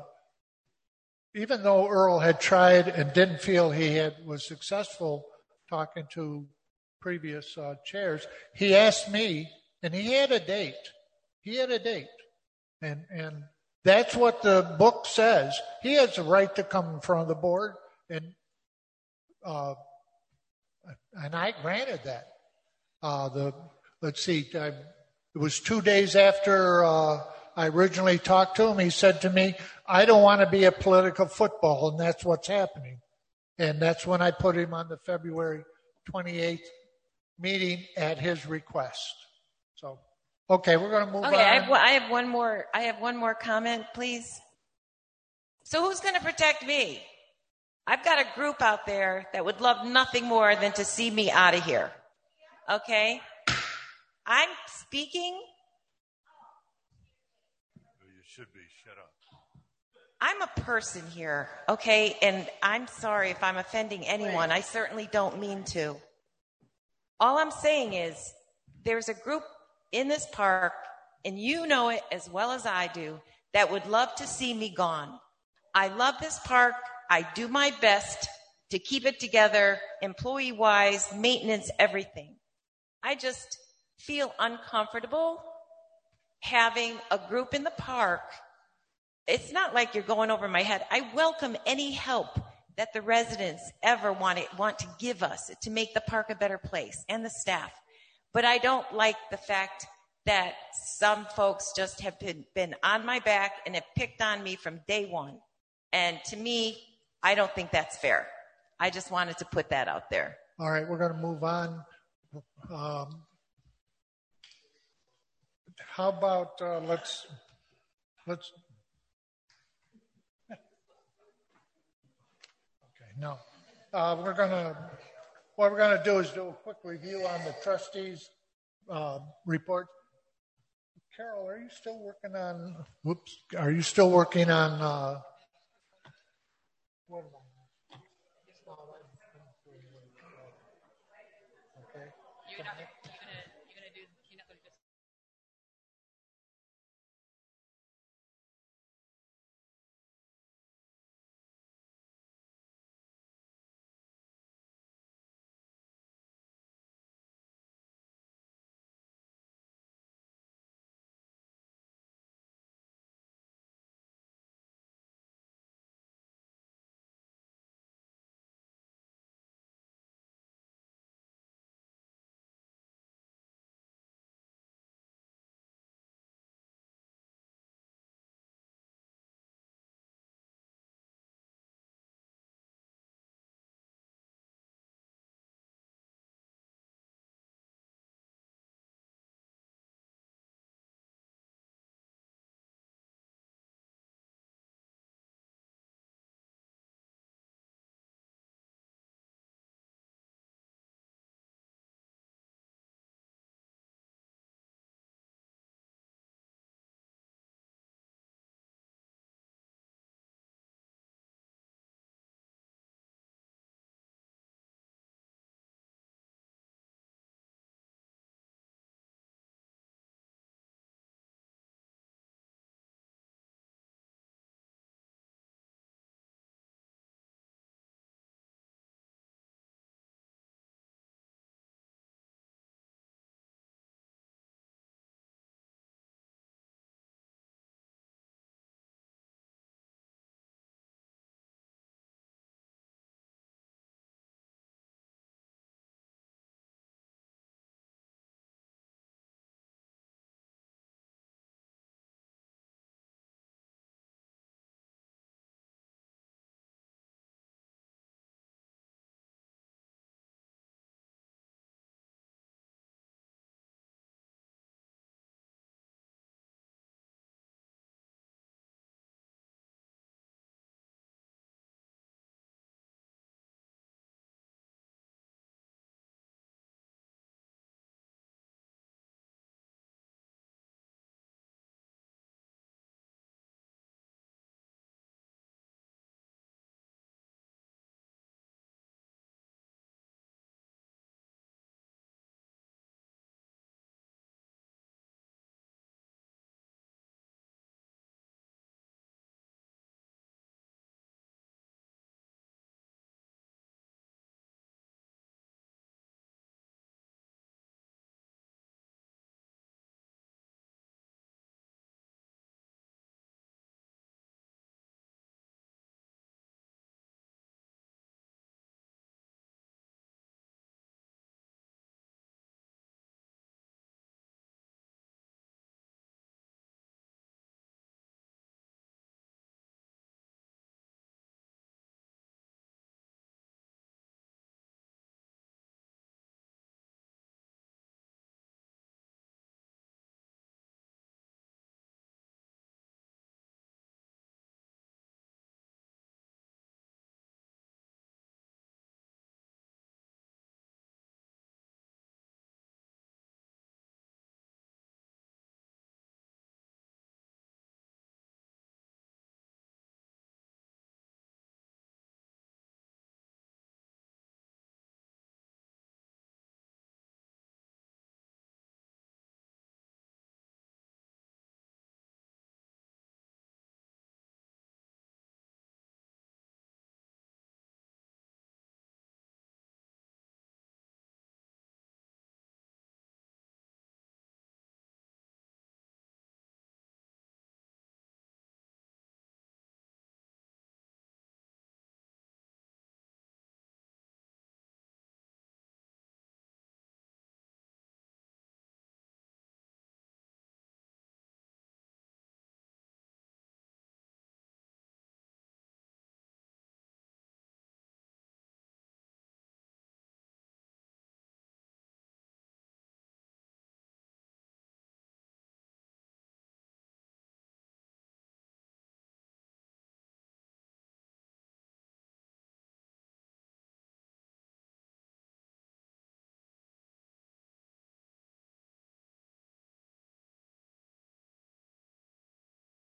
even though Earl had tried and didn't feel he was successful talking to previous chairs, he asked me, and he had a date. He had a date. And that's what the book says. He has the right to come in front of the board, and I granted that. Let's see, it was 2 days after I originally talked to him. He said to me, I don't want to be a political football, and that's what's happening. And that's when I put him on the February 28th meeting at his request. So, okay, we're going to move on. I have one more comment, please. So who's going to protect me? I've got a group out there that would love nothing more than to see me out of here. Okay? I'm speaking. You should be. Shut up. I'm a person here, okay? And I'm sorry if I'm offending anyone. I certainly don't mean to. All I'm saying is there's a group in this park, and you know it as well as I do, that would love to see me gone. I love this park. I do my best to keep it together, employee-wise, maintenance, everything. I just feel uncomfortable having a group in the park. It's not like you're going over my head. I welcome any help that the residents ever want to give us to make the park a better place, and the staff. But I don't like the fact that some folks just have been on my back and have picked on me from day one. And to me, I don't think that's fair. I just wanted to put that out there. All right, we're going to move on. How about let's. Okay, no. What we're going to do is do a quick review on the trustees' report. Carol, are you still working on? Are you still working on? What am I? Okay.